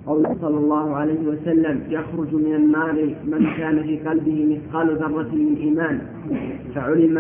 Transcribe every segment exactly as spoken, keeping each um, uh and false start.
قوله صلى الله عليه وسلم يخرج من النار من كان في قلبه مثقال ذرة من إيمان، فعلم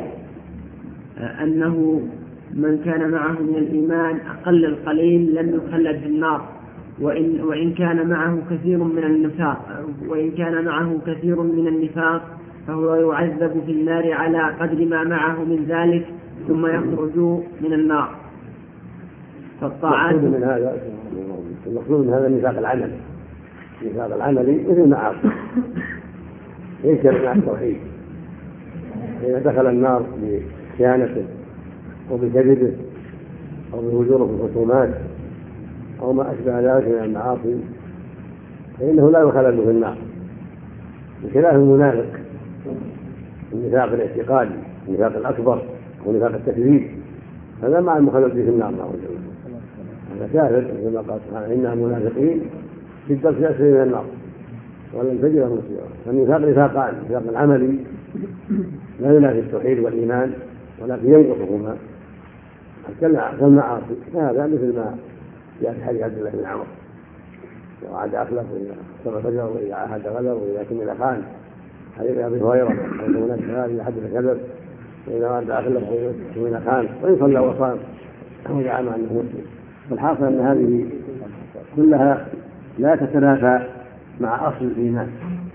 أنه من كان معه من الإيمان أقل القليل لم يخلد في النار، وإن, وإن كان معه كثير من النفاق وإن كان معه كثير من النفاق فهو يعذب في النار على قدر ما معه من ذلك ثم يخرج من النار. فالطاعات المقصود من هذا المقصود من هذا النفاق العملي، النفاق العملي مثل ما عرف ينكر مع التوحيد، إذا دخل النار بخيانته وبكذبه أو بوجوره في الخصومات أو ما أشبه ذلك من المعاصي فإنه لا يخلد في النار، بخلاف المنافق النفاق الاعتقادي النفاق الأكبر ونفاق التكذيب هذا مع المخلد في النار الله جل وعلا، هذا كافر كما قال سبحانه إنها منافقين في الدرك الأسفل من النار ولن تجد لهم نصيرا. فالنفاق نفاقان، النفاق العملي لا ينافي التوحيد والإيمان ولكن ينقصهما كالمعاصي، هذا مثل ما جاء في حديث عبد الله بن عمرو إذا وعد أخلف وإذا صلى فجر وإذا عاهد غدر وإذا كمل خان، حديث أبي هريرة إذا حدث كذب وإذا وعد أخلف وإذا كمل خان وإن صلى وصام وزعم أنه مسلم. فالحاصل أن هذه كلها لا تتنافى مع أصل الإيمان،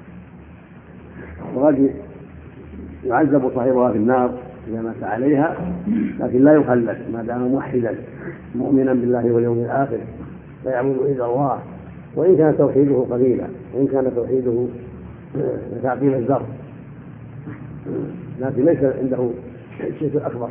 وقد يعذب صاحبها في النار إذا مات عليها لكن لا يخلد ما دام موحدا مؤمنا بالله واليوم الآخر لا يعبد إلا الله، وإن كان توحيده قليلا وإن كان توحيده تعظيم الذر لكن ليس عنده شيء أكبر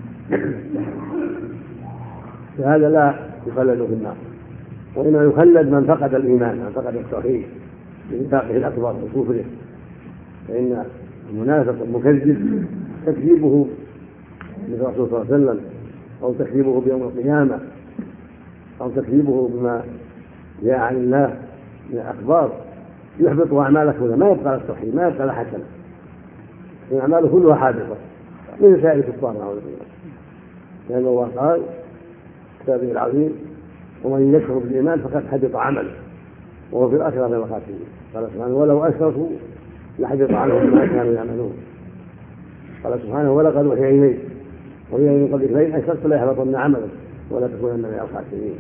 فهذا لا يخلد في النار، وإنما يخلد من فقد الإيمان من فقد التوحيد بنفاقه الأكبر وكفره. فإن المنافق المكذب تكذيبه للرسول صلى الله عليه وسلم أو تكذيبه بيوم القيامة أو تكذيبه بما جاء عن الله من الأخبار يحبط أعماله كلها، ما يبقى التوحيد ما يبقى حسنة، أعماله كلها حادثة من سائر الكفار نعوذ بالله، لأن الله قال كتابه العظيم ومن يكفر بالإيمان فقد حبط عمله وهو في الآخرة من الخاسرين. قال سبحانه ولو أشركوا لحبط عنهم ما كانوا يعملون. قال سبحانه ولقد أوحي إليك وإلى من قبلك لئن أشركت ليحبطن عملك ولا تكونن من الخاسرين.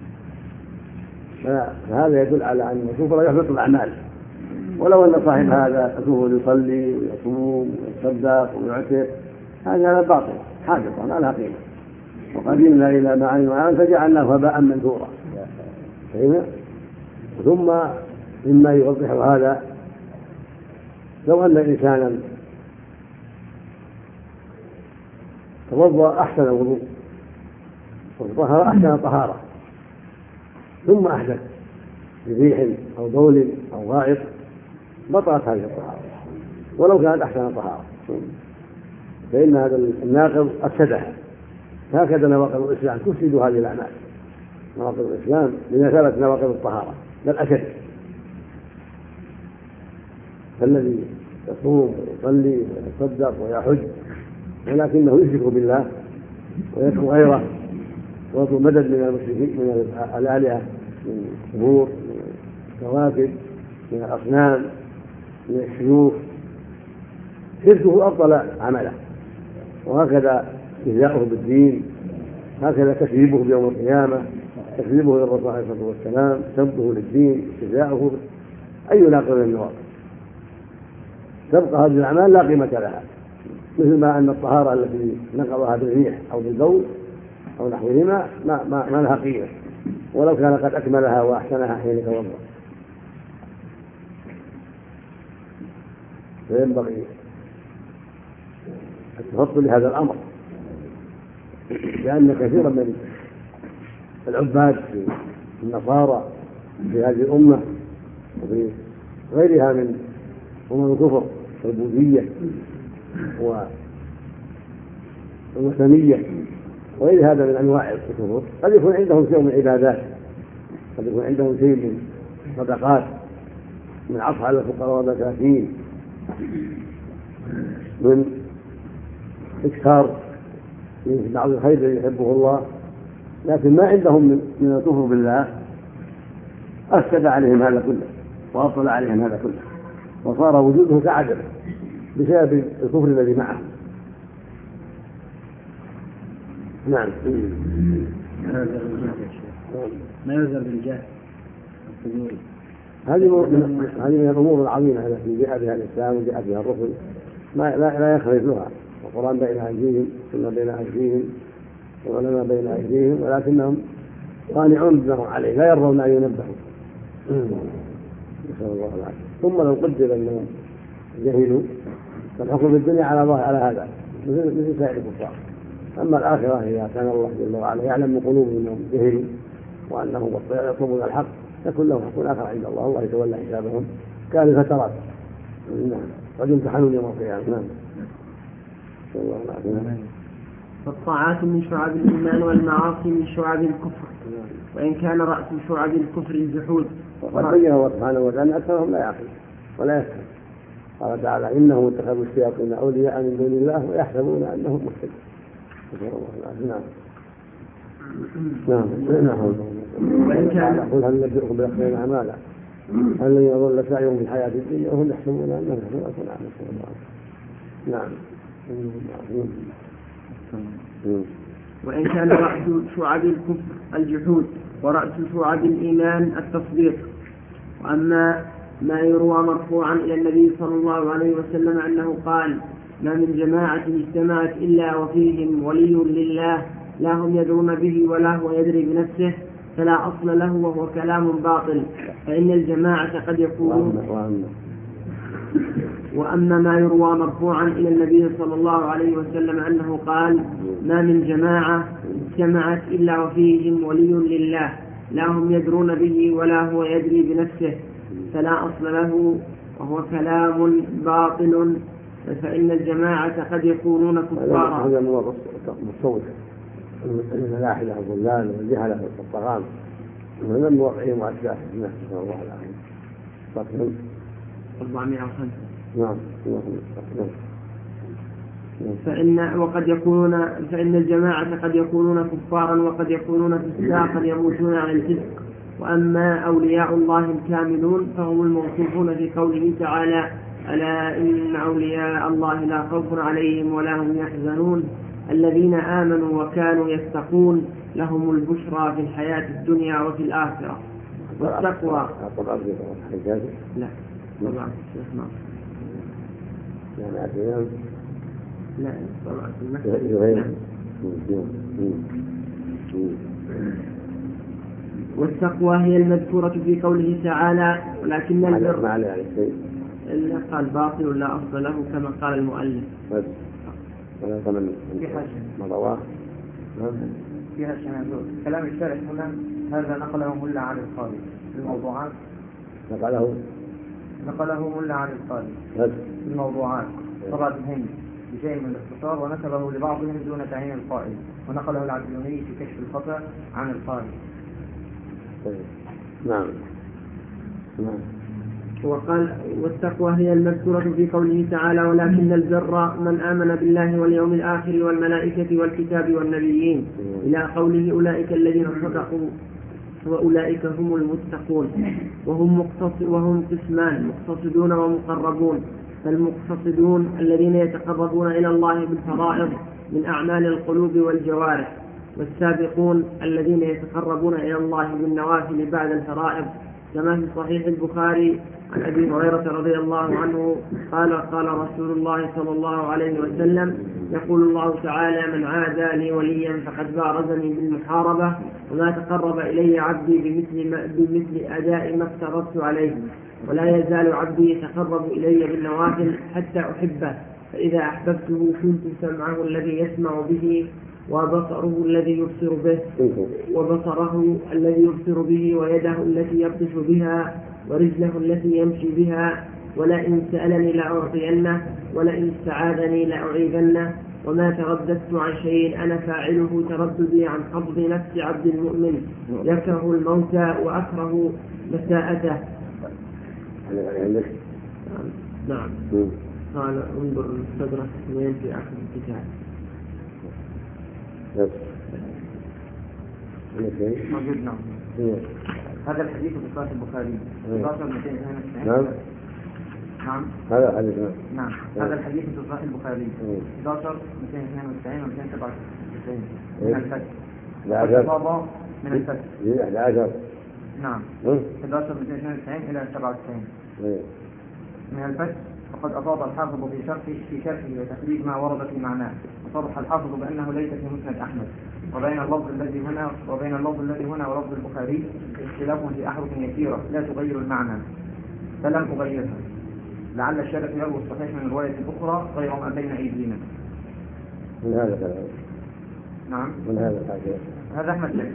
فهذا يدل على أن الكفر يحبط الأعمال، ولو أن صاحب هذا الكفر يصلي ويصوم ويتصدق ويعتق هذا باطل حادث ما لها قيمة، وقدمنا إلى ما علمنا فجعلناه هباء منثورا. ثم مما يوضح هذا لو أن إنسانا توضأ أحسن الوضوء وطهر أحسن طهارة ثم أحدث بريح أو بول أو غائط بطلت هذه الطهارة ولو كانت أحسن طهارة، فإن هذا الناقض أفسدها. هكذا نواقض الإسلام تفسد هذه الأعمال، نواقض الإسلام بمثابة نواقض الطهارة بل أشد. فالذي يصوم ويصلي ويتصدق ويحج ولكنه يشرك بالله ويدعو غيره ويطلب مدد من المشركين من الآلهة من القبور من الكواكب من الأصنام من الشيوخ شركه أبطل عمله. وهكذا إذاؤه بالدين، هكذا تكذيبه بيوم القيامة، تكذيبه للرسول عليه الصلاة والسلام، سبه للدين، إذاؤه أي ناقض من النواقض. تبقى هذه الأعمال لا قيمة لها، مثل ما أن الطهارة التي نقضها بالريح أو بالبول أو نحوهما ما, ما, ما لها قيمة ولو كان قد أكملها وأحسنها حين يتوضأ. فينبغي التفضل لهذا الأمر، لأن كثيرا من العباد في النصارى في هذه الأمة وفي غيرها من أمم الكفر والبوذية والوثنية وغير هذا من أنواع الكفر قد يكون عندهم شيء من العبادات، قد يكون عندهم شيء من صدقات من عطف على الفقراء والمساكين من إكثار من بعض الخير الذي يحبه الله، لكن ما عندهم من الكفر بالله أفسد عليهم هذا كله وأبطل عليهم هذا كله، وصار وجوده كعدمه بسبب الكفر الذي معه. نعم. ما يوزر بالجهل الصدوري. هذه هذه من الأمور العظيمة التي جاء بها الإسلام وجاء بها الرسل، ما لا, لا يخرجها. القرآن بين أيديهم، السنة بين أيديهم، والعلماء بين أيديهم، ولكنهم قانعون بما عليه، لا يرضون أن ينبهوا. نسأل الله العافية. ثم لو قدر أنهم جهلوا فالحكم بالدنيا على الله على هذا مثل سائر الكفار. أما الآخرة إذا كان الله جل وعلا يعلم من قلوبهم أنهم جهلوا وأنهم يطلبون الحق يكون لهم حق آخر عند الله، الله يتولى حسابهم كان فترات. نعم. قد يمتحنون يوم القيامة. نعم. نسأل الله العافية. فالطاعات من شعب الإيمان والمعاصي من شعب الكفر، وإن كان رأس شعب الكفر الجحود. وقد بين الله سبحانه وتعالى أن أكثرهم لا يعقل ولا يفهم. قال تعالى إنهم اتخذوا الشياطين أولياء من دون الله ويحسبون أنهم مهتدون. نسأل الله العافية. نعم. نعم. نعم. وإن كان قل هل نبئكم بالأخسرين أعمالا الذين يضل سعيهم في الحياة الدنيا وهم يحسبون أنهم يحسنون صنعا. نعم. وإن كان رأس شعب الكفر الجحود ورأس شعب الإيمان التصديق. وأما ما يروى مرفوعا إلى النبي صلى الله عليه وسلم أنه قال ما من جماعة اجتمعت إلا وفيهم ولي لله لا هم يدرون به ولا هو يدري بنفسه فلا أصل له وهو كلام باطل، فإن الجماعة قد يكون. وأما ما يروى مرفوعا إلى النبي صلى الله عليه وسلم أنه قال ما من جماعة اجتمعت إلا وفيهم ولي لله لا هم يدرون به ولا هو يدري بنفسه فلا أصل له وهو كلام باطل، فإن الجماعة قد يكونون كفارا. هذا هو مصوت الملاحدة الضلال والجهلة والطغام من الموقعين وأشباه الناس. نسأل الله العافية. أربعمائة وخمسة. نعم. فإن وقد يكونون فإن الجماعة قد يكونون كفارا وقد يكونون فساقا يموتون عن الفسق. وأما أولياء الله الكاملون فهم الموصوفون في قوله تعالى ألا إن أولياء الله لا خوف عليهم ولا هم يحزنون الذين آمنوا وكانوا يتقون لهم البشرى في الحياة الدنيا وفي الآخرة. والتقوى لا طبعا لا طبعا والتقوى هي المذكورة في قوله تعالى ولكن البر قال باطل لا أصل له كما قال المؤلف. بس ولا ثمن مضواه فيها شنازور. كلام الشارح هنا هذا نقله ملا عن القاضي الموضوعات نقله نقله ملا عن القاضي الموضوعات طبعا الهند بشيء من الاختصار ونسبه لبعضهم دون تعيين القائل، ونقله العبدوني في كشف الخطأ عن القاضي. نعم. نعم. وقال والتقوى هي المذكورة في قوله تعالى ولكن البر من آمن بالله واليوم الآخر والملائكة والكتاب والنبيين إلى قوله أولئك الذين صدقوا وأولئك هم المتقون. وهم مقتصد وهم قسمان مقتصدون ومقربون. فالمقتصدون الذين يتقربون إلى الله بالفرائض من أعمال القلوب والجوارح، والسابقون الذين يتقربون إلى الله بالنوافل بعد الفرائض، كما في صحيح البخاري عن أبي هريرة رضي الله عنه قال قال رسول الله صلى الله عليه وسلم يقول الله تعالى من عادى لي وليا فقد بارزني بالمحاربة وما تقرب إلي عبدي بمثل, ما بمثل أداء ما افترضت عليه ولا يزال عبدي يتقرب إلي بالنوافل حتى أحبه فإذا أحببته كنت سمعه الذي يسمع به وبصره الذي يبصر به وبصره الذي يبصر به ويده التي يبطش بها ورجله التي يمشي بها ولئن سألني لأعطينه ولئن استعاذني لأعيذنه وما ترددت عن شيء أنا فاعله ترددي عن قبض نفس عبد المؤمن يكره الموت وأكره مساءته. نعم. قال انظر المستدرك وين في آخر الكتاب. بس. موجود. نعم. هذا الحديث في صحيح البخاري إحدى عشر مئتين واثنين وتسعين. نعم نعم هذا الحديث. نعم هذا الحديث في صحيح البخاري إحدى عشر مئتين واثنين وتسعين و مئتين وسبعة وتسعين من الفتح. الإفاضة من الفتح. إحدى عشر. نعم إحدى عشر مئتين واثنين وتسعين إلى سبعة وتسعين من الفتح. فقد أفاض الحافظ في شرحه في شرحه وتخريج ما ورد في معناه، وصرح الحافظ بأنه ليس في مسند أحمد، وبين اللفظ الذي هنا وبين اللفظ الذي هنا ولفظ البخاري اختلاف في أحرف يسيرة لا تغير المعنى، فلم أغيرها، لعل الشارح يروي الصحيح من رواية أخرى غير ما بين أيدينا. من هذا كلام. نعم من هذا الحديث. هذا أحمد شك.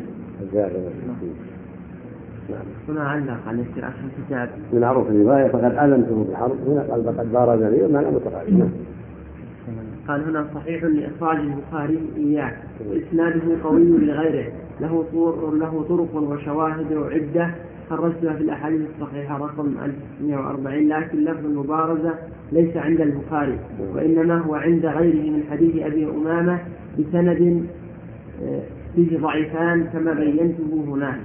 نعم. هنا علق عن استراحة الكتاب. من عرف الرواية فقد ألمته بحرف، هنا قال فقد بارزني ومعنى متقارب. قال هنا صحيح لإخراج البخاري إياه، إسناده قوي لغيره، له طرق له طرق وشواهد عدة، خرجتها في الأحاديث الصحيحة رقم ألف وستمائة وأربعين، لكن لفظ المبارزة ليس عند البخاري، وإنما هو عند غيره من حديث أبي أمامة بسند فيه ضعيفان كما بينته هناك.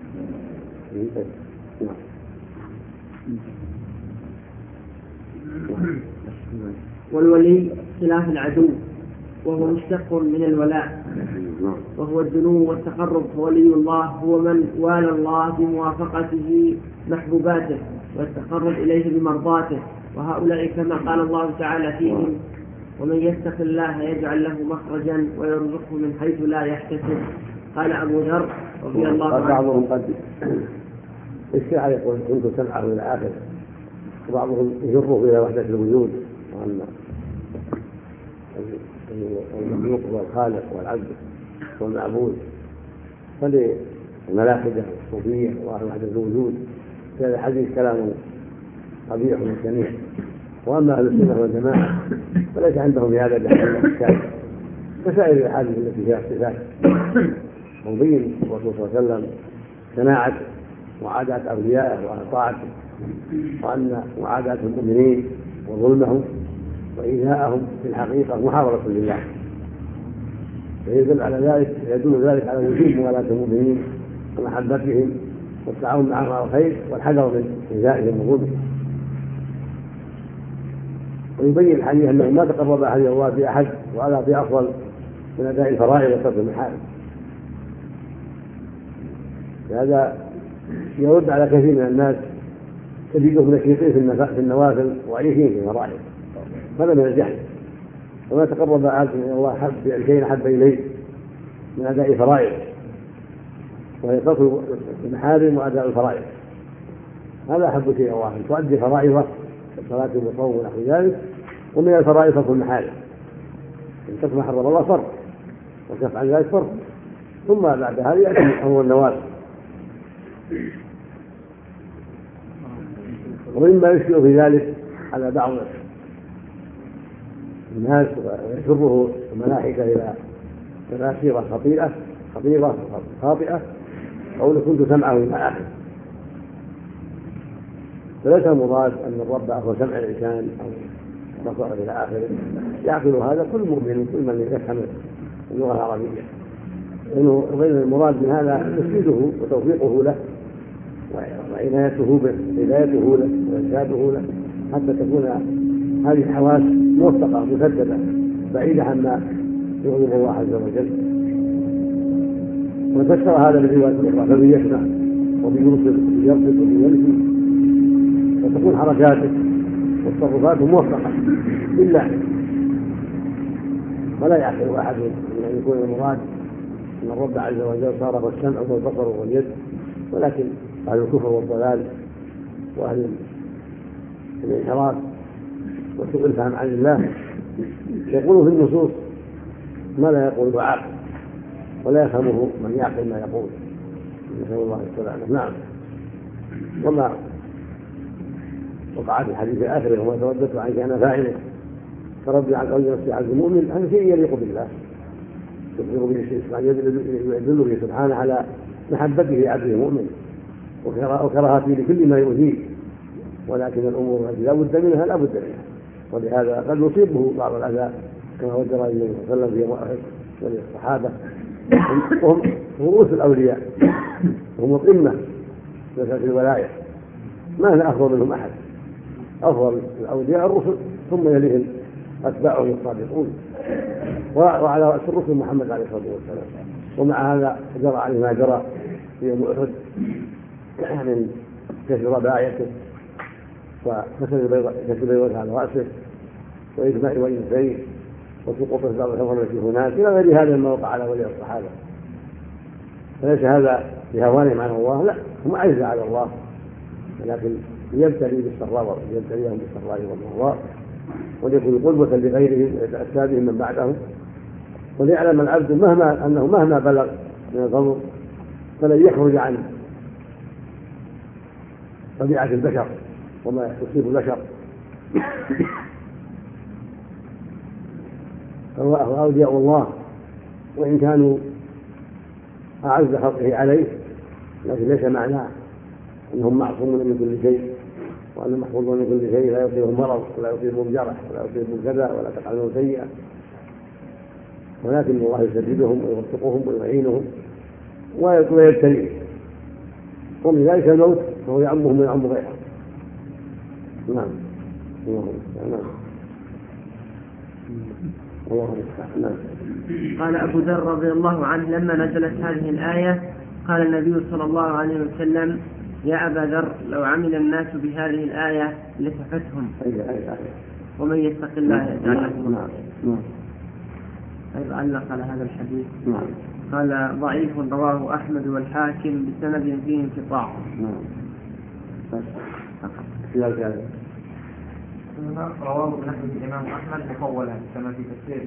والولي خلاف العدو، وهو مشتق من الولاء، وهو الدنو والتقرب، فولي الله هو من والى الله بموافقته محبوباته والتقرب إليه بمرضاته، وهؤلاء كما قال الله تعالى فيهم: ومن يتق الله يجعل له مخرجا ويرزقه من حيث لا يحتسب. قال أبو ذر رضي الله عنه: بعضهم قد الشاعر يقول كنت سمعه إلى آخره، وبعضهم يجره إلى وحدة الوجود، وأن المخلوق والخالق والعبد والمعبود. فللملاحدة والصوفية وأهل وحدة الوجود في هذا الحديث كلام قبيح وشنيع، وأما أهل السنة والجماعة فليس عندهم في هذا الإشكال كسائر الأحاديث التي فيها اختلاف. مبين الرسول صلى الله عليه وسلم شناعة معاداة أوليائه وأهل طاعته، وأن معاداة المؤمنين وظلمهم وإيذاءهم في الحقيقة محاربة لله، فيدل على ذلك يدل ذلك على وجوب موالاة المؤمنين ومحبتهم والتعاون معهم على الخير والحذر من إيذائهم وظلمهم. ويبين الحديث أنه ما تقرب أحد إلى الله بأحد ولا بأفضل من أداء الفرائض وترك المحارم. هذا يرد على كثير من الناس تجدهم نشيطين في النوافل وعيشين في المرائض، هذا من الجهل. وما تقرب أحد إلى الله حب بشيء أحب إليه من أداء فرائض، وهي ترك المحارم وأداء الفرائض، هذا أحب شيء الله، أن تؤدي فرائضه الصلاة والصوم ونحو ذلك، ومن الفرائض ترك المحارم. إن ترك ما حرم الله فرض وتفعل ذلك فرض، ثم بعد هذا يأتي أمر النوافل. ومما يشكل في ذلك على بعض الناس ويسره الملاحدة إلى تفاسير خطيئة خطيرة خاطئة قول كنت سمعه إلى آخره. فليس المراد أن الرب هو سمع الإنسان أو بصره إلى آخره، يعقل هذا كل مؤمن كل من يفهم اللغة العربية، لأنه غير المراد من هذا تسديده وتوفيقه له وعنايته به هدايته له وإرشاده له حتى تكون هذه الحواس موفقة مسددة بعيدة عما يغضب الله عز وجل. وفسر هذا بالرواية الأخرى: فمن يسمع وبيرصد وبيرصد وبيلفي، وتكون حركاته وتصرفاته موفقة إلا ولا يعقل أحد من أن يكون المراد أن الرب عز وجل صار والسمع والبصر واليد، ولكن أهل الكفر والضلال وأهل الانحراف وسوء الفهم عن الله يقولون في النصوص ما لا يقول عاقل ولا يفهمه من يعقل ما يقول، نسأل الله السلامة. نعم. وما وقع في الحديث آخره: وما ترددت عنك أنا فاعله فربي عن قول نفسي عز المؤمن، هذا شيء يليق بالله يخبر به يدل به سبحانه على محبته لعبده المؤمن وكراهته لكل ما يؤذيه، ولكن الأمور التي لا بد منها لا بد منها، ولهذا قد يصيبه بعض الأذى كما وجر النبي صلى الله عليه وسلم في موعظة وللصحابة، وهم رؤوس الأولياء وهم القمة مسألة الولاية ما هنا أفضل منهم أحد، أفضل الأولياء الرسل ثم يليهم أتباعهم الصادقون، وعلى رأس الرسل محمد عليه الصلاة والسلام. ومع هذا جرى عليه ما جرى في يوم أحد من كسر باعيته وكسر بيضته على رأسه وإجماع وجهيه وسقوط بعض الحفر التي هناك إلى غير هذا مما وقع على ولي الصحابة. فليس هذا بهوانهم على الله، لا، هم عجز على الله، ولكن يبتلي بالسراء يبتليهم بالسراء والضراء وليكون قدوة لغيرهم ويتأسى بهم من بعدهم، وليعلم العبد مهما أنه مهما بلغ من الفضل فلن يخرج عن طبيعة البشر وما يصيب البشر. فهو أولياء الله وإن كانوا أعز خلقه عليه، لكن ليس معناه أنهم معصومون من كل شيء وأنهم محفوظون من كل شيء، لا يصيبهم مرض ولا يصيبهم جرح ولا يصيبهم كذا ولا تقع لهم سيئة، ولكن الله يسددهم ويوفقهم ويعينهم ويبتليهم، ومن ذلك الموت فهو يعمهم ويعم غيرهم. نعم الله نعم الله نعم. قال أبو ذر رضي الله عنه لما نزلت هذه الآية قال النبي صلى الله عليه وسلم: يا أبا ذر، لو عمل الناس بهذه الآية لكفتهم، ومن يتق الله يجعل له مخرجا. أيضا علق على هذا الحديث قال: ضعيف رواه أحمد والحاكم بسند فيه انقطاع. رواه بنحو الإمام أحمد مطولا كما في تفسير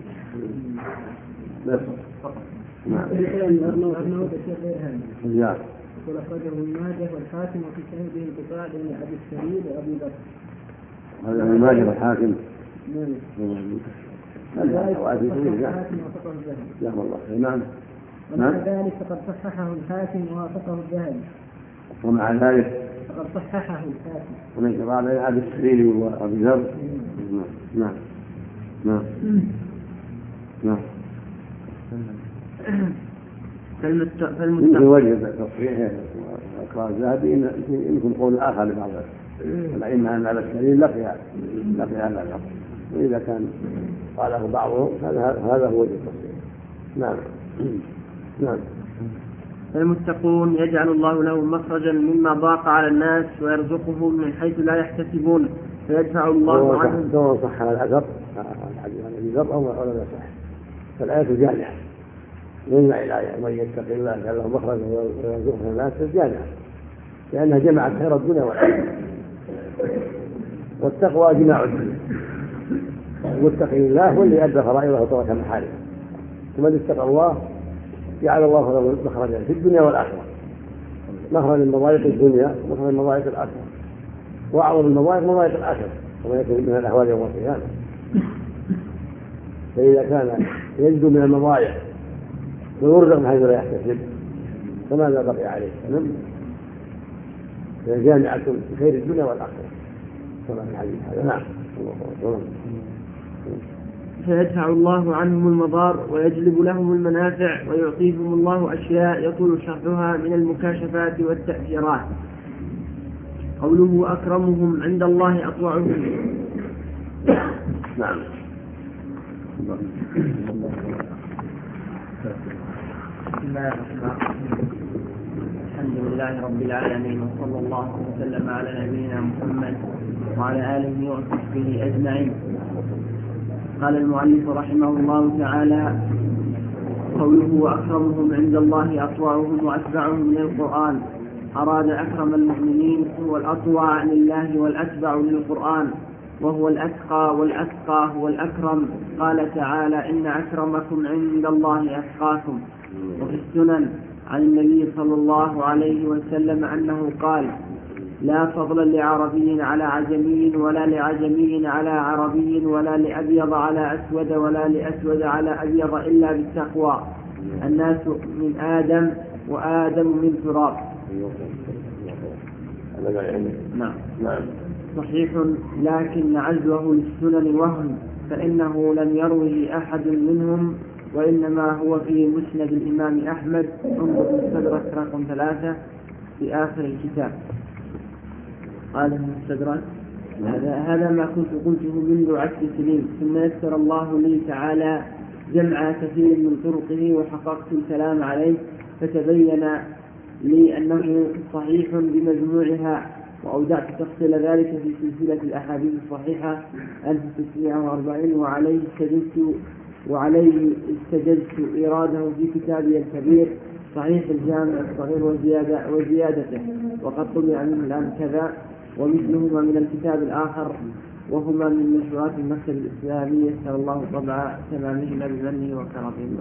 بس فقط. نعم. أرنوه بشيء غير هذا. نعم. يقول أخرجه ابن ماجه والحاكم وفي سنده انقطاع بين أبي السعيد وأبي بكر. هذا ابن ماجه والحاكم. نعم. هذا وأبي سعيد. الحاكم وافقه الذهبي. نعم الله. نعم. ومع ذلك فقد صححه الحاكم ووافقه الذهبي. ومع ذلك فقد صححه الحاكم. ومن قطاع بين أبي السعيد وأبي ذر. نعم. نعم. نعم. يمكن وجه تصحيحه وإقرار الذهبي يمكن قول آخر لبعض الأئمة أن على السعيد لقي لقي هذا الأمر، وإذا كان قاله بعضهم هذا هو وجه التصحيح. نعم. نعم. فالمتقون يجعل الله لهم مخرجا مما ضاق على الناس ويرزقهم من حيث لا يحتسبون فيدفع الله عنهم. سواء صح على الأثر الحديث عن أبي ذر أو لا صح، فالآية جامعة يجمع الآية: من يتق الله يجعل له مخرجا ويرزقه من الناس جامعة، لأنها جمعت خير الدنيا والآخرة، والتقوى جماع الدنيا، والمتقي الله هو اللي أدى فرائضه وترك محارمه، ومن اتقى الله جعل الله له مخرجا في الدنيا والآخرة، مخرج من مضايق الدنيا ومخرج من مضايق الآخرة، وأعظم المضايق مضايق الآخرة وما يكون من الأهوال يوم القيامة. فإذا كان يجد من المضايق ويرزق من حيث لا يحتسب فماذا بقي عليه؟ هي جامعة بخير الدنيا والآخرة كما في الحديث هذا. نعم. فيدفع الله عنهم المضار ويجلب لهم المنافع ويعطيهم الله أشياء يطول شرحها من المكاشفات والتأثيرات. قوله أكرمهم عند الله أطوعهم. نعم. بسم الله الرحمن الرحيم. الحمد لله رب العالمين، وصلى الله وسلم على نبينا محمد وعلى آله وصحبه أجمعين. قال المؤلف رحمه الله تعالى: قوله وأكرمهم عند الله أطوعهم وأتبعهم للقرآن، أراد أكرم المؤمنين هو الأطوع لله والأتبع للقرآن، وهو الأتقى والأتقى هو الأكرم. قال تعالى: إن أكرمكم عند الله أتقاكم. وفي السنن عن النبي صلى الله عليه وسلم أنه قال: لا فضل لعربي على عجمي ولا لعجمي على عربي ولا لأبيض على أسود ولا لأسود على أبيض إلا بالتقوى. الناس من آدم وآدم من تراب. نعم. صحيح، لكن عزوه للسنن وهم، فإنه لم يروه أحد منهم، وإنما هو في مسند الإمام أحمد، انظر مستدرك رقم ثلاثة، في آخر الكتاب. قال المستدرك هذا هذا ما كنت قلته منذ عشر سنين، ثم يسر الله لي تعالى جمع كثير من طرقه وحققت الكلام عليه، فتبين لي أنه صحيح بمجموعها، وأودعت تفصيل ذلك في سلسلة الأحاديث الصحيحة ألف وتسعمائة وأربعين، وعليه استجدت وعليه استجدت إراده في كتابي الكبير صحيح الجامع الصغير وزيادة وزيادته، وقد طبع منه الآن كذا ومثلهما من الكتاب الآخر، وهما من مشروعات المكتب الإسلامي، يسأل الله طبع تمامهما بمنه وكرمه.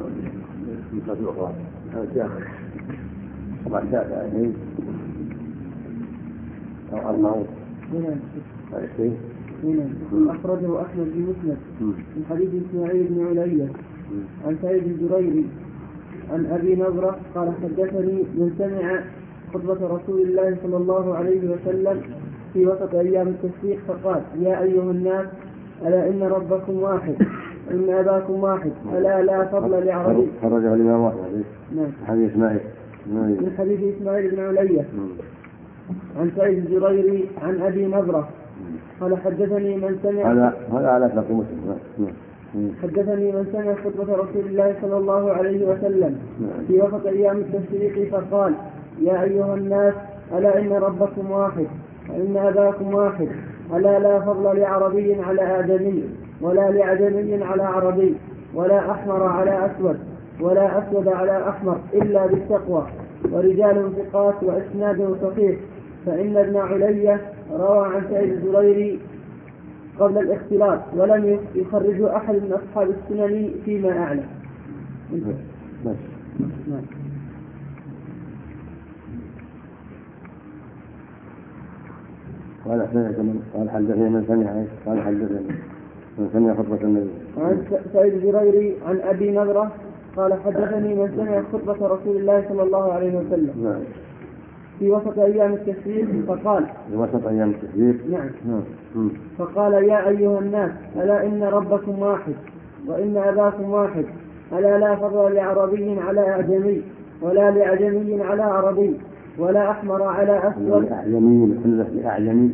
أخرجه أحمد بن مسند من حديث إسماعيل بن علية عن سعيد الجريري عن أبي نضرة قال حدثني من سمع خطبة رسول الله صلى الله عليه وسلم في وسط أيام التشريق فقال: يا أيها الناس، ألا إن ربكم واحد، إن أباكم واحد، ألا لا فضل لعربي. خرجه الإمام واحد. نعم. حديث إسماعيل. من حديث إسماعيل بن علية عن سعيد الجريري عن أبي نضرة قال حدثني من سمع هذا هذا على شرط مسلم. حدثني من سمع خطبة رسول الله صلى الله عليه وسلم في وسط أيام التشريق فقال: يا أيها الناس، ألا إن ربكم واحد، وإن أباكم واحد، ألا لا فضل لعربي على أعجمي، ولا لعجمي على عربي، ولا أحمر على أسود، ولا أسود على أحمر، إلا بالتقوى، ورجال ثقات وإسناد صحيح. فإن ابن علية روى عن سعيد الجريري قبل الاختلاط، ولم يخرجه أحد من أصحاب السنن فيما أعلم. قال قال حدثني من سمع قال حدثني من سمع خطبة النبي. عن سعيد الجريري عن أبي نضرة قال حدثني من سمع خطبة رسول الله صلى الله عليه وسلم. نعم. في وسط أيام التشريق فقال. في وسط أيام التشريق. نعم. نعم. فقال: يا أيها الناس، ألا إن ربكم واحد، وإن أباكم واحد، ألا لا فضل لعربي على أعجمي، ولا لأعجمي على عربي، ولا أحمر على أسود. لأعجمي بهمزة لأعجمي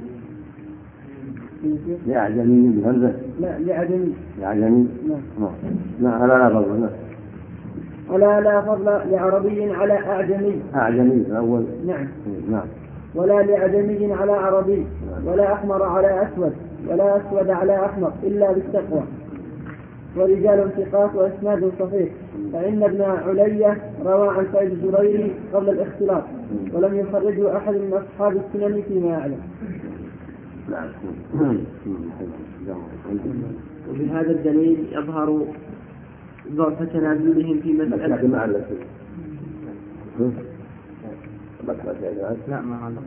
لأعجمي بهمزة لا لأعجمي لأعجمي. نعم. لا ألا لا فضل. نعم. ولا لا فضل لعربي على أعجمي. أعجمي الأول. نعم. نعم. ولا لأعجمي على عربي، ولا أحمر على أسود، ولا أسود على أحمر، إلا بالتقوى، ورجال ثقات وإسناد صحيح. فإن ابن علية روى عن سعيد الجريري قبل الاختلاط، ولم يخرجه أحد من أصحاب السنن فيما يعلم. وبهذا الدليل يظهر ضعف تنازلهم في مسألة. لا ما علق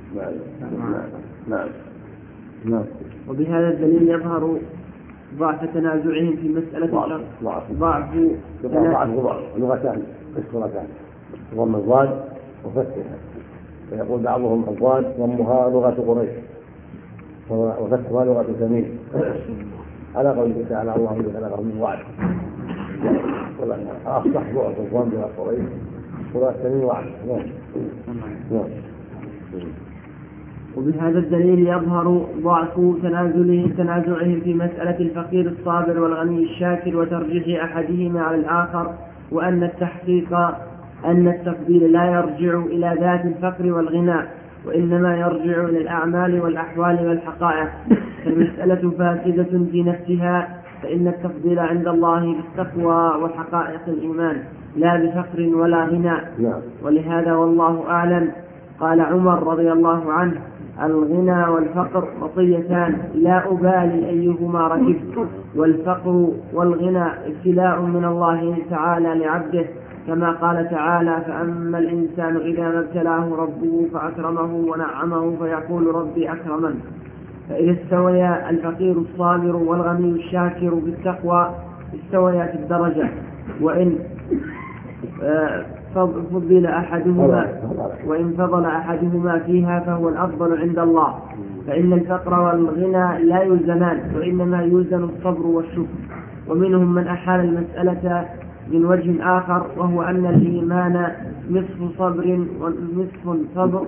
نعم. نعم. وبهذا الدليل يظهر ضعف تنازعهم في مسألة ضعف ضعف ضعف ضعف لغتان اسطورتان، ضم الضاد وفتحها، فيقول بعضهم الضاد ضمها لغة قريش وفتحها لغة تميم، على قوله تعالى: الله الذي خلقهم من ضعف. أصح لغة الضم لغة قريش ولغة تميم ضعف. نعم. وبهذا الدليل يظهر ضعف تنازلهم تنازعهم في مسألة الفقير الصابر والغني الشاكر وترجيح أحدهما على الآخر، وأن التحقيق أن التفضيل لا يرجع إلى ذات الفقر والغنى، وإنما يرجع إلى الأعمال والأحوال والحقائق. فالمسألة فاسدة في نفسها، فإن التفضيل عند الله بالتقوى وحقائق الإيمان، لا بفقر ولا غنى. ولهذا والله أعلم قال عمر رضي الله عنه: الغنى والفقر مطيتان، لا أبالي أيهما ركبت. والفقر والغنى ابتلاء من الله تعالى لعبده، كما قال تعالى: فأما الإنسان إذا ما ابتلاه ربه فأكرمه ونعمه فيقول ربي أكرمن. فإذا استويا الفقير الصابر والغني الشاكر بالتقوى استويا في الدرجة، وإن فضل أحدهما وإن فضل أحدهما فيها فهو الأفضل عند الله. فإن الفقر والغنى لا يلزمان، وإنما يلزم الصبر والشكر. ومنهم من أحال المسألة من وجه آخر، وهو أن الإيمان نصف صبر ونصف صبر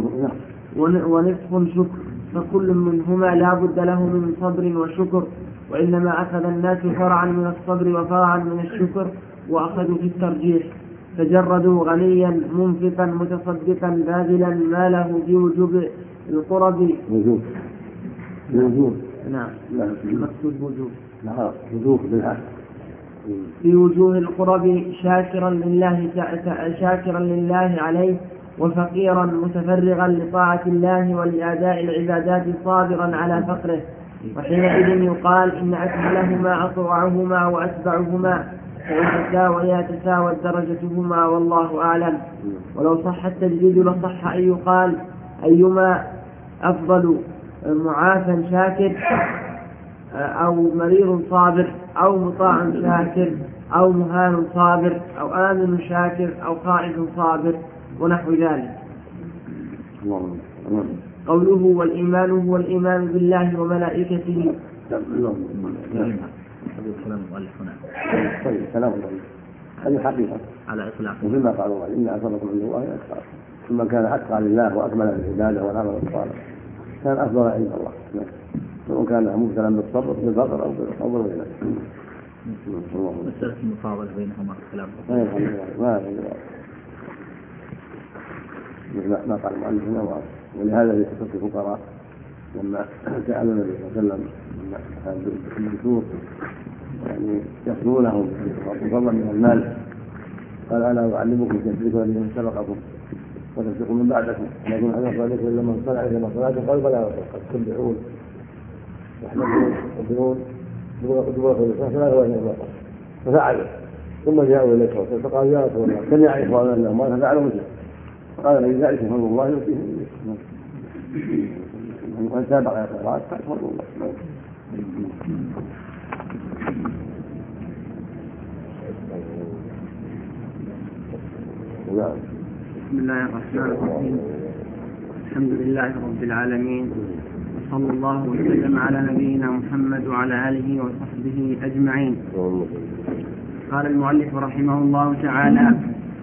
ونصف شكر، فكل منهما لا بد له من صبر وشكر، وإنما أخذ الناس فرعا من الصبر وفرعا من الشكر وأخذوا في الترجيح، فجردوا غنيا منفقا متصدقا باذلا ماله في وجوب القرب وجوب وجوب نعم المقصود وجوب نعم وجوب بالحق في وجوه القرب شاكرا لله شاكرا لله عليه، وفقيرا متفرغا لطاعة الله ولأداء العبادات صابرا على فقره، وحينئذ يقال إن أكملهما أطوعهما وأتبعهما، فإن تساويا تساوت درجتهما والله أعلم. ولو صح التجديد لصح أن يقال أيما أفضل، معافى شاكر أو مريض صابر أو مطاع شاكر أو مهان صابر أو آمن شاكر أو خائف صابر ونحو ذلك. قوله والإيمان هو الإيمان بالله وملائكته. طيب كلام الله هذه حقيقة على إطلاق مثل ما قال الله إن أكرمكم عند الله أتقاكم، ثم كان حقا لله وأكمل العبادة والعمل الصالح كان أفضل عند الله، سواء كان مبتلا بالصبر بالفقر أو بالصبر وغيره. مسألة المفاضلة بينهما كلام ما مثل ما قال المؤلف هنا، ولهذا في قصة الفقراء لما سأل النبي صلى الله عليه وسلم الدكتور يعني يصلونهم فضلا من المال، قال أنا أعلمكم كيف الذين سبقكم وتسبقوا من بعدكم، لكن أنا أخبرك إلا من صنع إلى صلاة قال فلا قد تسبحون يحمدون يكبرون دبر كل صلاة ثلاث وأربعين ففعلوا، ثم جاءوا إليه فقالوا يا رسول الله سمع إخواننا لهم ما فعلوا مثله، قال لي ذلك فضل الله يؤتيه من سابق على الصلاة فضل الله. بسم الله الرحمن الرحيم، الحمد لله رب العالمين، وصلى الله وسلم على نبينا محمد وعلى آله وصحبه أجمعين. قال المؤلف رحمه الله تعالى: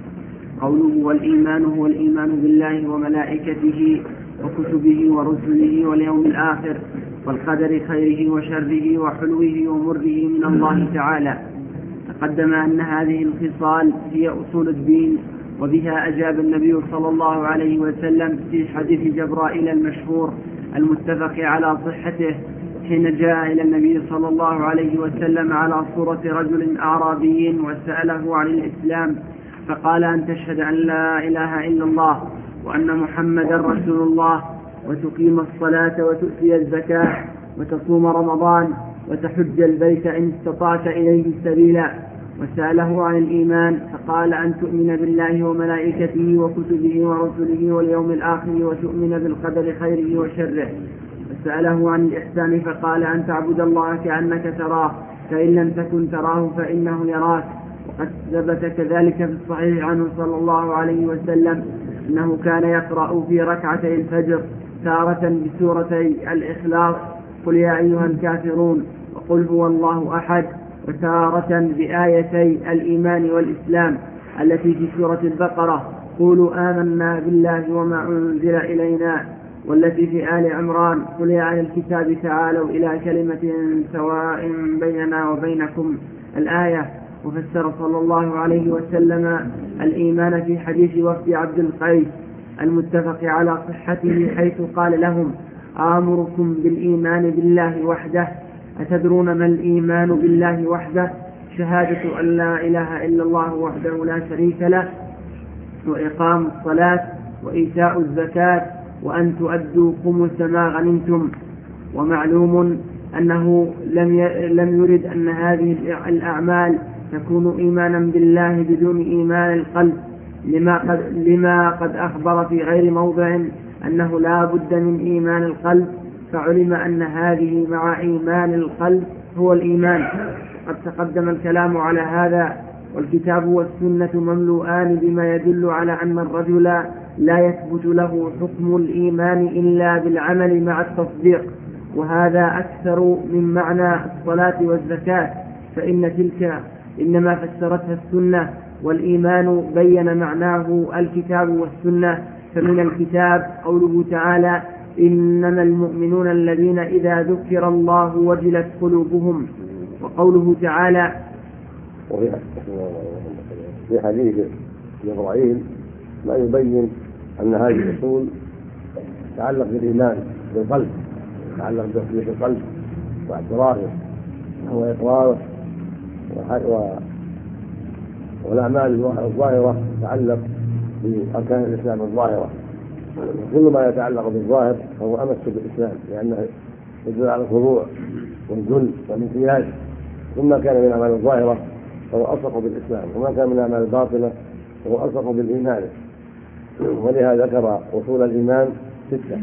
قوله والإيمان هو الإيمان بالله وملائكته وكتبه ورسله واليوم الآخر والقدر خيره وشره وحلوه ومره من الله تعالى. تقدم أن هذه الخصال هي أصول الدين، وبها أجاب النبي صلى الله عليه وسلم في حديث جبرائيل المشهور المتفق على صحته، حين جاء إلى النبي صلى الله عليه وسلم على صورة رجل أعرابي وسأله عن الإسلام، فقال: أن تشهد أن لا إله إلا الله وأن محمدا رسول الله، وتقيم الصلاة وتؤتي الزكاة وتصوم رمضان وتحج البيت إن استطعت إليه سبيلا. وسأله عن الإيمان فقال: أن تؤمن بالله وملائكته وكتبه ورسله واليوم الآخر وتؤمن بالقدر خيره وشره. وسأله عن الإحسان فقال: أن تعبد الله كأنك تراه فإن لم تكن تراه فإنه يراك. وقد ثبت كذلك في الصحيح عنه صلى الله عليه وسلم أنه كان يقرأ في ركعتي الفجر تارة بسورتي الإخلاص قل يا أيها الكافرون وقل هو الله أحد، وتارة بآيتي الإيمان والإسلام التي في سورة البقرة قولوا آمنا بالله وما أنزل إلينا، والتي في آل عمران قل يا أهل الكتاب تعالوا إلى كلمة سواء بيننا وبينكم الآية. وفسر صلى الله عليه وسلم الإيمان في حديث وفد عبد القيس المتفق على صحته، حيث قال لهم: آمركم بالإيمان بالله وحده، أتدرون ما الإيمان بالله وحده؟ شهادة أن لا إله إلا الله وحده لا شريك له، وإقام الصلاة وإيتاء الزكاة وأن تؤدوا خمس ما غنمتم. ومعلوم أنه لم يرد أن هذه الأعمال تكون إيمانا بالله بدون إيمان القلب، لما قد, لما قد أخبر في غير موضع أنه لا بد من إيمان القلب، فعلم أن هذه مع إيمان القلب هو الإيمان. قد تقدم الكلام على هذا، والكتاب والسنة مملوءان بما يدل على أن الرجل لا يثبت له حكم الإيمان إلا بالعمل مع التصديق، وهذا أكثر من معنى الصلاة والزكاة، فإن تلك إنما فسرتها السنة، والإيمان بين معناه الكتاب والسنة. فمن الكتاب قوله تعالى: إنما المؤمنون الذين إذا ذكر الله وجلت قلوبهم. وقوله تعالى: في حديث إبراهيم ما يبين أن هذه الأصول تتعلق بالإيمان بالقلب، تتعلق بتصديق القلب واعترافه وإقراره، والأعمال الظاهرة تتعلق بأركان الإسلام الظاهرة. كل ما يتعلق بالظاهر فهو أمس بالإسلام، لأنه يدل على الخضوع والذل والانقياد. ثم كان من الأعمال الظاهرة فهو أصدق بالإسلام، وما كان من الأعمال الباطنة فهو أصدق بالإيمان. ولهذا ذكر أصول الإيمان ستة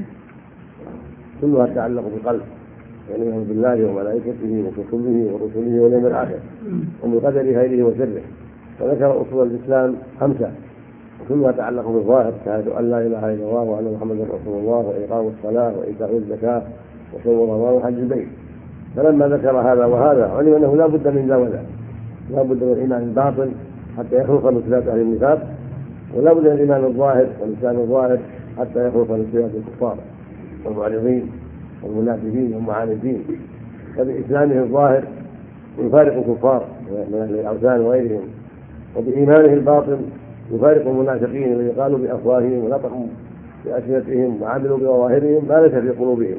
كلها تتعلق بالقلب، يعني يؤمن بالله وملائكته وكتبه ورسله واليوم الآخر وبقدر خيره وشره. وذكر أصول الإسلام خمسة كلها تتعلق بالظاهر: شهادة أن لا إله إلا الله وأن محمدا رسول الله، وإقام الصلاة، وإيتاء الزكاة، وصوم رمضان، وحج البيت. فلما ذكر هذا وهذا علم أنه لا بد من ذا وذا، لا بد من الإيمان الباطن حتى يخلق من صفات أهل النفاق، ولا بد من الإيمان الظاهر واللسان الظاهر حتى يخلق من صفات الكفار والمعرضين والمنافقين والمعاندين. فبإسلامه الظاهر يفارق الكفار من أهل الأوثان وغيرهم، وبإيمانه الباطن يفارق المنافقين الذين قالوا بأفواههم ونطقوا بألسنتهم وعملوا بظواهرهم ما ليس في قلوبهم،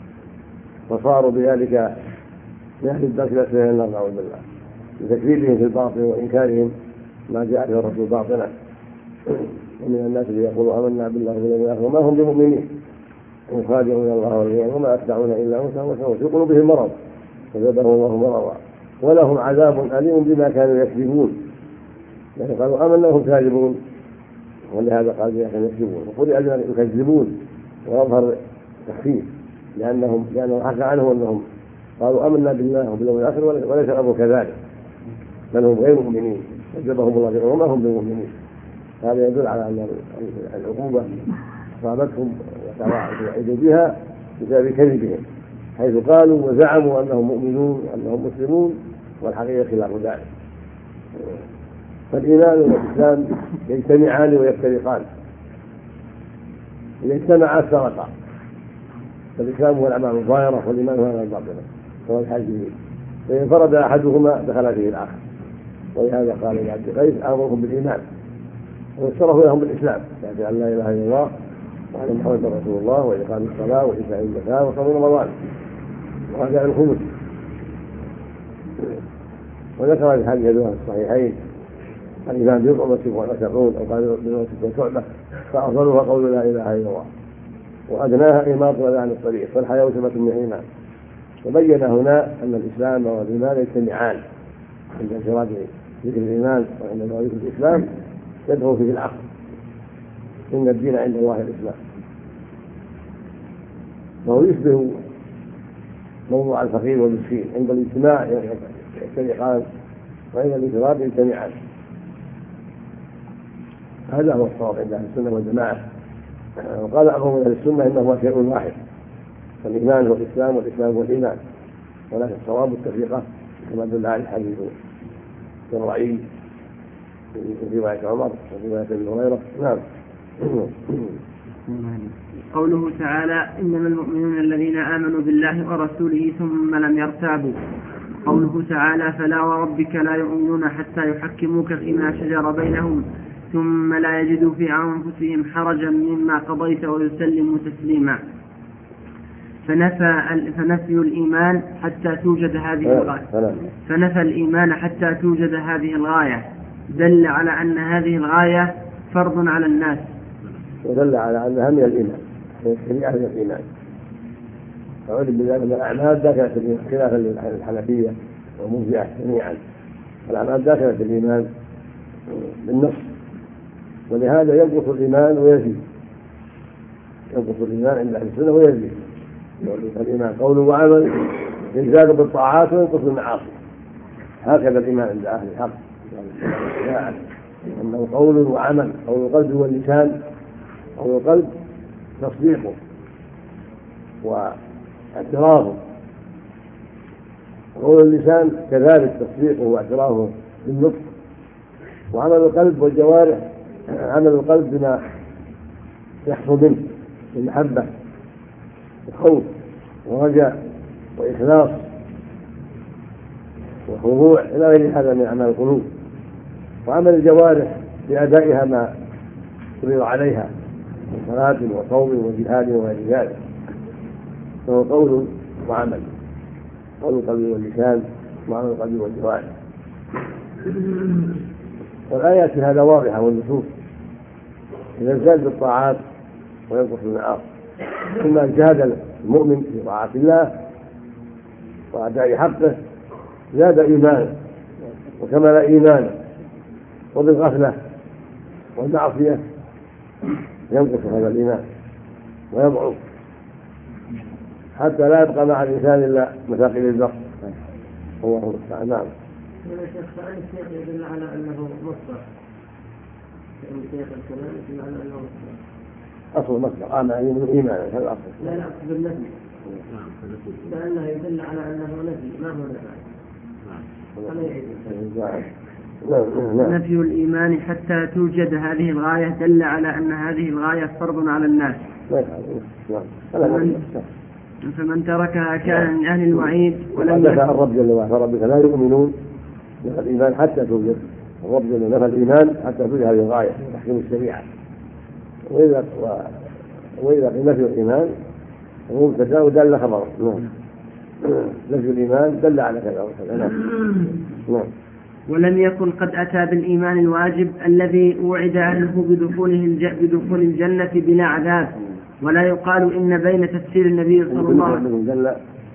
فصاروا بذلك من أهل الدرك الأسفل من النار نعوذ بالله، بتكذيبهم في الباطن وإنكارهم ما جاء به الرسول باطنا. ومن الناس اللي يقولوا آمنا بالله واليوم الآخر وما هم بمؤمنين يخادعون الله والعياذ وما يخدعون إلا أنفسهم وفي قلوبهم مرض فزادهم الله مرضا ولهم عذاب أليم بما كانوا يكذبون. يعني قالوا آمنا وهم كاذبون، ولهذا قال بما كانوا يكذبون، وقل أجمل يكذبون ويظهر تخفيف لأنهم لأنه حكى عنهم أنهم قالوا آمنا بالله وباليوم الآخر وليس الأمر كذلك، بل هم غير مؤمنين كذبهم الله وما هم بمؤمنين. هذا يدل على أن العقوبة أصابتهم وعيدوا بها بسبب كذبهم، حيث قالوا وزعموا أنهم مؤمنون وأنهم مسلمون والحقيقة خلاف ذلك. فالإيمان والإسلام يجتمعان ويفترقان، إذا اجتمعا افترقا، فالإسلام هو الأعمال الظاهرة والإيمان هو الأعمال الباطنة هو الحاجبين، فإن انفرد أحدهما دخل فيه الآخر. ولهذا قال لعبد القيس آمركم بالإيمان ويسره لهم بالإسلام، يعني أن لا إله إلا الله وأن محمدا رسول الله وإقام الصلاة وإيتاء الزكاة وصوم رمضان وأداء الخمس. وذكر الحديث في الصحيحين الإيمان بضع وسبعون أو قال بضع وستون شعبة، فأفضلها قول لا إله إلا الله وأدناها إماطة الأذى عن الطريق، فالحياة سمة من الإيمان. وبين هنا أن الإسلام والإيمان يجتمعان عند انفراد ذكر الإيمان وعندما ذكر الإسلام يدخل فيه العقل، إن الدين عند الله الإسلام، وهو يشبه موضوع الفقير والمسكين، عند الاجتماع يفترقان وعند الانفراد يجتمعان. هذا هو الصواب عند أهل السنة والجماعة. وقال بعضهم أهل السنة إنه هو شيء واحد، فالإيمان هو الإسلام والإسلام هو الإيمان، ولكن الصواب التفرقة كما دل عليه الحديث الرعي في رواية عمر وفي رواية أبي هريرة. نعم. قوله تعالى: إنما المؤمنون الذين آمنوا بالله ورسوله ثم لم يرتابوا. قوله تعالى: فلا وربك لا يؤمنون حتى يحكموك فيما شجر بينهم ثم لا يجدوا في أنفسهم حرجا مما قضيت ويسلموا تسليما. فنفى, فنفي الإيمان حتى توجد هذه الغاية فنفى الإيمان حتى توجد هذه الغاية دل على أن هذه الغاية فرض على الناس، ودل على أنها من الإيمان، الشريعة من الإيمان. فعلم بذلك أن الأعمال داخلة في الإيمان خلافا للحنفية والمرجئة جميعا، الأعمال داخلة في الإيمان بالنص، ولهذا ينقص الإيمان ويزيد، ينقص الإيمان عند أهل السنة ويزيد. الإيمان قول وعمل يزداد بالطاعات وينقص بالمعاصي، هكذا الإيمان عند أهل الحق أنه قول وعمل، قول القلب واللسان، قول القلب تصديقه واعترافه، قول اللسان كذلك تصديقه واعترافه بالنطق، وعمل القلب والجوارح عمل القلب بما يحصل منه من محبة وخوف ورجاء وإخلاص وخضوع إلى غير هذا من أعمال القلوب، وعمل الجوارح بأدائها ما فرض عليها من صلاة وصوم وجهاد وغير ذلك، فهو قول وعمل، قول القلب واللسان وعمل القلب والجوارح. والآيات في هذا واضحة والنصوص، إذا ازداد بالطاعات وينقص بالمعاصي، ثم اجتهد المؤمن في طاعة الله وأداء حقه زاد إيمانه وكمل إيمانه، وبالغفلة والمعصية ينقص هذا الإيمان ويضعف حتى لا يبقى مع الإنسان إلا مثاقل البر. الله المستعان. نعم. الشيخ يدل على أنه مصدر، الشيخ الكلام يدل على أنه مصدر. أصل مصدر أنا من الإيمان هذا الأصل. لا لا أقصد النفي، لأنه يدل على أنه نفي ما هو نفي. نفي الإيمان حتى توجد هذه الغاية دل على أن هذه الغاية فرض على الناس. فمن, فمن تركها كان من أهل الوعيد. ولم يكن الرب جل وعلا فربك لا يؤمنون نفى الإيمان حتى توجد، الرب جل نفى الإيمان حتى توجد هذه الغاية تحكيم الشريعة. وإذا وإذا نفي الإيمان هو مبتدأ ودل خبره. نفي الإيمان دل على كذا وكذا. نعم. ولم يكن قد أتى بالإيمان الواجب الذي وعد أهله بدخوله بدخول الجنة بلا عذاب، ولا يقال إن بين تفسير النبي صلى الله عليه وسلم دل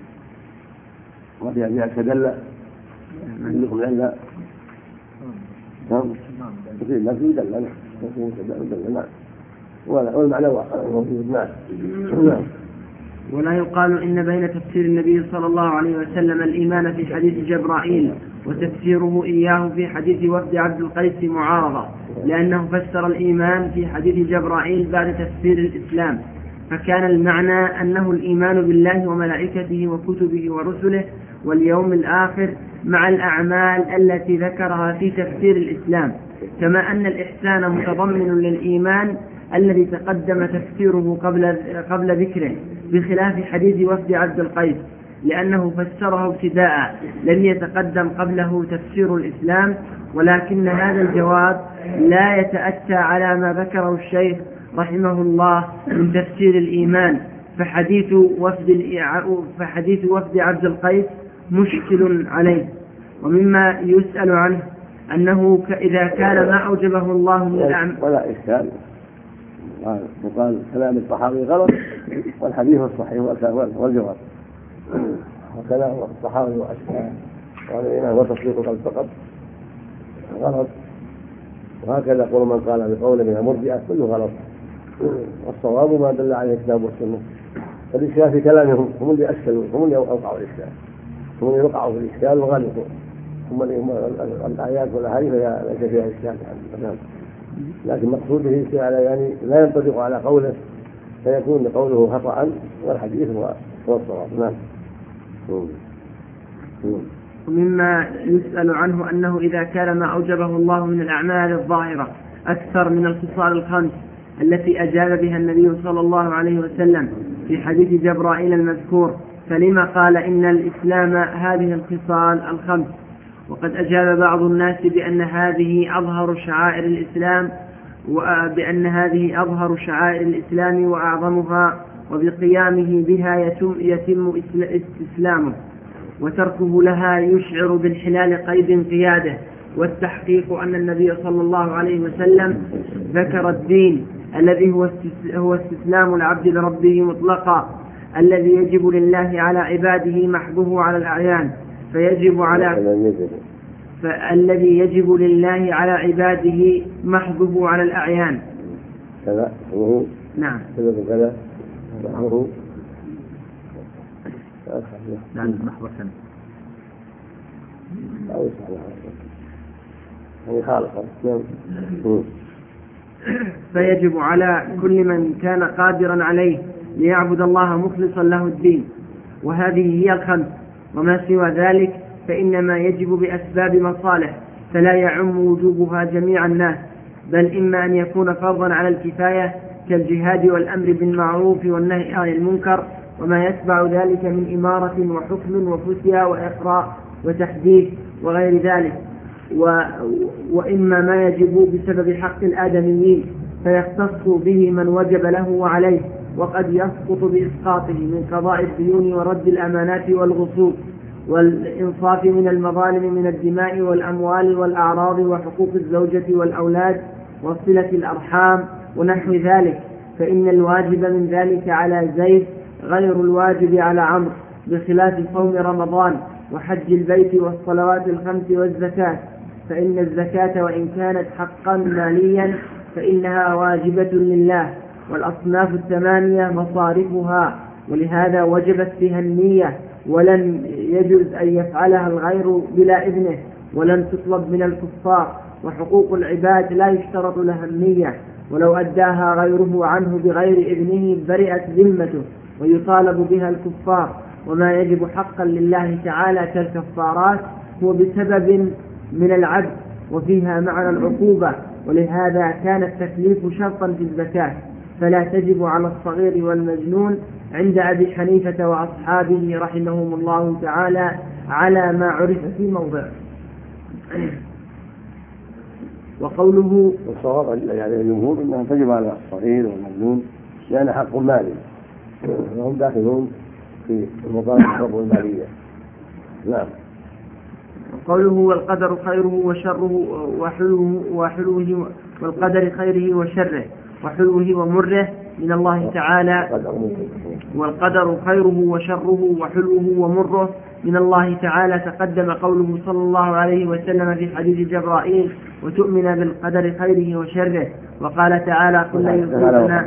وفي أبيات دل عندكم دل نعم في النفي دل نعم والمعنى موجود. نعم. ولا يقال إن بين تفسير النبي صلى الله عليه وسلم الإيمان في حديث جبرائيل وتفسيره إياه في حديث وفد عبد القيس معارضة، لأنه فسر الإيمان في حديث جبرائيل بعد تفسير الإسلام، فكان المعنى أنه الإيمان بالله وملائكته وكتبه ورسله واليوم الآخر مع الأعمال التي ذكرها في تفسير الإسلام، كما أن الإحسان متضمن للإيمان الذي تقدم تفسيره قبل قبل ذكره، بخلاف حديث وفد عبد القيس لأنه فسره ابتداء لم يتقدم قبله تفسير الإسلام. ولكن هذا الجواب لا يتأتى على ما ذكره الشيخ رحمه الله من تفسير الإيمان، فحديث وفد فحديث وفد عبد القيس مشكل عليه. ومما يسأل عنه أنه إذا كان ما أوجبه الله من الأعمال ولا إشكال، وقال كلام الصحابي غلط والحديث الصحيح والجواب، وكلام الصحابي وأشكال والإيمان وتصديق القلب فقط غلط، وهكذا قول من قال بقول من المرجئة كله غلط، والصواب ما دل عليه الكتاب والسنة. فالإشكال في كلامهم هم اللي أشكلوا، هم اللي أوقعوا الإشكال، هم اللي وقعوا في الإشكال وغلطوا، هم اللي الآيات والأحاديث ليس فيها إشكال. لكن مقصوده يعني لا ينطبق على قوله فيكون قوله خطأ والحديث هو الصواب. نعم. ومما يسأل عنه أنه إذا كان ما أوجبه الله من الأعمال الظاهرة أكثر من الخصال الخمس التي أجاب بها النبي صلى الله عليه وسلم في حديث جبرائيل المذكور، فلما قال إن الإسلام هذه الخصال الخمس؟ وقد أجاب بعض الناس بأن هذه أظهر شعائر الإسلام وبأن هذه أظهر شعائر الإسلام وأعظمها، وبقيامه بها يتم, يتم استسلامه، وتركه لها يشعر بالحلال قيد قياده. والتحقيق أن النبي صلى الله عليه وسلم ذكر الدين الذي هو استسلام العبد لربه مطلقا، الذي يجب لله على عباده محضه على الأعيان، فيجب على فالذي يجب لله على عباده محضه على الأعيان. كذا هو نعم كذا كذا هو نعم محض سنة أو هو خالص. فيجب على كل من كان قادرا عليه ليعبد الله مخلصا له الدين، وهذه هي الخمس، وما سوى ذلك فإنما يجب بأسباب مصالح، فلا يعم وجوبها جميع الناس، بل إما أن يكون فرضا على الكفاية كالجهاد والأمر بالمعروف والنهي عن المنكر وما يتبع ذلك من إمارة وحكم وفتيا وإقراء وتحديث وغير ذلك، و... وإما ما يجب بسبب حق الآدميين فيختص به من وجب له وعليه، وقد يسقط بإسقاطه من قضاء الديون ورد الأمانات والغصوب والإنصاف من المظالم من الدماء والأموال والأعراض وحقوق الزوجة والأولاد وصلة الأرحام ونحو ذلك، فإن الواجب من ذلك على زيد غير الواجب على عمرو، بخلاف صوم رمضان وحج البيت والصلوات الخمس والزكاة، فإن الزكاة وإن كانت حقا ماليا فإنها واجبة لله، والأصناف الثمانية مصارفها، ولهذا وجبت فيها النية، ولن يجوز أن يفعلها الغير بلا إذنه، ولن تطلب من الكفار، وحقوق العباد لا يشترط لها النية، ولو أداها غيره عنه بغير إذنه برئت ذمته ويطالب بها الكفار. وما يجب حقا لله تعالى كالكفارات هو بسبب من العبد وفيها معنى العقوبة، ولهذا كان التكليف شرطا في الزكاة، فلا تجب على الصغير والمجنون عند أبي حنيفة وأصحابه رحمهم الله تعالى على ما عرف في موضع. وقوله والصواب يعني الجمهور أنها تجب على الصغير والمجنون لأن حق مالي وهم داخلون في المطالب الحقوق المالية. نعم. قوله والقدر خيره وشره وحلوه وحلوه والقدر خيره وشره وحلوه ومره من الله تعالى، والقدر خيره وشره وحلوه ومره من الله تعالى تقدم قوله صلى الله عليه وسلم في حديث جبرائيل وتؤمن بالقدر خيره وشره، وقال تعالى قل لن يصيبنا.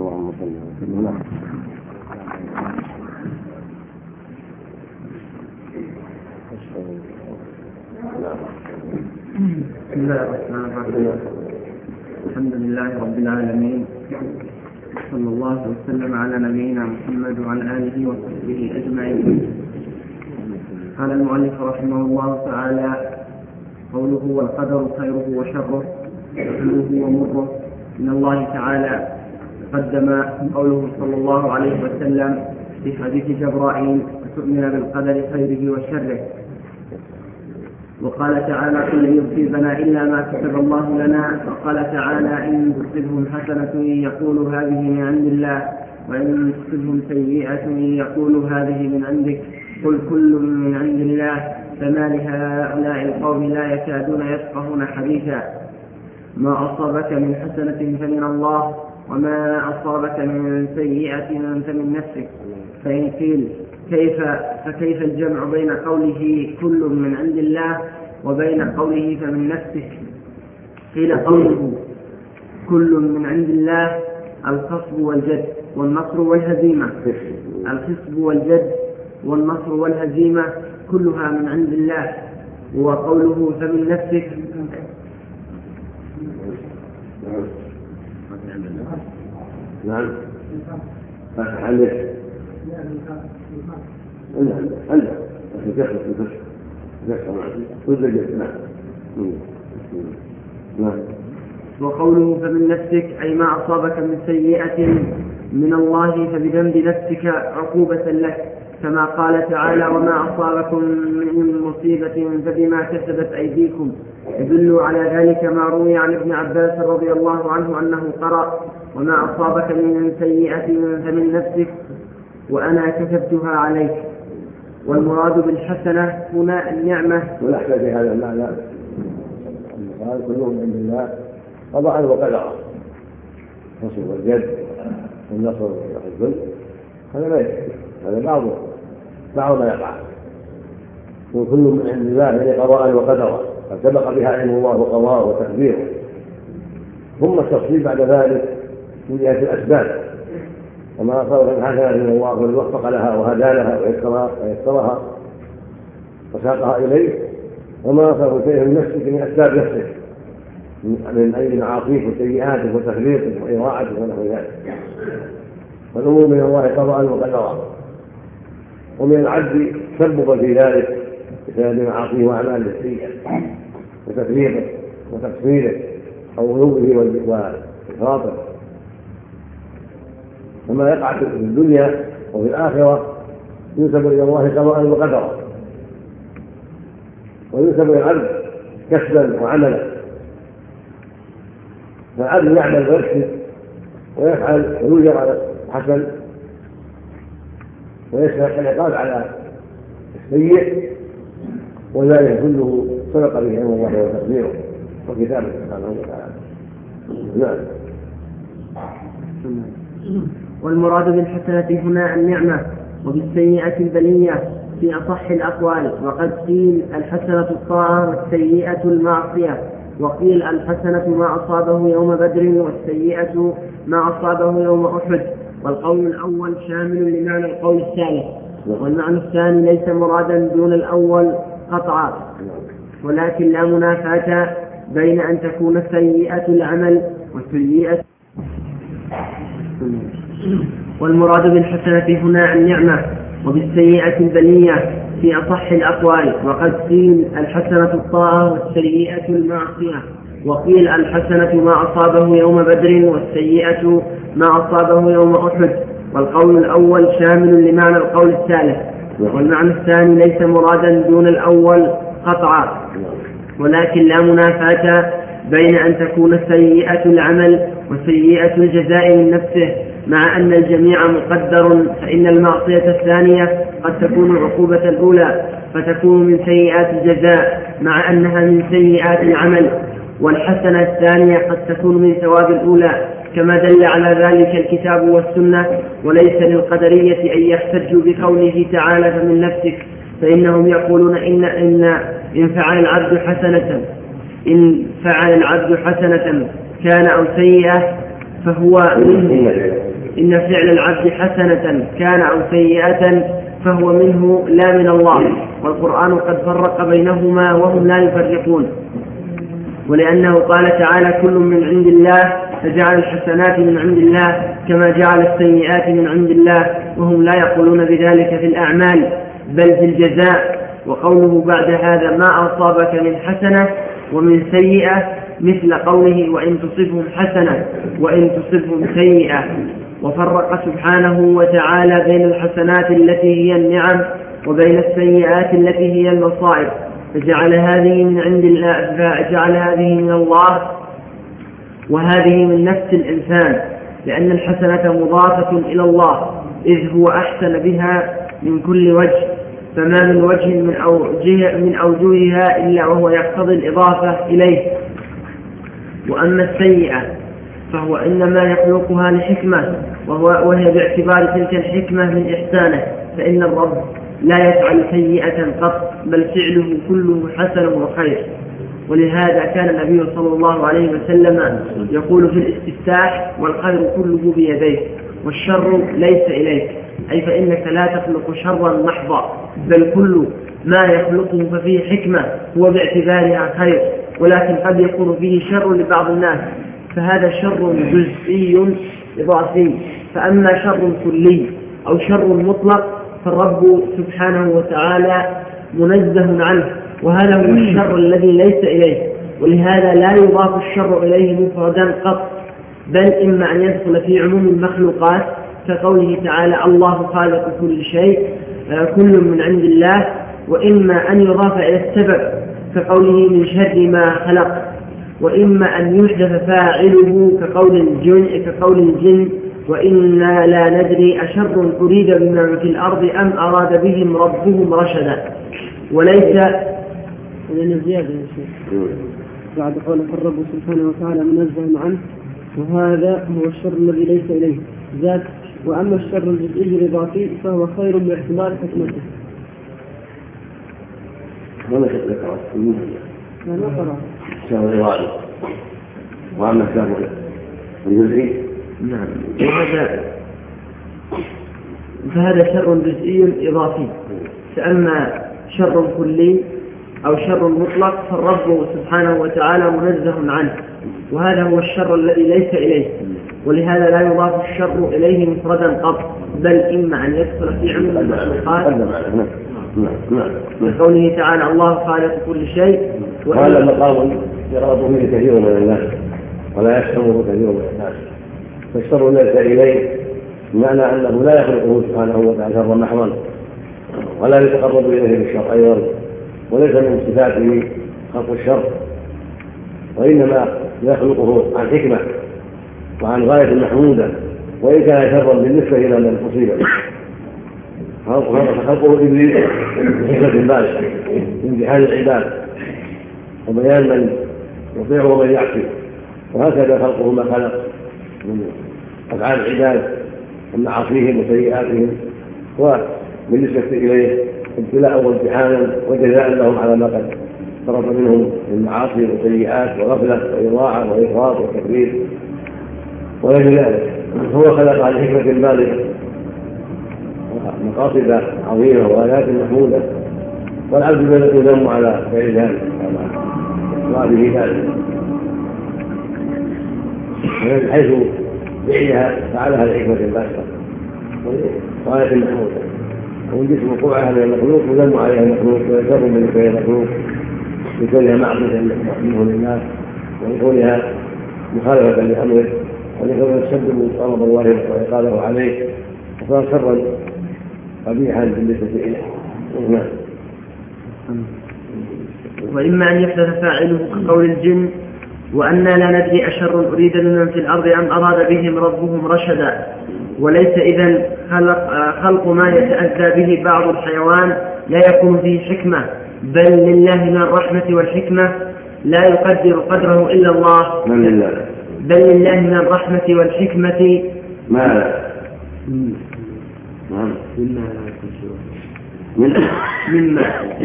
بسم الله الرحمن الرحيم، الحمد لله رب العالمين، صلى الله وسلم على نبينا محمد وعلى آله وصحبه أجمعين. قال المؤلف رحمه الله تعالى قوله والقدر خيره وشره وحلوه ومره من الله تعالى قدم قوله صلى الله عليه وسلم في حديث جبرائيل وتؤمن بالقدر خيره وشره، وقال تعالى قل لن يصيبنا إلا ما كتب الله لنا، وقال تعالى إن تصبهم حسنة يقول هذه من عند الله وإن تصبهم سيئة يقول هذه من عندك، قل كل من عند الله فما لهؤلاء القوم لا يكادون يفقهون حديثا، ما أصابك من حسنة فمن الله وما أصابك من سيئة فمن نفسك. فإن قيل كيف فكيف الجمع بين قوله كل من عند الله وبين قوله فمن نفسك؟ قيل قوله كل من عند الله الخصب والجد والنصر والهزيمة، الخصب والجد والنصر والهزيمة كلها من عند الله، وقوله فمن نفسك نعم فتح عليك عندها عندها لكن تخلص الفشل تخلص وتزجل. نعم نعم. وقوله فمن نفسك أي ما أصابك من سيئة من الله فبذنب نفسك عقوبة لك، كما قال تعالى وما أصابكم من مصيبة فبما كسبت أيديكم، يدل على ذلك ما روي عن ابن عباس رضي الله عنه أنه قرأ وما أصابك من سيئة فمن نفسك وأنا كتبتها عليك. والمراد بالحسنة هنا النعمة. والأحسن في هذا المعنى قال كلهم عند الله قضاء وقدرا، النصر والجد والنصر والحزن هذا لا يكفي، هذا بعض بعض ما يقع، وكل من عند الله يعني قضاء وقدرا قد سبق بها علم الله وقضاءه وتقديره، ثم التفصيل بعد ذلك من جهة الأسباب، وما أصابك من حسنة من الله ومن وفق لها وهدى لها ويسرها وساقها إليه، وما أصابك شيء من نفسك من أسباب نفسك من أي معاصيك وسيئاتك وتفريطك وإضاعتك ونحو ذلك. فالأمور من الله قضاء وقدرا، ومن العبد تسببا في ذلك بسبب معاصيه وأعماله السيئة، وتفريطه وتكفيره أو غلوه والإفراطه، وما يقع في الدنيا وفي الآخرة ينسب إلى الله قضاء وقدرا، وينسب إلى العبد كسبا وعملا. فالعبد يعمل ويكسب ويفعل ويوجر على الحسن ويستحق العقاب على السيء، وذلك كله صدق به علم الله وتقديره وكتابه سبحانه وتعالى. نعم. والمراد بالحسنة هنا النعمة، وبالسيئة البلية في أصح الأقوال. وقد قيل الحسنة الطاعة والسيئة المعصية، وقيل الحسنة ما أصابه يوم بدر والسيئة ما أصابه يوم أحد. والقول الأول شامل لمعنى القول الثالث، والمعنى الثاني ليس مرادا دون الأول قطعا، ولكن لا منافاة بين أن تكون سيئة العمل وسيئة. والمراد بالحسنة هنا النعمة، وبالسيئة البلية في أصح الأقوال. وقد قيل الحسنة الطاعة والسيئة المعصية، وقيل الحسنة ما أصابه يوم بدر والسيئة ما أصابه يوم أحد. والقول الأول شامل لمعنى القول الثالث، والمعنى الثاني ليس مرادا دون الأول قطعا، ولكن لا منافاة بين أن تكون سيئة العمل وسيئة الجزاء من نفسه، مع أن الجميع مقدر، فإن المعصية الثانية قد تكون عقوبة الأولى فتكون من سيئات الجزاء مع أنها من سيئات العمل، والحسنة الثانية قد تكون من ثواب الأولى، كما دل على ذلك الكتاب والسنة. وليس للقدرية أن يحتجوا بقوله تعالى فمن نفسك، فإنهم يقولون إن, إن, إن فعل العبد حسنة إن فعل العبد حسنة كان أو سيئة فهو منه، إن فعل العبد حسنة كان أو سيئة فهو منه لا من الله، والقرآن قد فرق بينهما وهم لا يفرقون. ولأنه قال تعالى كل من عند الله، فجعل الحسنات من عند الله كما جعل السيئات من عند الله، وهم لا يقولون بذلك في الأعمال بل في الجزاء. وقوله بعد هذا ما أصابك من حسنة ومن سيئة مثل قوله وإن تصبهم حسنة وإن تصبهم سيئة. وفرق سبحانه وتعالى بين الحسنات التي هي النعم وبين السيئات التي هي المصائب، فجعل هذه من عند الله فجعل هذه من الله وهذه من نفس الإنسان، لأن الحسنة مضافة إلى الله إذ هو أحسن بها من كل وجه، فما من وجه من أوجه من أوجهها إلا وهو يقتضي الإضافة إليه. وأما السيئة فهو إنما يخلقها لحكمة، وهي باعتبار تلك الحكمة من إحسانه، فإن الرب لا يفعل سيئة قط بل فعله كله حسن وخير. ولهذا كان النبي صلى الله عليه وسلم يقول في الاستفتاح والخير كله بيديك والشر ليس إليك، أي فإنك لا تخلق شرا محضا بل كل ما يخلقه ففيه حكمة هو باعتبارها خير، ولكن قد يكون فيه شر لبعض الناس فهذا شر جزئي إضافي. فأما شر كلي أو شر مطلق فالرب سبحانه وتعالى منزه عنه، وهذا هو الشر الذي ليس إليه، ولهذا لا يضاف الشر إليه مفردا قط، بل إما أن يدخل في عموم المخلوقات كقوله تعالى الله خالق كل شيء كل من عند الله، وإما أن يضاف إلى السبب كقوله من شر ما خلق، وإما أن يحدث فاعله كقول الجن, كقول الجن وإنا لا ندري أشر أريد بمن في الأرض أم أراد بهم ربهم رشدا. وليس لأن زيادة يا شيخ بعد قوله الرب سبحانه وتعالى منزه عنه، وهذا هو الشر الذي ليس إليه ذات. وأما الشر الجزئي الإضافي فهو خير باعتبار حكمته. ولا شك لك لا نقرأ شر الغالب. وأما الشر الجزئي نعم وهذا فهذا شر جزئي إضافي. فأما شر كلي أو شر مطلق فالرب سبحانه وتعالى منزه عنه، وهذا هو الشر الذي ليس إليه، ولهذا لا يضاف الشر إليه مفردا قط، بل إما أن يدخل في عموم المخلوقات لقوله تعالى الله خالق كل شيء. وهذا مقام يرغب فيه كثير من الناس ولا يحتمله كثير من الناس، فاشتروا الناس إليه بمعنى أنه لا يخلقه سبحانه وتعالى شرا محضا ولا يتقرب إليه بالشر أيضا، وليس من صفاته خلق الشر، وإنما يخلقه عن حكمة وعن غاية محمودة، وإن كان شرا بالنسبة إلى من أصيبه. فخلقه إبليس بحكمة بالغة لامتحان العباد وبيان من يطيع ومن يعصي، وهكذا خلقه ما خلق من أفعال العباد من معاصيهم وسيئاتهم، وبالنسبة إليه ابتلاء وامتحانا وجزاء لهم على ما قد فرط منهم من معاصي وسيئات وغفلة وإضاعة وإفراط وتكبير وغير ذلك. هو خلق عن حكمة بالغة مقاصد عظيمة وآيات محمودة، والعبد يذم على فعل ذلك وعلى ذلك، ومن حيث فعلها فعلها الحكمة الباسطة وآية محمودة، والجسم وقوعها من المخلوق يذم عليها المخلوق ويسر من فعل المخلوق لكونها معصية منه للناس ولكونها مخالفة لأمره ولكونها تسبب غضب الله وعقابه عليه وصار شرا قبيحا بالنسبة إليه. وإما أن يحدث فاعله كقول الجن وأنا لا ندري أشر أريد بمن في الأرض أم أراد بهم ربهم رشدا، وليس إذن خلق, خلق ما يتأذى به بعض الحيوان لا يكون فيه حكمة، بل لله من الرحمة والحكمة لا يقدر قدره إلا الله، بل لله من الرحمة والحكمة ما لا مما مما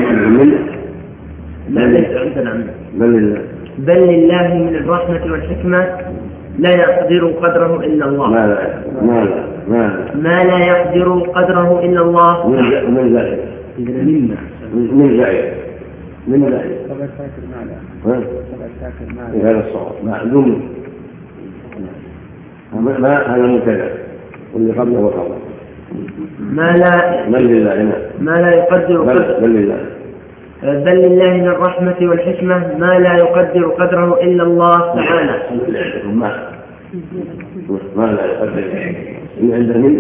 لا ليس عندنا بل بل لله من الرحمة والحكمة لا يقدر قدره إلا الله، ما لا ما لا ما, ما لا يقدر قدره إلا الله من ذلك مما من ذلك من ذلك طبعا ساكر معنا طبعا ساكر معنا هذا الصواب معلوم ما هذا مبتدأ واللي قبله خبر ما لا بل لله ما لا يقدر قدره بل لله بل لله من الرحمة والحكمة ما لا يقدر قدره إلا الله تعالى. ما ما لا يقدر إن عنده من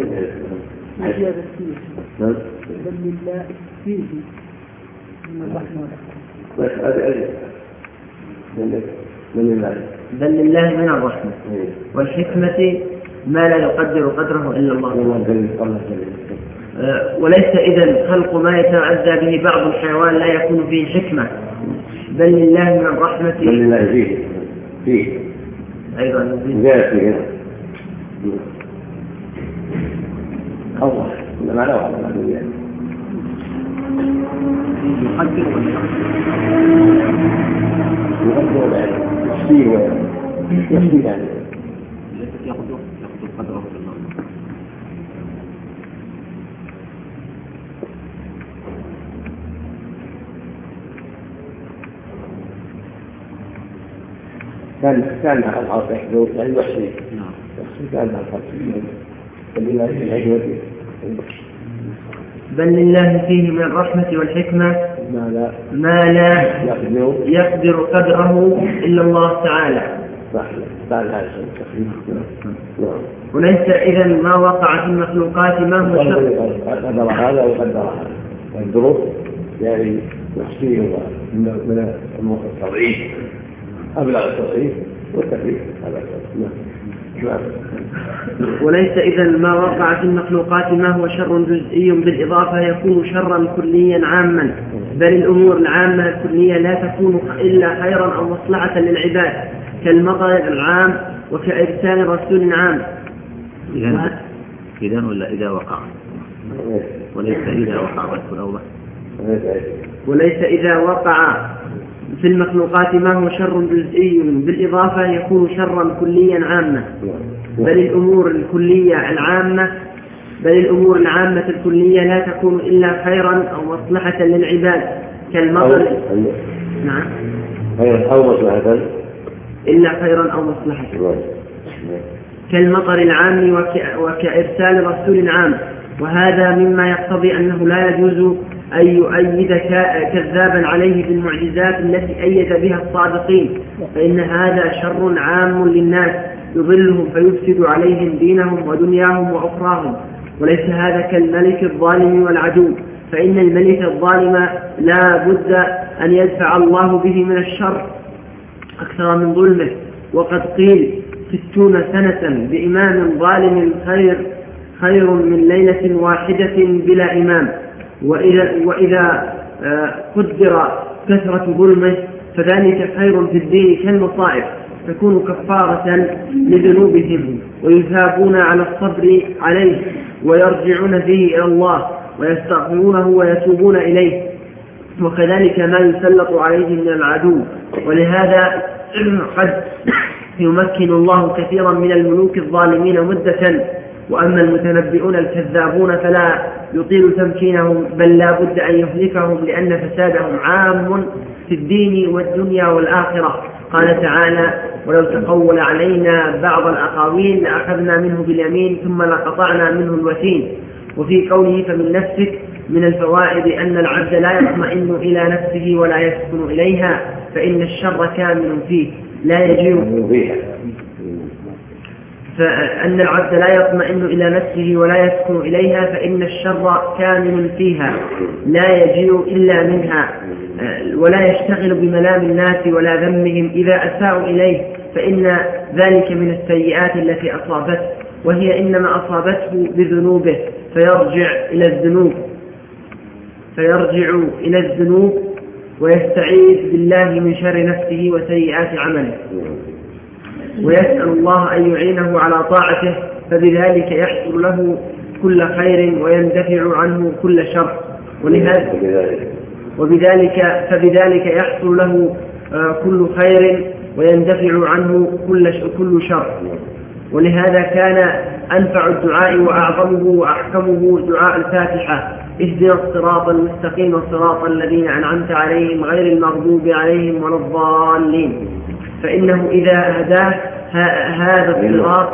بل لله فيه من الرحمة بس هذا بل لله بل لله من الرحمة والحكمة ما لا يقدر قدره إلا الله. وليس إذن خلق ما يتعزى به بعض الحيوان لا يكون فيه حكمة، بل لله من الرحمة بل لله فيه فيه أيضا جاء فيه الله إنما لا وعلى الله يقدر يقدر العلم يحصيه ويحصيه يعني يقدر يقدر قدره إلا الله. كان كان الخلق يحدث يعني يحصي يحصي كان الخلق بل لله فيه الحكمة بل لله فيه من الرحمة والحكمة ما لا ما لا يقدر يقدر قدره إلا الله تعالى. صح بعد هذا التخفيف. وليس إذن ما وقع في المخلوقات ما هو شر قدر هذا وقدر هذا والظروف يعني يحصيه من التضعيف أبلغ التضعيف والتكليف هذا نعم. وليس إذن ما وقع في المخلوقات ما هو شر جزئي بالإضافة يكون شرا كليا عاما، بل الأمور العامة الكلية لا تكون إلا خيرا أو مصلحة للعباد كالمطر العام وكإرسال رسول عام. إذن ولا إذا وقع وليس إذا وقع رسول أوضح وليس إذا وقع في المخلوقات ما هو شر جزئي بالإضافة يكون شرا كليا عاما، بل الأمور الكلية العامة بل الأمور العامة الكلية لا تكون إلا خيرا أو مصلحة للعباد كالمطر نعم أو مصلحة إلا خيرا أو مصلحة كالمطر العام وك... وكإرسال رسول عام، وهذا مما يقتضي أنه لا يجوز أن يؤيد كذابا عليه بالمعجزات التي أيد بها الصادقين، فإن هذا شر عام للناس يضلهم فيفسد عليهم دينهم ودنياهم وأخراهم. وليس هذا كالملك الظالم والعدو، فإن الملك الظالم لا بد أن يدفع الله به من الشر أكثر من ظلمه. وقد قيل ستون سنة بإمام ظالم خير خير من ليلة واحدة بلا إمام. وإذا, وإذا قدر كثرة ظلمه فذلك خير في الدين كالمصائب، تكون كفارة لذنوبهم ويثابون على الصبر عليه ويرجعون فيه إلى الله ويستغفرونه ويتوبون إليه. وكذلك ما يسلط عليه من العدو. ولهذا قد يمكن الله كثيرا من الملوك الظالمين مدة، وأما المتنبئون الكذابون فلا يطيل تمكينهم، بل لا بد أن يهلكهم، لأن فسادهم عام في الدين والدنيا والآخرة. قال تعالى: ولو تقول علينا بعض الأقاويل لأخذنا منه باليمين ثم لقطعنا منه الوتين. وفي قوله فمن نفسك من الفوائد أن العبد لا يطمئن إلى نفسه ولا يسكن إليها، فإن الشر كامل فيه لا يجيء فأن العبد لا يطمئن إلى نفسه ولا يسكن إليها، فإن الشر كامل فيها لا يجيء إلا منها، ولا يشتغل بملام الناس ولا ذمهم إذا أساءوا إليه، فإن ذلك من السيئات التي أصابته، وهي إنما أصابته بذنوبه، فيرجع إلى الذنوب فيرجع إلى الذنوب ويستعيذ بالله من شر نفسه وسيئات عمله، ويسأل الله أن يعينه على طاعته، فبذلك يحصل له كل خير ويندفع عنه كل شر. ولهذا وبذلك فبذلك يحصل له كل خير ويندفع عنه كل كل شر. ولهذا كان أنفع الدعاء وأعظمه وأحكمه دعاء الفاتحة: اهدنا الصراط المستقيم صراط الذين أنعمت عليهم غير المغضوب عليهم ولا الضالين. فإنه إذا هداه هذا الصراط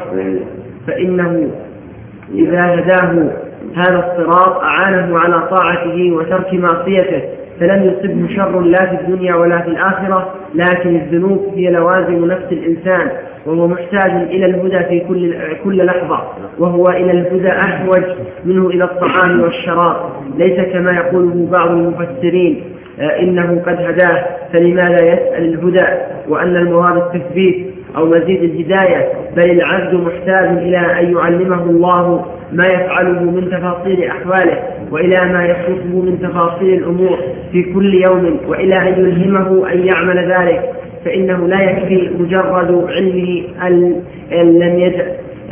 فإنه إذا هداه هذا الصراط أعانه على طاعته وترك معصيته، فلم يصبه شر لا في الدنيا ولا في الآخرة، لكن الذنوب هي لوازم نفس الإنسان، وهو محتاج إلى الهدى في كل, كل لحظة، وهو إلى الهدى أحوج منه إلى الطعام والشراب، ليس كما يقوله بعض المفسرين إنه قد هداه فلماذا يسأل الهدى، وأن المراد التثبيت أو مزيد الهداية، بل العبد محتاج إلى أن يعلمه الله ما يفعله من تفاصيل أحواله، وإلى ما يخصه من تفاصيل الأمور في كل يوم، وإلى أن يلهمه أن يعمل ذلك، فإنه لا يكفي مجرد علمه أن لم يجعل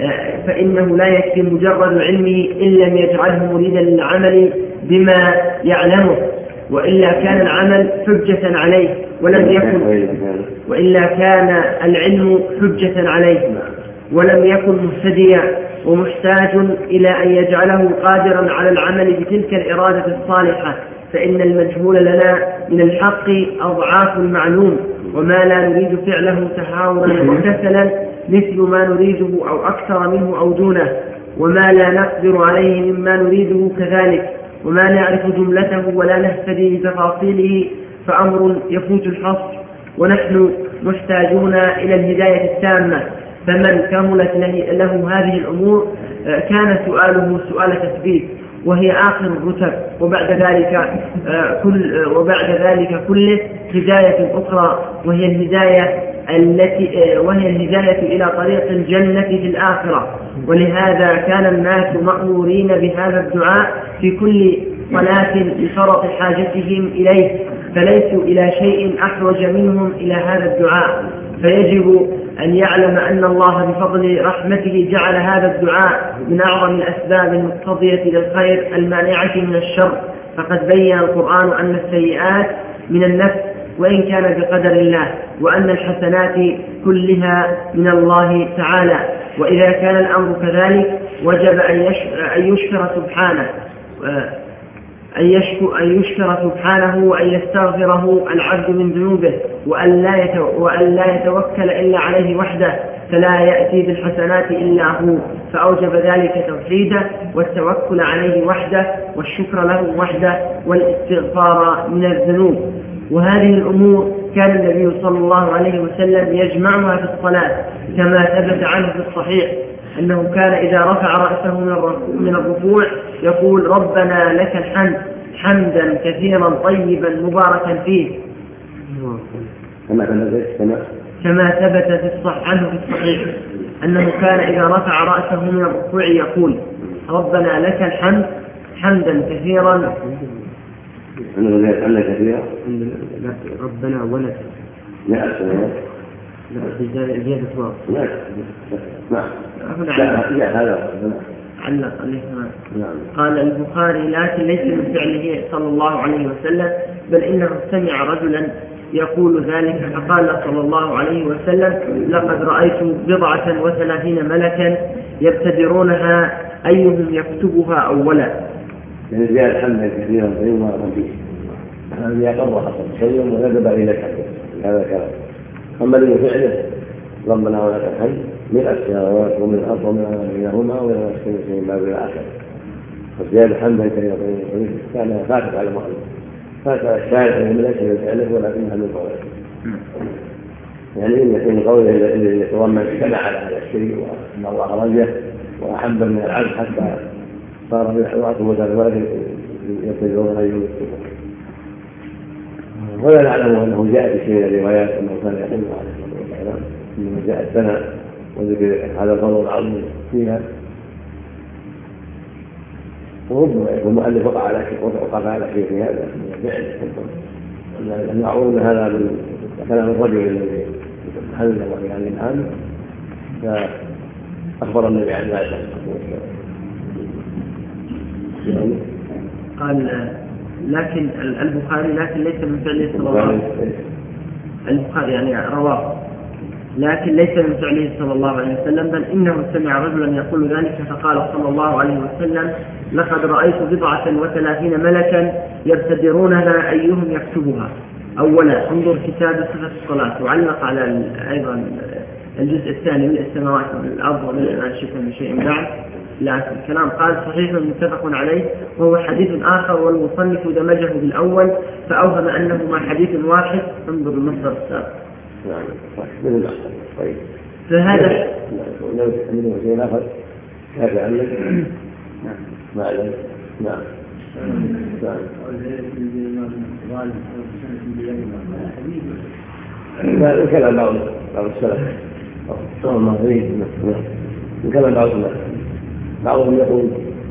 فإنه لا يكفي مجرد علمه إن لم يجعله مريدا للعمل بما يعلمه، وإلا كان العمل حجة عليه ولم يكن وإلا كان العلم حجة عليه ولم يكن مهتديا، ومحتاج إلى أن يجعله قادرا على العمل بتلك الإرادة الصالحة، فإن المجهول لنا من الحق أضعاف المعلوم، وما لا نريد فعله تحاورا مكتسلا مثل ما نريده أو أكثر منه أو دونه، وما لا نقدر عليه مما نريده كذلك، وما نعرف جملته ولا نهتدي بتفاصيله فأمر يفوت الحصر، ونحن محتاجون إلى الهداية التامة. فمن كملت له هذه الأمور كان سؤاله سؤال تثبيت، وهي آخر الرتب، وبعد ذلك كل وبعد ذلك كله هداية أخرى، وهي الهداية التي وهي الهداية إلى طريق الجنة في الآخرة. ولهذا كان الناس مأمورين بهذا الدعاء في كل صلاة لشرط حاجتهم إليه، فليسوا إلى شيء أحوج منهم إلى هذا الدعاء، فيجب أن يعلم أن الله بفضل رحمته جعل هذا الدعاء من أعظم الأسباب المقتضية للخير المانعة من الشر. فقد بين القرآن أن السيئات من النفس وإن كان بقدر الله، وأن الحسنات كلها من الله تعالى. وإذا كان الأمر كذلك وجب أن يشكر سبحانه أن يشكر سبحانه وأن يستغفره العبد من ذنوبه، وأن لا يتوكل إلا عليه وحده، فلا يأتي بالحسنات إلا هو، فأوجب ذلك توحيده والتوكل عليه وحده والشكر له وحده والاستغفار من الذنوب. وهذه الأمور كان النبي صلى الله عليه وسلم يجمعها في الصلاة، كما ثبت عنه في الصحيح أنه كان إذا رفع رأسه من الركوع يقول ربنا لك الحمد حمدا كثيرا طيبا مباركا فيه، كما ثبت في الصح عنه في الصحيح أنه كان إذا رفع رأسه من الركوع يقول ربنا لك الحمد حمدا كثيرا ربنا ولك لا لا زيادة واو لا لا هذا علق عليه. قال البخاري لكن ليس من فعله صلى الله عليه وسلم، بل إنه سمع رجلا يقول ذلك فقال صلى الله عليه وسلم لقد رأيت بضعة وثلاثين ملكا يبتدرونها أيهم يكتبها أولا. يعني زيادة حمدا كثيرا طيبا ربيه هذا يقر حصل شيء وندب إليك هذا كلام. أما الذي فعله ربنا ولك الحمد من السماوات ومن الأرض ومن بينهما ولا نشرك شيء ما بين الآخر، فزيادة حمدا كثيرا طيبا كان فاتت على المؤلف، فاتت الشاهد من ليس من فعله ولكنها من قوله، يعني إن من قوله الذي يتضمن اجتمع على هذا الشيء وأنه أخرجه وأحب من العبد حتى صار بالحوات وذلك يبتدرون أن يمسكون. ولا نعلم أنه جاء بشيء من الروايات أنه كان يحل عليه الصلاة والسلام إنما جاء السنة وذكر هذا الفضل العظيم فيها، وربما يكون المؤلف وقع على شيء وقف على شيء في هذا من الفعل، أن يعود هذا من كلام الرجل الذي حل وفي هذه الحال، فأخبر النبي عن ذلك. قال لكن البخاري لكن ليس من فعله صلى الله عليه وسلم، البخاري يعني رواه لكن ليس من فعله صلى الله عليه وسلم، بل إنه سمع رجلا يقول ذلك فقال صلى الله عليه وسلم لقد رأيت بضعة وثلاثين ملكا يبتدرونها أيهم يكتبها أولا. انظر كتاب صفة الصلاة وعلق على أيضا الجزء الثاني من السماوات ومن الأرض ومن الأنشئة من شيء بعد، لكن الكلام قال صحيح متفق عليه وهو حديث آخر والمصنف دمجه بالأول فأوهم أنهما حديث واحد. انظر المصدر السابق. نعم طيب. فهذا لو تحمله شيء آخر كافي عنك. نعم ما عليك. نعم نعم لا الكلام بعض بعض السلف ما يريد الكلام بعض السلف بعضهم يقول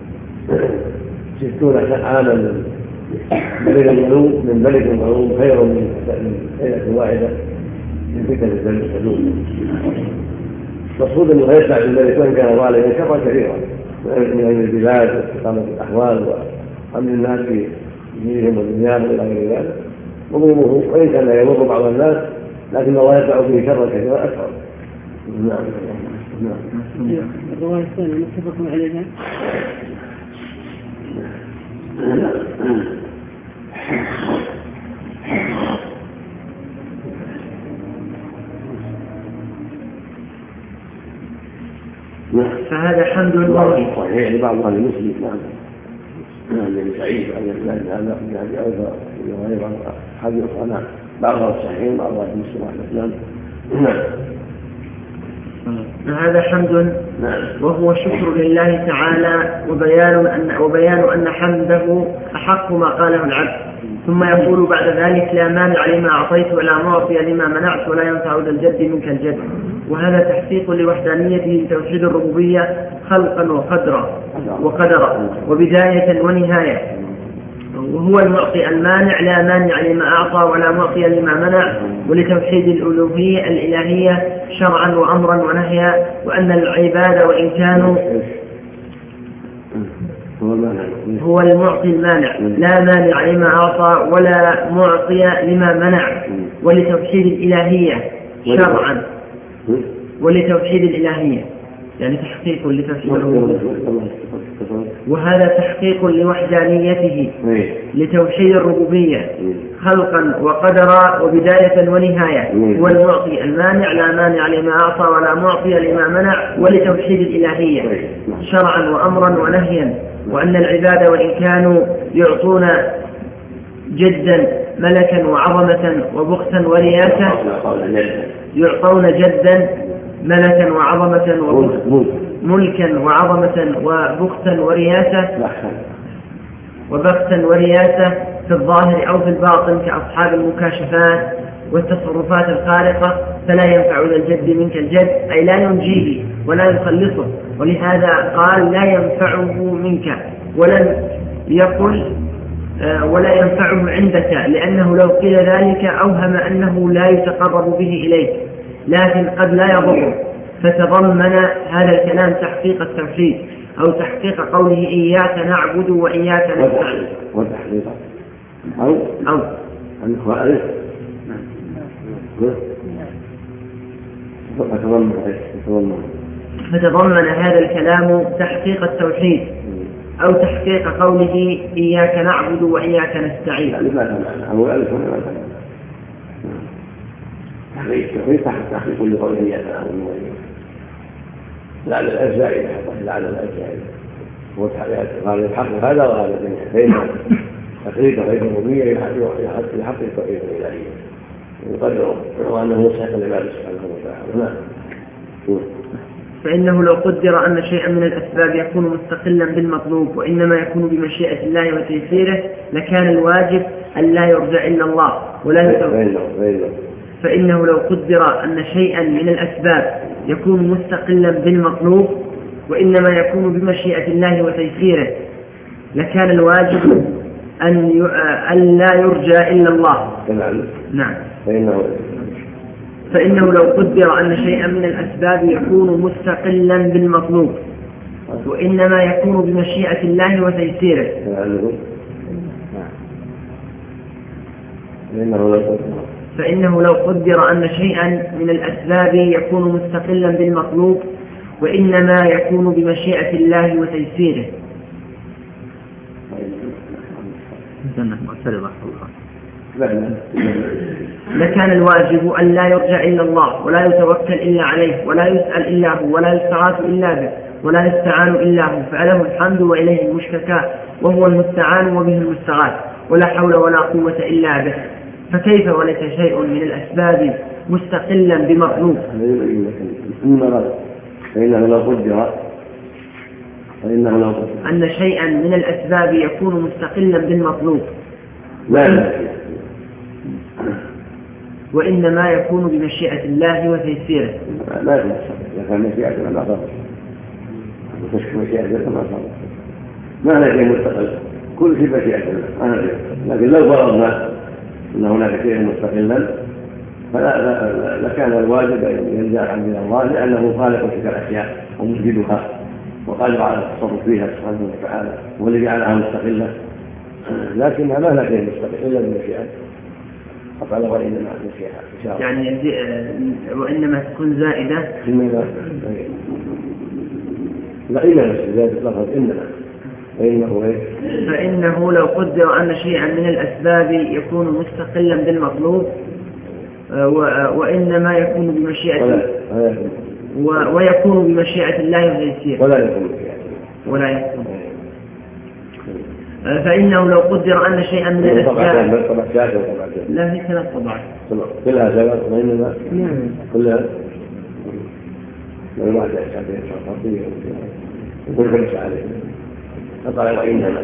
ستون عاما بلد الملوك من بلد الملوك خير من ليلة واحدة من فتنة الحدود. مقصود انه يدفع بالملك وان كان ظالما شرا كثيرا من اجل البلاد واستقامة الاحوال وامن الناس في دينهم ودنياهم الى غير ذلك، مظلومه وان كان يضر بعض الناس لكن الله يدفع به شرا كثيرا اكثر. نعم نعم. الرواية الثانية متفق عليها. فهذا حمد الله صحيح لبعض أهل المسلم. نعم نعم الذي سعيد هذا هذا أيضا حديث أنا بعضها الصحيحين بعضها المسلم. نعم هذا حمد وهو شكر لله تعالى وبيان أن وبيان أن حمده أحق ما قاله العبد. ثم يقول بعد ذلك لا مانع لما أعطيت ولا معطي لما منعت ولا ينفع ذا الجد منك الجد. وهذا تحقيق لوحدانيته توحيد الربوبية خلقا وقدرا وقدرا وبداية ونهاية. وهو المعطي المانع لا مانع لما أعطى ولا معطي لما منع. ولتوحيد الألوهية الإلهية شرعا وأمرا ونهيا. وأن العباد وإن كانوا هو المعطي المانع لا مانع لما أعطى ولا معطي لما منع. ولتوحيد الإلهية شرعا ولتوحيد الإلهية يعني تحقيق لتوحيد الربوبية وهذا تحقيق لوحدانيته لتوحيد الربوبية خلقا وقدرا وبداية ونهاية. هو المعطي المانع لا مانع لما أعطى ولا معطي لما منع، ولتوحيد الإلهية شرعا وأمرا ونهيا. وأن العباد وإن كانوا يعطون جدا ملكا وعظمة وبختا ورياسة يعطون جدا ملكا وعظمة وبختا ملكا وعظمة وبختا ورياسة وبختا ورياسة في الظاهر أو في الباطن كأصحاب المكاشفات والتصرفات الخارقة، فلا ينفع ذا الجد منك الجد، أي لا ينجيه ولا يخلصه. ولهذا قال لا ينفعه منك، ولم يقل ولا ينفعه عندك، لأنه لو قيل ذلك أوهم أنه لا يتقرب به إليك، لكن قد لا يضر. فتضمن هذا الكلام تحقيق التوحيد أو تحقيق قوله إياك نعبد وإياك نستعين، وتحقيق أو أو الخوارج فتضمن هذا الكلام تحقيق التوحيد أو تحقيق قوله إياك نعبد وإياك نستعين. تحقيق تحقيق لقوله إياك نعبد وإياك لا على الأجزاء لا على الأجزاء هو قال الحق هذا وهذا بين تقريبا غير الربوبية يحقق التوحيد الإلهية يقدر وأنه يستحق العبادة سبحانه وتعالى. فإنه لو قدر أن شيئا من الأسباب يكون مستقلا بالمطلوب وإنما يكون بمشيئة الله وتيسيره لكان الواجب أن لا يرجع إلا الله ولا يتوكل. فإنه لو قدر أن شيئا من الأسباب يكون مستقلا بالمطلوب وإنما يكون بمشيئة الله وتيسيره لكان الواجب أن لا يرجى إلا الله. نعم. فإنه فإنه لو قدر أن شيئا من الأسباب يكون مستقلا بالمطلوب وإنما يكون بمشيئة الله وتيسيره فإنه لو قدر أن شيئا من الأسباب يكون مستقلا بالمطلوب وإنما يكون بمشيئة الله وتيسيره لكان الواجب أن لا يرجع إلا الله ولا يتوكل إلا عليه ولا يسأل إلا هو ولا يستغاث إلا به ولا يستعان إلا هو، فله الحمد وإليه المشتكى وهو المستعان وبه المستغاث، ولا حول ولا قوة إلا به. فكيف وليس شيء من الأسباب مستقلا بمطلوب؟ فإنه لو قدر فإنه لو قدر أن شيئا من الأسباب يكون مستقلا بالمطلوب لا وإنما يكون بمشيئة الله وتيسيره. لا يكون كان مشيئة ما صار وتشك مشيئة ما صار ما لا شيء مستقل كل شيء مشيئة الله. لكن لو فرضنا أن هناك شيء مستقلا فلا لكان الواجب أن يرجع إلى الله لأنه خالق تلك الأشياء وموجدها وقادر على التصرف فيها سبحانه وتعالى والذي جعلها مستقلة، لكنها ما لا شيء مستقل إلا بالمشيئة. فقال وإنما مشيئة يعني وإنما تكون زائدة لا إلا زائدة لفظ إنما فإنه إيه؟ فإنه لو قدر أن شيئا من الأسباب يكون مستقلا بالمطلوب وإنما يكون بمشيئة ويكون بمشيئة الله وتيسيره ولا يكون ولا يكون فإنه لو قدر أن شيئا من الأسباب لا في ثلاث طبعات كلها سبب وإنما كلها من واحد أسابيع شرطية وكل خمس عليه فقال وإنما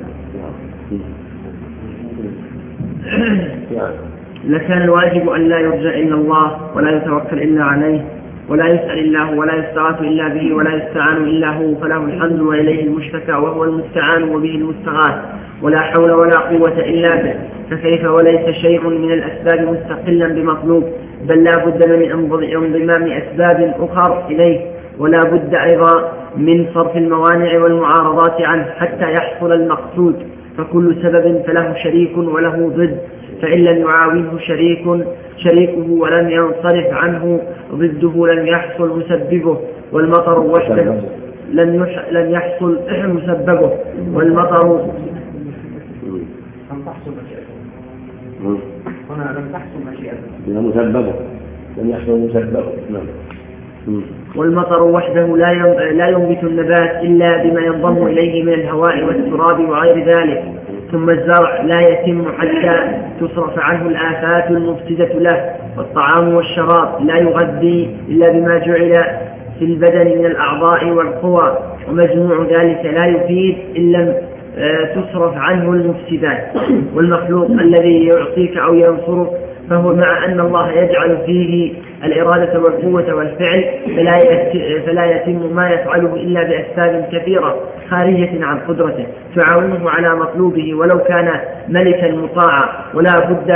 لكان الواجب أن لا يرجع إلا الله ولا يتوكل إلا عليه ولا يسأل إلا هو ولا يستغاث إلا به ولا يستعان إلا هو، فله الحمد وإليه المشتكى وهو المستعان وبه المستغاث، ولا حول ولا قوة إلا به. فكيف وليس شيء من الأسباب مستقلا بمطلوب، بل لا بد من انضمام أسباب أخرى إليه، ولا بد أيضا من صرف الموانع والمعارضات عنه حتى يحصل المقصود. فكل سبب فله شريك وله ضد، فإن لم يعاونه شريك شريكه ولم ينصرف عنه ضده لم يحصل مسببه. والمطر وحده لم يح لم يحصل مسببه، والمطر لم تحصل مشيئته. هنا لم تحصل مشيئته. لم مسببه لم يحصل مسببه. نعم. والمطر وحده لا لا ينبت النبات إلا بما ينضم إليه من الهواء والتراب وغير ذلك. ثم الزرع لا يتم حتى تصرف عنه الآفات المفسدة له. والطعام والشراب لا يغذي إلا بما جعل في البدن من الأعضاء والقوى، ومجموع ذلك لا يفيد إلا تصرف عنه المفسدات. والمخلوق الذي يعطيك أو ينصرك فهو مع أن الله يجعل فيه الإرادة والقوة والفعل فلا يتم ما يفعله إلا بأسباب كثيرة خارجة عن قدرته تعاونه على مطلوبه ولو كان ملكا مطاعا، ولا بد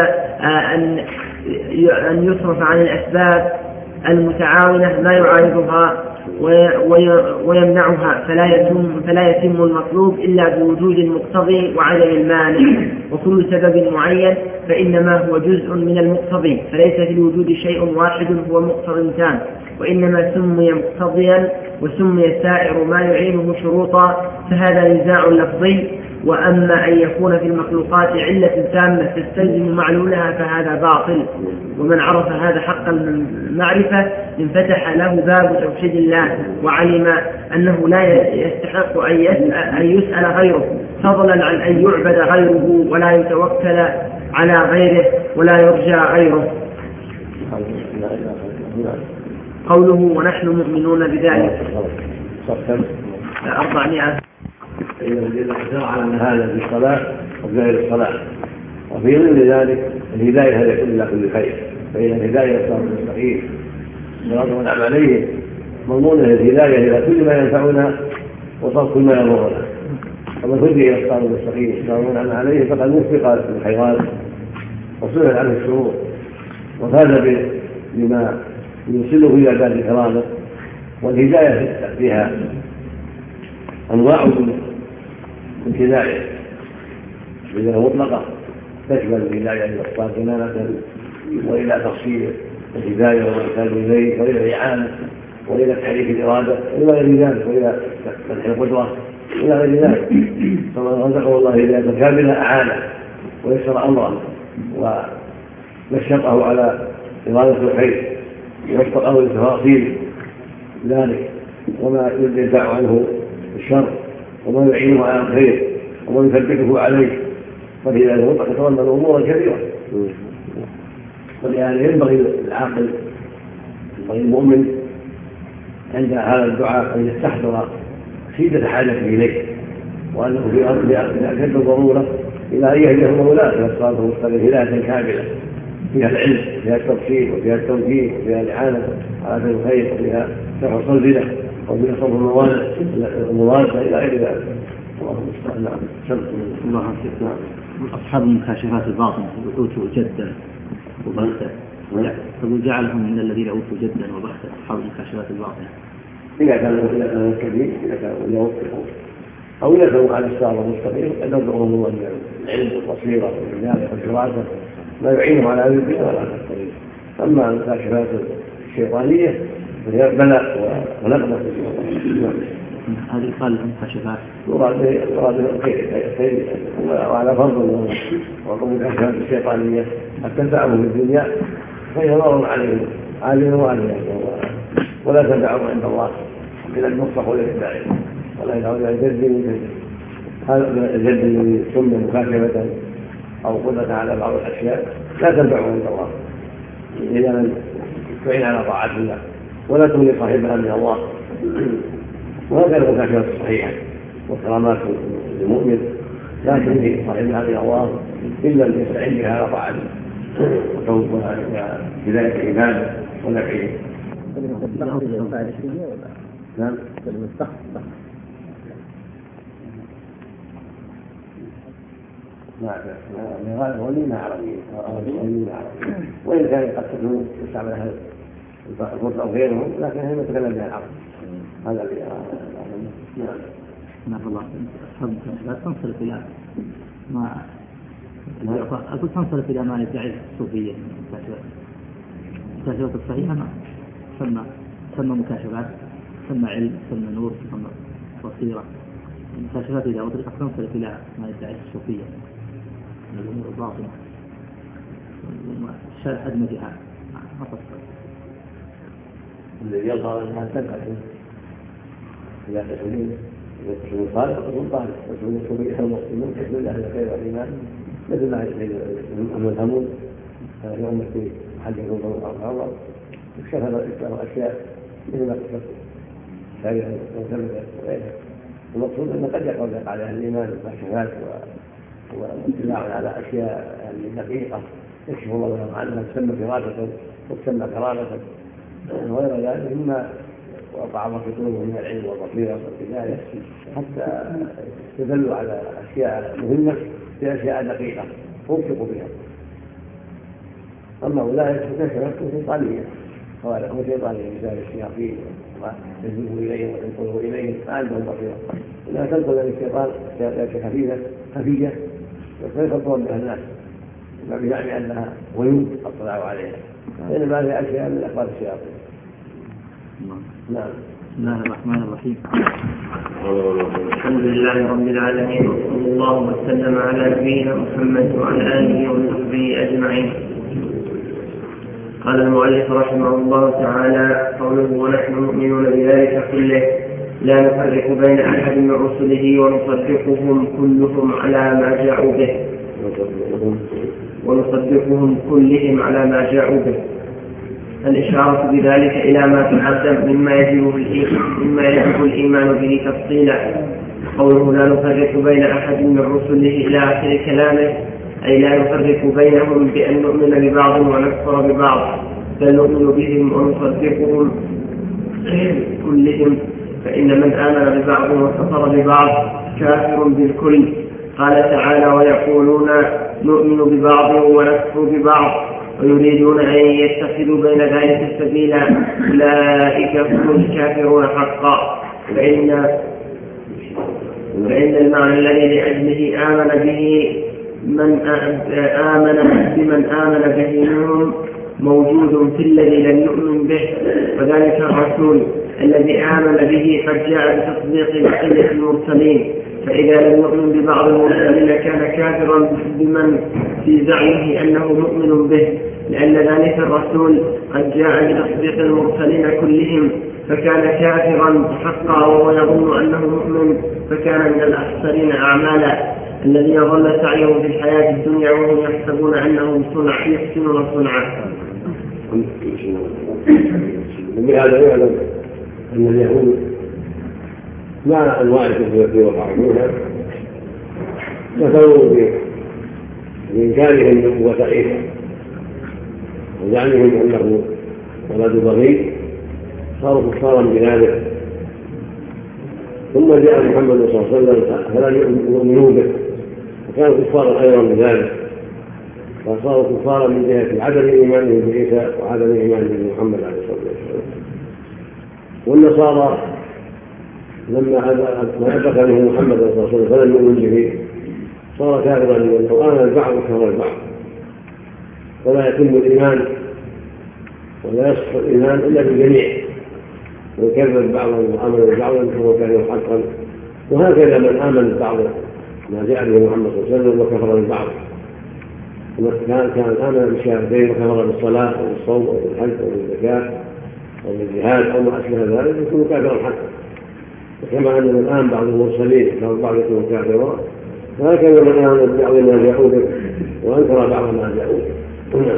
أن يصرف عن الأسباب المتعاونة ما يعارضها ويمنعها، فلا يتم, فلا يتم المطلوب إلا بوجود المقتضي وعدم المانع. وكل سبب معين فإنما هو جزء من المقتضي، فليس في الوجود شيء واحد هو مقتضي تام، وإنما سمي مقتضيا وسمي سائر ما يعينه شروطا، فهذا نزاع لفظي. وأما أن يكون في المخلوقات علة تامة تستلزم معلولها فهذا باطل. ومن عرف هذا حق المعرفة انفتح له باب توحيد الله، وعلم أنه لا يستحق أن يسأل, أن يسأل غيره، فضلا عن أن يعبد غيره، ولا يتوكل على غيره، ولا يرجى غيره. قوله ونحن مؤمنون بذلك أربعمائة. إذا على أن هذا في الصلاة وغير الصلاة، وفي ضمن ذلك الهداية هذا كل كل خير، فإن الهداية صراط مستقيم صراط ونعم عليه مضمونة الهداية إلى كل ما ينفعنا وصرف كل ما يضرنا. ومن هدي إلى الصراط المستقيم صراط ونعم عليه فقد وفق للخيرات وصلح عنه الشرور وفاز بما يوصله إلى دار الكرامة. والهداية فيها أنواع من هداية، بداية مطلقة تشمل الهداية إلى الصلاة كمالة وإلى تفصيل الهداية والإرشاد إليه وإلى الإعانة وإلى تحريك الإرادة وإلى غير ذلك وإلى فتح القدرة إلى غير ذلك. فمن رزقه الله هداية كاملة أعانه ويسر أمره ونشطه على إرادة الخير ويشطه لتفاصيل ذلك وما يدفع عنه الشر وما يعينه على الخير وما يثبته عليه، فلذلك المطلق يتضمن امورا كثيره. ولهذا ينبغي العاقل ينبغي المؤمن عند هذا الدعاء ان يستحضر شده حاجته اليه، وانه في ارض اشد الضروره الى ان يهديه مولاه الى الصراط المستقيم هدايه كامله فيها العلم فيها التبشير وفيها التوجيه وفيها الاعانه على الخير وفيها شرح الصلبله وفيها صرف الموانع المضاده الى غير ذلك. نعم. الله نعم. أصحاب المكاشفات الباطنة أوتوا جدا وبغتة، فقل جعلهم من الذين أوتوا جدا وبغتة أصحاب المكاشفات الباطنة. إذا كانوا إذا كانوا كبير إذا كانوا يوفقون أو إذا كانوا على الصراط المستقيم أن يرزقهم الله العلم والبصيرة والعناية والدراسة ما يعينهم على هذه الدنيا ولا على الطريق. أما المكاشفات الشيطانية فهي بلاء ونقمة. هذه قال المكاشفات مراد مراد الخير وعلى فرض والمكاشفات الشيطانية التنفعهم في الدنيا فهي ضرر عليهم عليهم وعليهم ولا تنفعهم عند الله إلا المصلح والإتباع ولا يدعون إلى الجد من جد. هذا الجد الذي سمي مكاشفة أو قدرة على بعض الأشياء لا تنفعهم عند الله إذا لم تعين على طاعة الله ولا تغني صاحبها من الله. وهذا المكاشفات الصحيحة والكرامات للمؤمن لا تغني صاحبها من الله إلا أن يستعين بها على طاعته وهداية العباد ونفعه. نعم. نعم. غالب ولينا عربية ولينا عربية وإن كان قد تكون تستعملها الفرد أو غيرهم لكن هي نتكلم بها العرب. هذا اللي نعم. نعم الله. لا تنصرف إلى ما أقول تنصرف إلى ما يدعي الصوفية المكاشفات الصحيحة ما سمى سمى مكاشفات تسمى علم، تسمى نور، تسمى بصيرة. المكاشفات إذا أطلقت تنصرف إلى ما يدعي الصوفية من الأمور الباطنة، الشارع أدمجها ما تصل. الذي يظهر أنها تنقسم إلى قسمين، قسم صالح وقسم طالح. قسم الصوفية المسلمون قسم أهل الخير والإيمان مثل ما الملهمون في أمة حج الرضا والعرض وشهر أشياء مثل ما قصت شارع وثبت وغيرها. المقصود أنه قد يقع على أهل الإيمان والكشفات والاطلاع على أشياء يعني دقيقة يكشف الله لهم عنها، تسمى فراسة وتسمى كرامة وغير ذلك مما وقع الله في قلوبهم من العلم والبصيرة والهداية حتى يدلوا على أشياء مهمة في أشياء دقيقة ووفقوا بها. أما أولئك فكشفتهم شيطانية، خوارقهم شيطانية مثال الشياطين ويجذبوا إليهم وينقلوا إليهم ما عندهم بصيرة، إنها تنقل للشيطان أشياء خفيفة خفية فيخطرون بها الناس بزعم أنها غيوب اطلعوا عليها، بينما هذه أشياء من أخبار الشياطين. نعم. بسم الله الرحمن الرحيم. الحمد لله رب العالمين، وصلى الله وسلم على نبينا محمد وعلى آله وصحبه أجمعين. قال المؤلف رحمه الله تعالى: قوله ونحن نؤمنون بذلك كله لا نفرق بين أحد من رسله ونصدقهم كلهم على ما جاءوا به ونصدقهم كلهم على ما جاءوا به. الإشارة بذلك إلى ما تقدم مما يجب مما يجب الإيمان به تفصيلا. قوله لا نفرق بين أحد من رسله إلى آخر كلامه أي لا نفرق بينهم بأن نؤمن ببعض ونكفر ببعض، بل نؤمن بهم ونصدقهم كلهم، فإن من آمن ببعض وكفر ببعض كافر بالكل. قال تعالى: ويقولون نؤمن ببعض ونكفر ببعض ويريدون أن يتخذوا بين ذلك سبيلا، أولئك هم الكافرون حقا. فإن فإن المعنى الذي لأجله آمن به من آمن بمن آمن به منهم موجود في الذي لم يؤمن به، وذلك الرسول الذي آمن به قد جاء بتصديق بقية المرسلين، فإذا لم يؤمن ببعض المرسلين كان كافرا بمن في زعمه أنه مؤمن به، لأن ذلك الرسول قد جاء بتصديق المرسلين كلهم فكان كافرا حقا، وهو يظن أنه مؤمن فكان من الأخسرين أعمالا، الذين ضل سعيهم في الحياة الدنيا وهم يحسبون أنهم صنع يحسنون صنعا. بهذا يعلم أن اليهود مع أنواع الكفر التي وقعوا منها كفروا بإنكارهم نبوة عيسى وزعمهم أنه ولد بغي، صاروا كفارا بذلك. ثم جاء محمد صلى الله عليه وسلم فلم يؤمنوا به وكانوا كفارا أيضا بذلك، فصاروا كفارا من جهة عدم إيمانهم بعيسى وعدم إيمانهم بمحمد عليه الصلاة والسلام. والنصارى لما أدرك منه محمد صلى الله عليه وسلم فلم يؤمن به صار كافرا، لأنه آمن البعض وكفر البعض، ولا يتم الإيمان ولا يصح الإيمان إلا بالجميع، ويكذب بعضا وآمن بعضا فهو كافر حقا. وهكذا من آمن بعض ما جاء به محمد صلى الله عليه وسلم وكفر بالبعض، كان كان آمن بالشهادتين وكفر بالصلاة أو بالصوم أو بالحج أو بالزكاة أو بالجهاد أو ما أشبه ذلك يكون كافرا حقا. كما أن من آمن بعض المرسلين كان بعض يكون كافرا، وهكذا من آمن ببعض ما جاءوا به وأنكر بعض ما جاءوا به.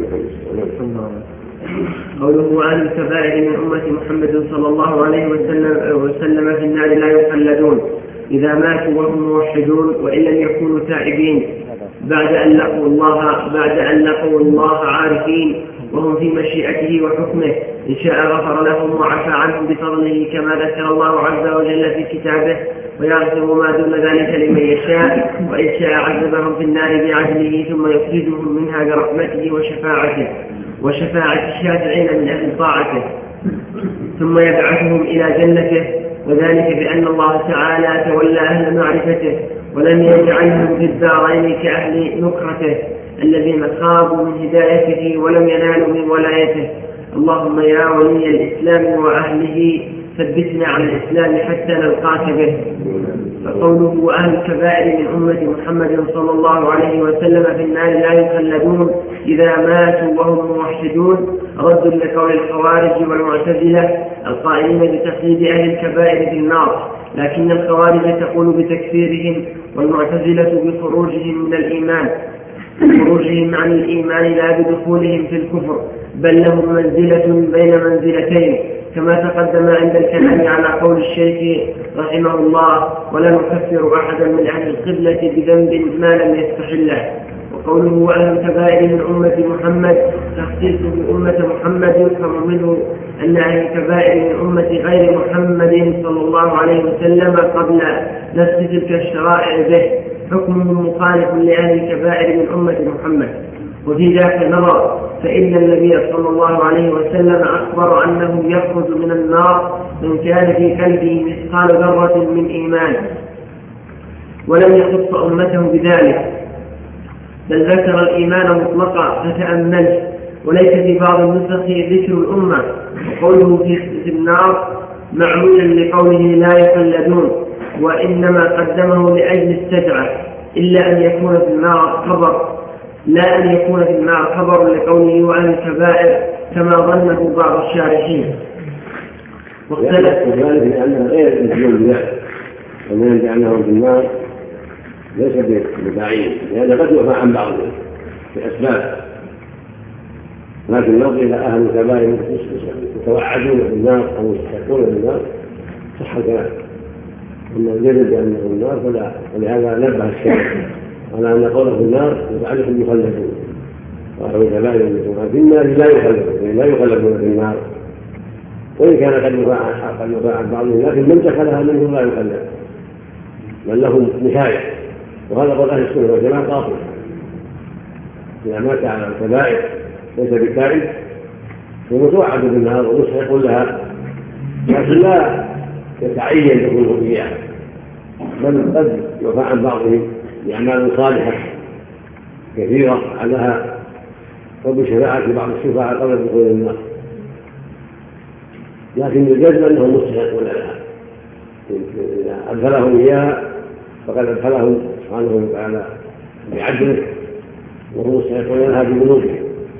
قوله عن الكبائر من أمة محمد صلى الله عليه وسلم, وسلم في النار لا يخلدون إذا ماتوا وهم موحدون وإن لم يكونوا تائبين بعد أن لقوا الله بعد أن لقوا الله عارفين وهم في مشيئته وحكمه، إن شاء غفر لهم وعفى عنهم بفضله كما ذكر الله عز وجل في كتابه، ويغفر ما دون ذلك لمن يشاء، وإن شاء عذبهم في النار بعدله ثم يخرجهم منها برحمته وشفاعته وشفاعة الشافعين من أهل طاعته، ثم يبعثهم إلى جنته، وذلك بأن الله تعالى تولى أهل معرفته ولم يجعلهم في الدارين كأهل نكرته الذين خابوا من هدايته ولم ينالوا من ولايته. اللهم يا ولي الإسلام وأهله ثبتنا على الإسلام حتى نلقاك به. فقوله وأهل الكبائر من أمة محمد صلى الله عليه وسلم في النار لا يخلدون إذا ماتوا وهم موحدون رد لقول الخوارج والمعتزلة القائلين بتخليد أهل الكبائر في النار، لكن الخوارج تقول بتكفيرهم والمعتزلة بخروجهم من الإيمان خروجهم عن الإيمان لا بدخولهم في الكفر، بل لهم منزلة بين منزلتين كما تقدم عند الكلام على قول الشيخ رحمه الله ولا نكفر أحدا من أهل القبلة بذنب ما لم يستحله. وقوله وأهل الكبائر من أمة محمد تخصيص بأمة محمد يفهم منه أن أهل الكبائر من أمة غير محمد صلى الله عليه وسلم قبل نسخ تلك الشرائع به حكمهم مخالف لأهل الكبائر من أمة محمد. وفي ذاك نظر فإن النبي صلى الله عليه وسلم أخبر أنه يخرج من النار من كان في قلبه مثقال ذرة من إيمان، ولم يخص أمته بذلك بل ذكر الإيمان مطلقا فتأمل، وليس في بعض النسخ ذكر الأمة. وقوله في النار معمولا لقوله لا يخلدون، وإنما قدمه لأجل السجعة إلا أن يكون في النار خبر لا أن يكون في النار خبر لقوله وأهل الكبائر كما ظنه بعض الشارحين. واختلف ذلك لأنها غير مجنون بذلك، ومن جعلهم في النار ليس ببعيد، لأن قد يوفى عن بعضهم بأسباب، لكن نظر إلى أهل الكبائر يتوعدون في النار أو يستحقون في النار صح الكلام، أما الجدل بأنه في النار فلا، ولهذا نبه الشارع على أن قوله في النار يتعلق بالمخلدون، وأهل الكبائر في النار لا يخلدون لا يخلدون في النار، وإن كان قد يوفى عن بعضهم لكن من دخلها منهم لا يخلد بل لهم نهاية. وهذا قول أهل السنة والجماعة باطل، إذا مات على الكبائر ليس بكائن ومتوعد بالنار ومستحق لها، لكن لا يتعين دخوله إياه، بل قد يوفى عن بعضهم بأعمال صالحة كثيرة علىها وبشفاعة بعض الشفاعة قبل دخول النار، لكن الجزم أنه مستحق لها، إذا أدخلهم إياها فقد أدخلهم سبحانه وتعالى بعدله وهو مستحق لها بذنوبهم.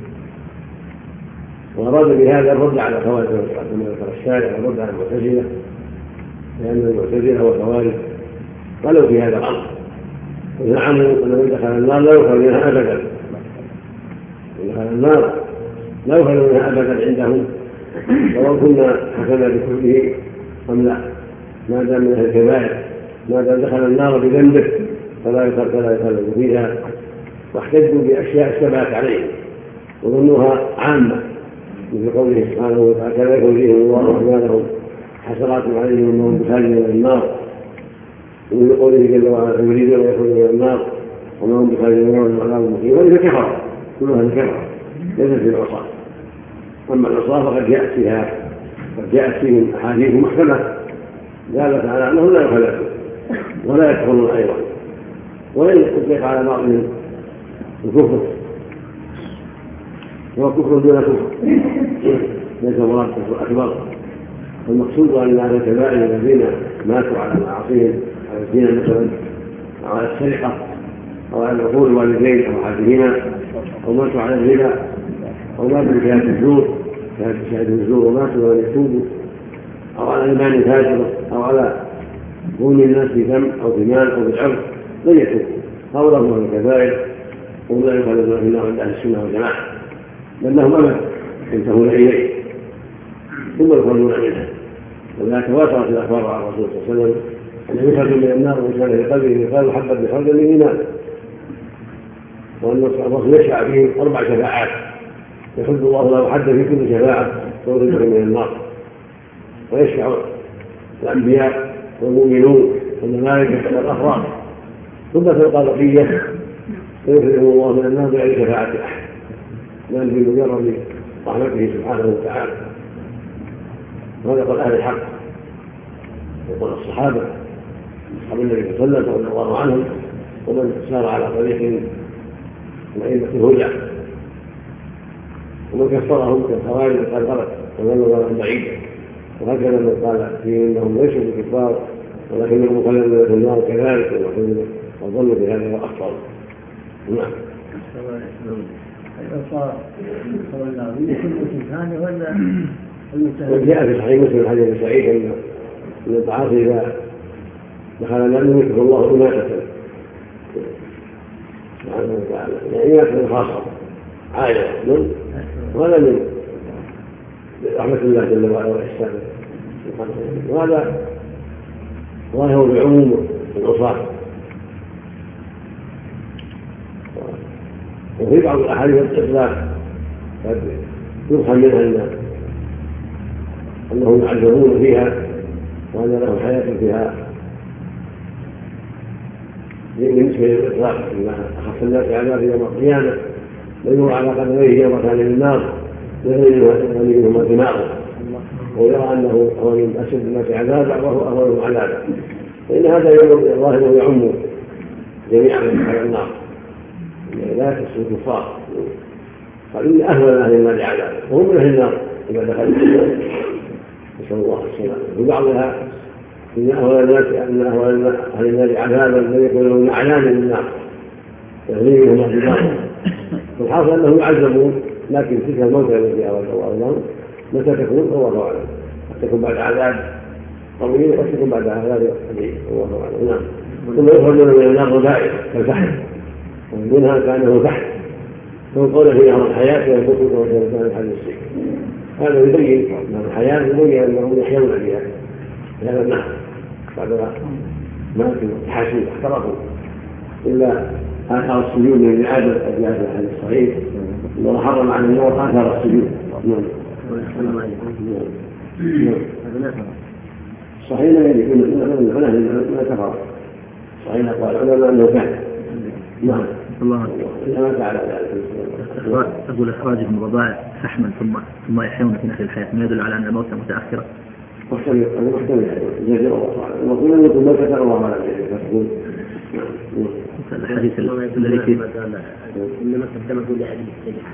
وأراد بهذا الرد على خوارج كما ذكر الشارع، الرد على المعتزلة، لأن المعتزلة والخوارج قالوا في هذا الأمر وزعموا أن من دخل النار لا يخرج منها أبدا، من دخل النار لا يخرج منها أبدا عندهم ولو كنا حكمنا بكفره أم لا، ما دام من أهل الكبائر ما دام دخل النار بذنبه فلا يخلد فيها. واحتجوا بأشياء اشتبهت عليهم وظنوها عامة، مثل قوله سبحانه وتعالى كذلك يريهم الله أعمالهم حسرات عليهم أنهم بخارج من النار، ومن قوله جل وعلا يريدون أن يخرجوا من النار وما هم بخارج من النار والعذاب مقيم. وإذا كفر كلها الكفر ليست في العصاة. أما العصاة فقد جاءت فيها قد جاءت فيهم أحاديث محكمة دالت على أنهم لا يخلدون ولا يكفرون أيضا، وإن أطلق على بعضهم الكفر هو كفر دون كفر ليس مراد كفر أكبر. والمقصود أن أهل الكبائر الذين ماتوا على معاصيهم على الزنا مثلا أو على السرقة أو على عقول الوالدين أو أحدهما أو ماتوا على الزنا أو ماتوا بشهادة الزور شهادة الزور وماتوا ولم يتوبوا أو على إيمان فاجر أو على ظلم الناس بدم أو بمال أو بالعرض لن يتوبوا، هؤلاء هم الكبائر وهم لا يخلدون في النار عند أهل السنة والجماعة، بل لهم أمل ينتهون إليه ثم يخرجون منها. ولذلك تواترت الأخبار عن الرسول صلى الله عليه وسلم أنه يخرج من النار وإن كان في قلبه مثقال حبة بخردل من إيمان، وأن الرسول يشفع فيهم أربع شفاعات يحد الله له حد في كل شفاعة تخرجه من النار، ويشفع الأنبياء والمؤمنون والملائكة والأفراد، ثم تلقى بقية فيخرجهم الله من النار بغير شفاعة أحد، بل بمجرد رحمته سبحانه وتعالى. وهذا قال أهل الحق وقال الصحابة أصحاب النبي صلى الله عليه وسلم رضي الله عنهم ومن سار على طريق الأئمة الهدى، ومن كفرهم كالخوارج قد غلط وظلوا ضلالا بعيدا وهكذا من قال فيه انهم ليسوا بكفار ولكنهم مخلدون في النار كذلك وظنوا بهذا واخطاوا. نعم. وجاء في صحيح مسلم حديث سعيد ان الضعاف اذا دخل النار يكفر الله اناثه سبحانه وتعالى، يعني اناثه خاصه عائله من وهذا من رحمه الله جل وعلا واحسانه سبحانه وتعالى، وهذا ظاهر بعموم العصاة. وفي بعض الاحاديث الاطلاق قد يفهم منها ان انهم يعذبون فيها وان لهم حياه فيها بالنسبه للاطلاق ان اخف الناس عذاب يوم القيامه وينظر على قدميه يوم كان من النار ويغني منهما دماغه ويرى انه هو من اشد الناس عذابا وهو اهونهم عذابا، فان هذا ظاهره يعم جميع من حول النار لا يخص الكفار. قال ان اهون اهل النار عذابا وهم من اهل النار اذا دخلوا الجنه، نسال الله السلامه. في بعضها ان اهون الناس ان اهون اهل النار عذابا الذي يكون لهم اعلام من النار يغني منهما دماغهم، والحاصل انهم يعذبون، لكن تلك الموتى التي اراد الله لهم متى تكون الله اعلم، قد تكون بعد عذاب طويل وقد تكون بعد عذاب قليل الله اعلم. نعم. ثم يخرجون من النار ربائع كالفحم ومنها كانه فحم ثم قول في نهر الحياه ويموتون ويتركون الحديث السيء. هذا يبين نهر الحياه يبين انهم يحيون فيها في هذا النهر بعد ماتوا حاشوا احترقوا الا آثار السجود من العادة جاء في الحديث الصحيح الله حرم عن النار آثار السجود. صحيح لا يجب أن العلماء ما كفر، صحيح قال العلماء أنه كان. نعم. الله ما تعالى ذلك. أقول إخراج من الرضاع فحما ثم ثم يحيون في نهر الحياة ما يدل على أن الموت متأخرة. محتمل محتمل جزء الله تعالى. المفروض أن يكون ما كتب الله على ذلك فتقول. الحديث الذي فيه إنما قدمه لأجل السجحة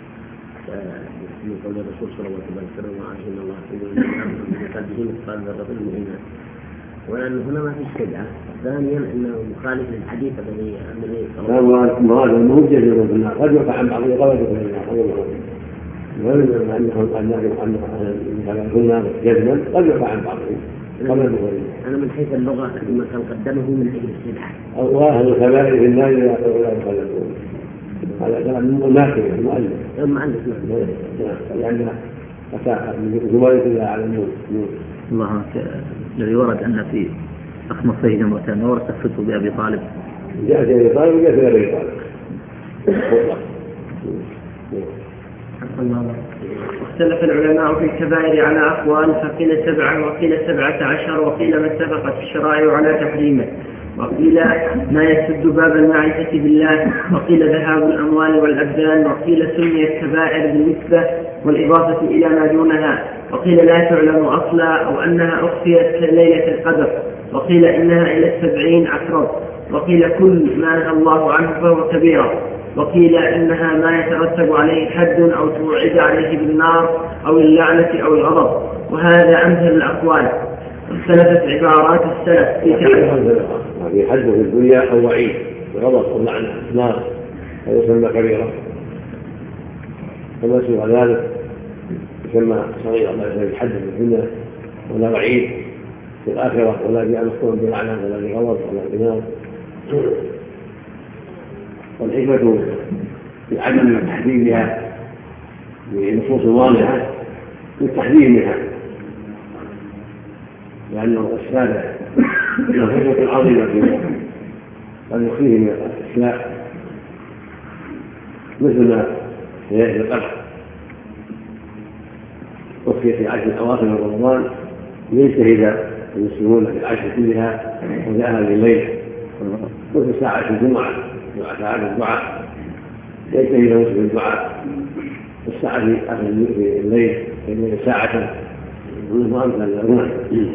من قول الرسول صلى الله عليه وسلم وعليه إن الله يقول من قلبه مثقال ذرة من إيمان، ولأن هنا ما في سجحة. ثانيا أنه مخالف للحديث الذي لا مراد أنه جزء في النار قد يقع عن بعض القواعد في النار ويعلم أنهم أنهم قلنا جزما قد يقع عن بعضهم. أنا من حيث اللغة لما كان قدمه من أجل السلعة وأهل الكبائر في النار لا يخلدون. هذا كلام ناكر مؤلف مؤلف لأن من جمالة الله على النور. الله الذي ورد أن في أخمصيه جمرتان ورد تخفته بأبي طالب جاء في أبي طالب وجاء في أبي طالب. اختلف العلماء في الكبائر على أقوال، فقيل سبعة وقيل سبعة عشر وقيل ما اتفقت الشرائع على تحريمه، وقيل ما يسد باب المعرفة بالله، وقيل ذهاب الأموال والأبدان، وقيل سميت كبائر بالنسبة والإضافة إلى ما دونها، وقيل لا تعلم أصلا أو أنها أخفيت كليلة القدر، وقيل إنها إلى السبعين أقرب، وقيل كل ما نهى الله عنه فهو كبيرة، وقيل إنها ما يترتب عليه حد أو توعد عليه بالنار أو اللعنة أو الغضب، وهذا أمثل الأقوال. اختلفت عبارات السلف في تعريف في حد في الدنيا أو وعيد غضب أو لعنة نار هذا يسمى كبيرة، وما سوى ذلك يسمى صغيرة لا يسمى حد في الدنيا ولا وعيد في الآخرة ولا بأن يحكم بلعنة ولا بغضب ولا بنار. والحكمة في عدم تحديدها بنصوص واضحة للتحذير منها، لأنه السابع له حكمة عظيمة قد يخفيه من الأشياء مثل ما سيأتي القدر أخفي في عشر الأواخر من رمضان ليجتهد المسلمون في العشر كلها وجاءها بالليل مثل ساعة الجمعة ساعة الدعاء يجتهد المسلم الدعاء الساعة في آخر الليل الليل ساعة وأمثال.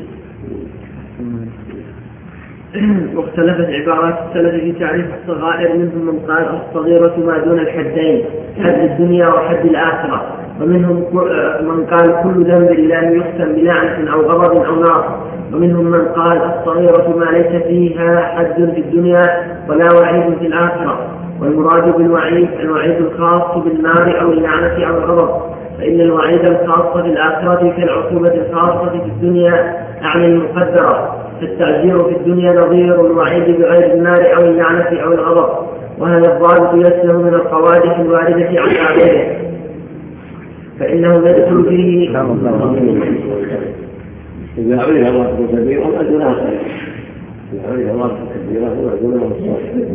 واختلفت عبارات السلف في تعريف الصغائر، منهم من قال الصغيرة ما دون الحدين، حد الدنيا وحد الآخرة، ومنهم من قال كل ذنب لم يختم بلعنة أو غضب أو نار، ومنهم من قال الصغيرة ما ليس فيها حد في الدنيا ولا وعيد في الآخرة، والمراد بالوعيد الوعيد الخاص بالنار أو اللعنة أو الغضب، فإن الوعيد الخاص في الآخرة كالعقوبة الخاصة في الدنيا أعني المقدرة، فالتعزير في الدنيا نظير الوعيد بغير النار أو اللعنة أو الغضب، وهذا الضابط يسلم من القوادح الواردة عن غيره، فإنه يدخل فيه إذا عرف الرد كبيرا وأدناه صغيرا، إذا عرف الرد كبيرا وأدناه صغيرا.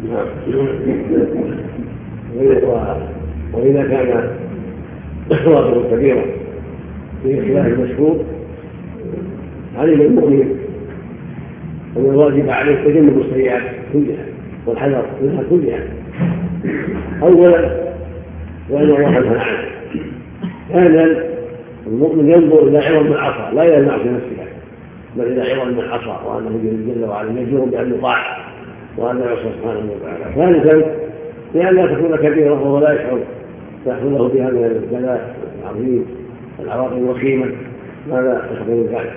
وإذا كان الرد كبيرا في خلاف المشهور علم المؤمن أن الواجب عليه تجنب السيئات كلها والحذر منها كلها أولا، وأن الله عنها عنه. ثانيا، المؤمن ينظر إلى عوض من العصا لا إلى المعصية نفسها، بل إلى عوض من العصا، وأنه جل وعلا يجزم بأن يطاع وأن يعصى سبحانه وتعالى. ثالثا، لأن لا تكون كبيرة وهو لا يشعر تحصل له بها من البلاء العظيم والعواقب الوخيمة ماذا تحصل ذلك.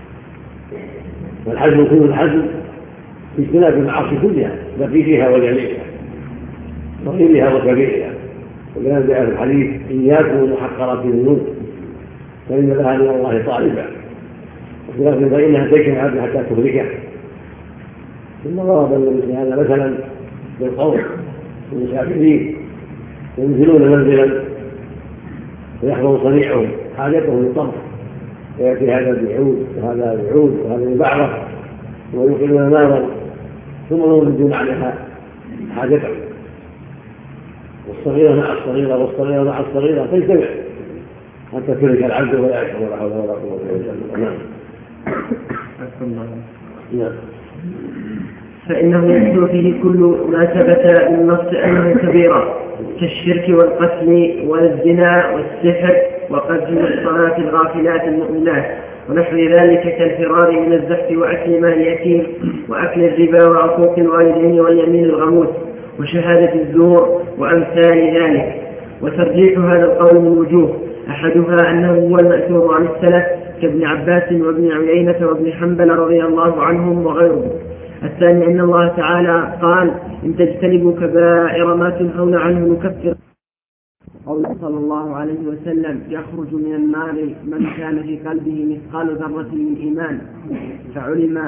والحزم يكون الحزم في اجتناب المعاصي كلها دقيقها وجليلها صغيرها وكبيرها، ولهذا جاء في الحديث إياكم ومحقرات الذنوب فإن لها من الله طالبا، وفي فإنها تجري العبد حتى تهلكه. ثم ضرب النبي هذا مثلا بالقول المسافرين ينزلون منزلا ويحضر صنيعهم حاجتهم للطرف، ويأتي هذا بعود وهذا بعود وهذا ببعضه ويوقدون نارا ثم يردون عليها حاجتهم، والصغيرة مع الصغيرة والصغيرة مع الصغيرة تجتمع حتى تلك العبد ولا يشعر ولا حول ولا قوة إلا بالله. نعم. فإنه يدخل فيه كل ما ثبت بالنص أنه كبيرة كالشرك والقتل والزنا والسحر وقذف الصلاة الغافلات المؤمنات ونحو ذلك كالفرار من الزحف وأكل مال اليتيم وأكل الربا وعقوق الوالدين واليمين الغموس وشهادة الزور وأمثال ذلك. وترجيح هذا القول من وجوه، أحدها أنه هو المأثور عن السلف كابن عباس وابن عيينة وابن حنبل رضي الله عنهم وغيرهم. الثاني أن الله تعالى قال إن تجتنبوا كبائر ما تنهون عنه نكفر. قوله صلى الله عليه وسلم يخرج من النار من كان في قلبه مثقال ذرة من إيمان، فعلم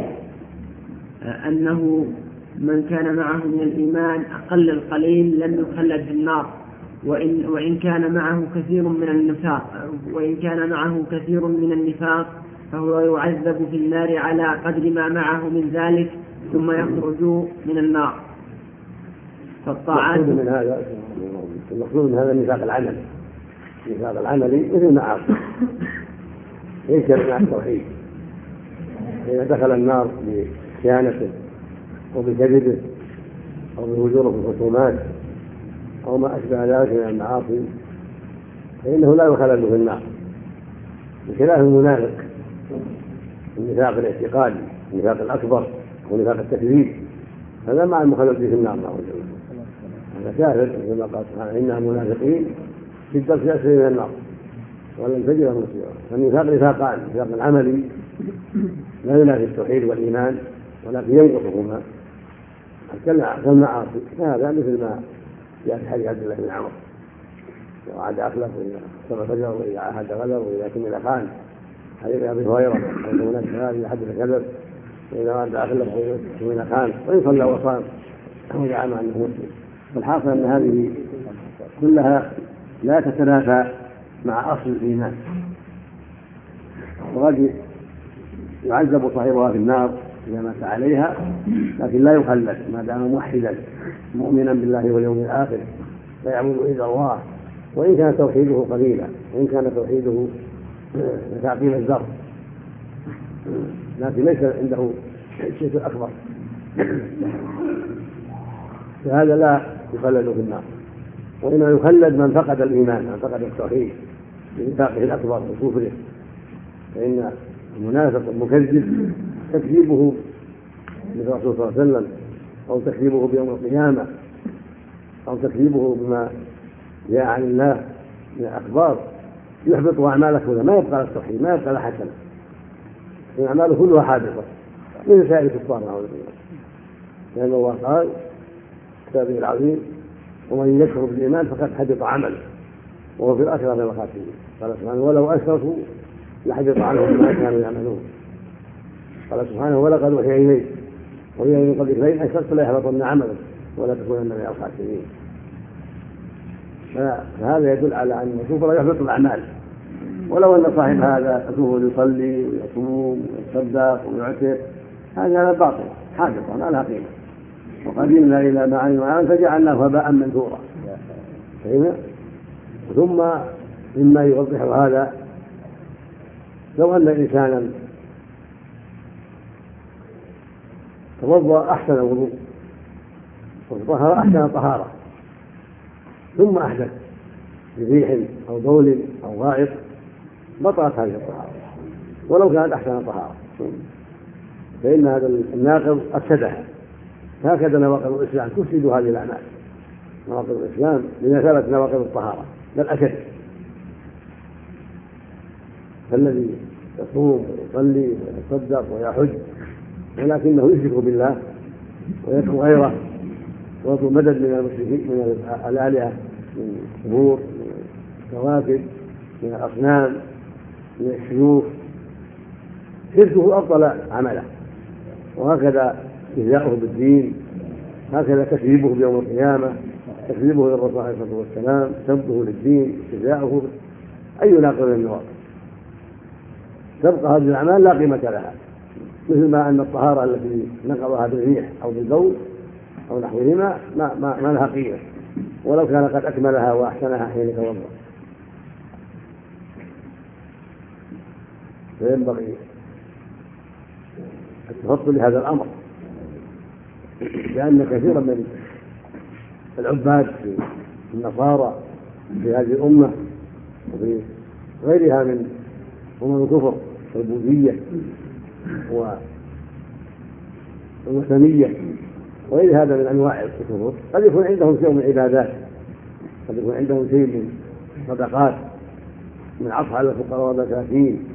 أنه من كان معه من الإيمان أقل القليل لم يخلد في النار، وإن, وإن كان معه كثير من النفاق وإن كان معه كثير من النفاق فهو يعذب في النار على قدر ما معه من ذلك ثم يخرج من النار. فالطاعات من هذا المقصود من هذا النفاق العملي، النفاق العملي مثل ما عرف ينكر مع التوحيد، إذا دخل النار بخيانته وبكذبه أو بوجوره في الخصومات أو ما أشبه ذلك من المعاصي فإنه لا يخلد في النار، بخلاف المنافق النفاق الاعتقادي النفاق الأكبر ونفاق التكذيب هذا مع المخلد في النار معه هذا كافر كما قال سبحانه إنها منافقين في الدرك الأسفل من النار ولن تجد لهم نصيرا. فالنفاق نفاقان، نفاق عملي لا ينافي التوحيد والإيمان ولكن ينقصهما كالمعاصي، هذا مثل ما جاء في حديث عبد الله بن عمرو لو عاد أخلف وإذا صلى فجر وإذا عاهد غدر وإذا كمل خان، حديث أبي هريرة هناك هذه حديث كذب وإذا عاد أخلف وإذا كمل خان وإن صلى وصام وزعم أنه مسلم. فالحاصل أن هذه كلها لا تتنافى مع أصل الإيمان، وقد يعذب صاحبها في النار إذا مات عليها لكن لا يخلد ما دام موحدا مؤمنا بالله واليوم الآخر لا يعبد إلا الله، وإن كان توحيده قليلا وإن كان توحيده مثاقيل الذر لكن ليس عنده شيء أكبر فهذا لا يخلد في النار. وإنما يخلد من فقد الإيمان، من فقد التوحيد بنفاقه الأكبر وكفره، فإن المنافق المكذب تكذيبه للرسول صلى الله عليه وسلم أو تكذيبه بيوم القيامة أو تكذيبه بما جاء عن الله من الأخبار يحبط أعماله كلها، ما يبقى لك توحيد، ما يبقى لك حسنة، أعماله كلها حادثة من سائر الكفار نعوذ بالله. لأن الله قال كتابه العظيم: ومن يكفر بالإيمان فقد حبط عمله وهو في الآخرة من الخاسرين. قال سبحانه: ولو أشركوا لحبط عنهم ما كانوا يعملون. قال سبحانه: ولقد أوحي إليك وإلى من قبلك لئن أشركت ليحبطن عملك ولا تكونن من الخاسرين. فهذا يدل على أن الكفر يحبط الأعمال، ولو أن صاحب هذا الكفر يصلي ويصوم ويتصدق ويعتق، هذا باطل حادث ما لها قيمة. وقدمنا إلى ما عملوا عملا فجعلناه هباء منثورا. ثم مما يوضح هذا لو أن إنسانا توضأ أحسن الوضوء وطهر أحسن طهارة ثم أحدث بريح أو بول أو غائط، بطلت هذه الطهارة ولو كانت أحسن طهارة، فإن هذا الناقض أفسدها. هكذا نواقض الإسلام تفسد هذه الأعمال. نواقض الإسلام بمثابة نواقض الطهارة بل أشد. فالذي يصوم ويصلي ويتصدق ويحج ولكنه يشرك بالله ويدعو غيره ويطلب مدد من المشركين من الآلهة، من القبور، من الكواكب، من الأصنام، من الشيوخ، شركه أبطل عمله. وهكذا إذاؤه بالدين، هكذا تكذيبه بيوم القيامة، تكذيبه للرسول عليه الصلاة والسلام، سبه للدين، إذاؤه، أي ناقض من النواقض. تبقى هذه الأعمال لا قيمة لها، مثل ما أن الطهارة التي نقضها بالريح أو بالبول أو نحوهما ما, ما, ما لها قيمة ولو كان قد أكملها وأحسنها حين يتوضأ. فينبغي التفضل لهذا الأمر، لأن كثيرا من العباد في النصارى في هذه الأمة وفي غيرها من أمم الكفر والبوذية والوثنية وغير هذا من أنواع الكفر، قد يكون عندهم شيء من العبادات، قد يكون عندهم شيء من صدقات، من عطف على الفقراء والمساكين،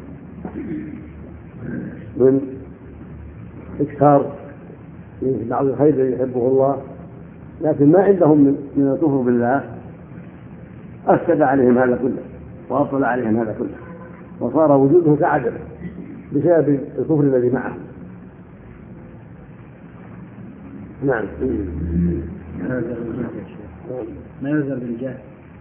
من إكثار من بعض الخير الذي يحبه الله، لكن ما عندهم من الكفر بالله أفسد عليهم هذا كله وأبطل عليهم هذا كله، وصار وجوده كعدم بسبب الكفر الذي معهم. نعم. ما يلزم بالجهل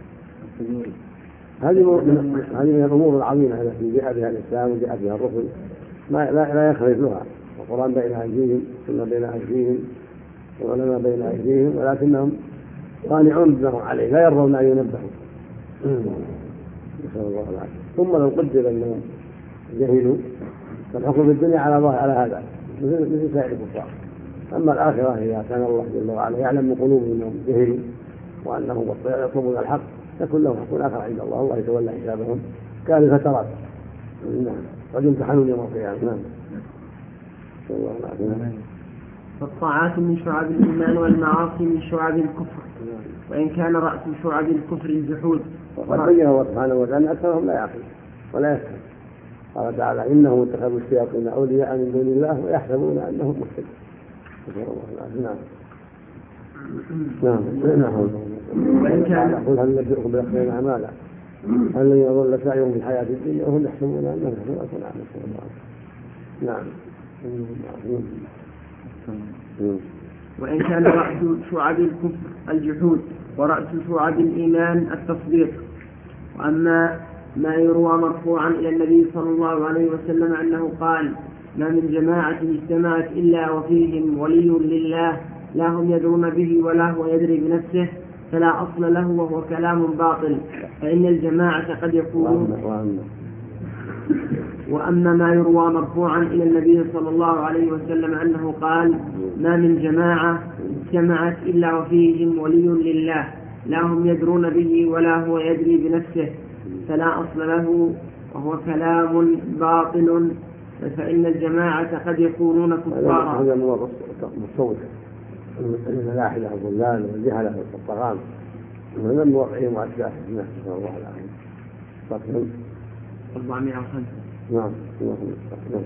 هذه هذه من الأمور العظيمة التي جاء بها الإسلام وجاء بها الرسل، ما لا, لا يخرج لها. القرآن بين أيديهم، السنة بين أيديهم، والعلماء بين أيديهم، ولكنهم قانعون بما عليه، لا يرضون أن ينبهوا. نسأل الله العافية. ثم لو قدر أنهم جهلوا فالحكم في الدنيا على الله على هذا مثل سائر الكفار. أما الآخرة إذا كان الله جل وعلا يعلم من قلوبهم أنهم جهلوا وأنهم يطلبون الحق يكون لهم حق آخر عند الله، الله يتولى حسابهم كان فترات. نعم. قد يمتحنون يوم القيامة. نعم. نسأل الله العافية. فالطاعات من شعب الإيمان والمعاصي من شعب الكفر، وإن كان رأس شعب الكفر الجحود. وقد بين الله سبحانه وتعالى أكثرهم لا يعقل ولا يفهم. قال تعالى: إنهم اتخذوا الشياطين أولياء من دون الله ويحسبون أنهم مهتدون. نعم. نعم. نعم. وإن كان قل هل نبئكم بالأخسرين أعمالا الذين يضل سعيهم في الحياة الدنيا وهم يحسبون أنهم يحسنون أعمالا. نعم. وإن كان رأس شعب الكفر الجحود ورأس شعب الإيمان التصديق. وأما ما يروى مرفوعا إلى النبي صلى الله عليه وسلم أنه قال: ما من جماعة اجتمعت إلا وفيهم ولي لله لا هم يدرون به ولا هو يدري بنفسه فلا أصل له وهو كلام باطل، فإن الجماعة قد يكون. وأما ما يروى مرفوعا إلى النبي صلى الله عليه وسلم أنه قال: ما من جماعة اجتمعت إلا وفيهم ولي لله لا هم يدرون به ولا هو يدري بنفسه فلا أصل له وهو كلام باطل، فإن الجماعة قد يكونون كفارا. هذا هو متصوف الملاحدة الضلال والجهلة والطغاة من الموقعين وأتباعه نعم نسأل الله العافية. تقريبا أربعمائة وخمسة. نعم نعم.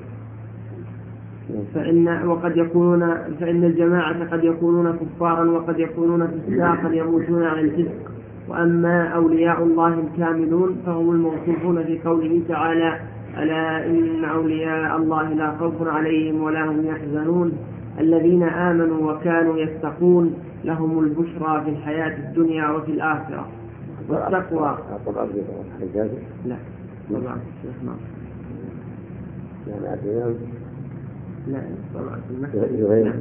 فإن وقد يكونون فإن الجماعة قد يكونون كفارا وقد يكونون فساقا يموتون عن الفسق. وأما أولياء الله الكاملون فهم الموصوفون في قوله تعالى: ألا إن أولياء الله لا خوف عليهم ولا هم يحزنون الذين آمنوا وكانوا يتقون لهم البشرى في الحياة الدنيا وفي الآخرة. والتقوى لا طبعا الشيخ يعني لا طبعا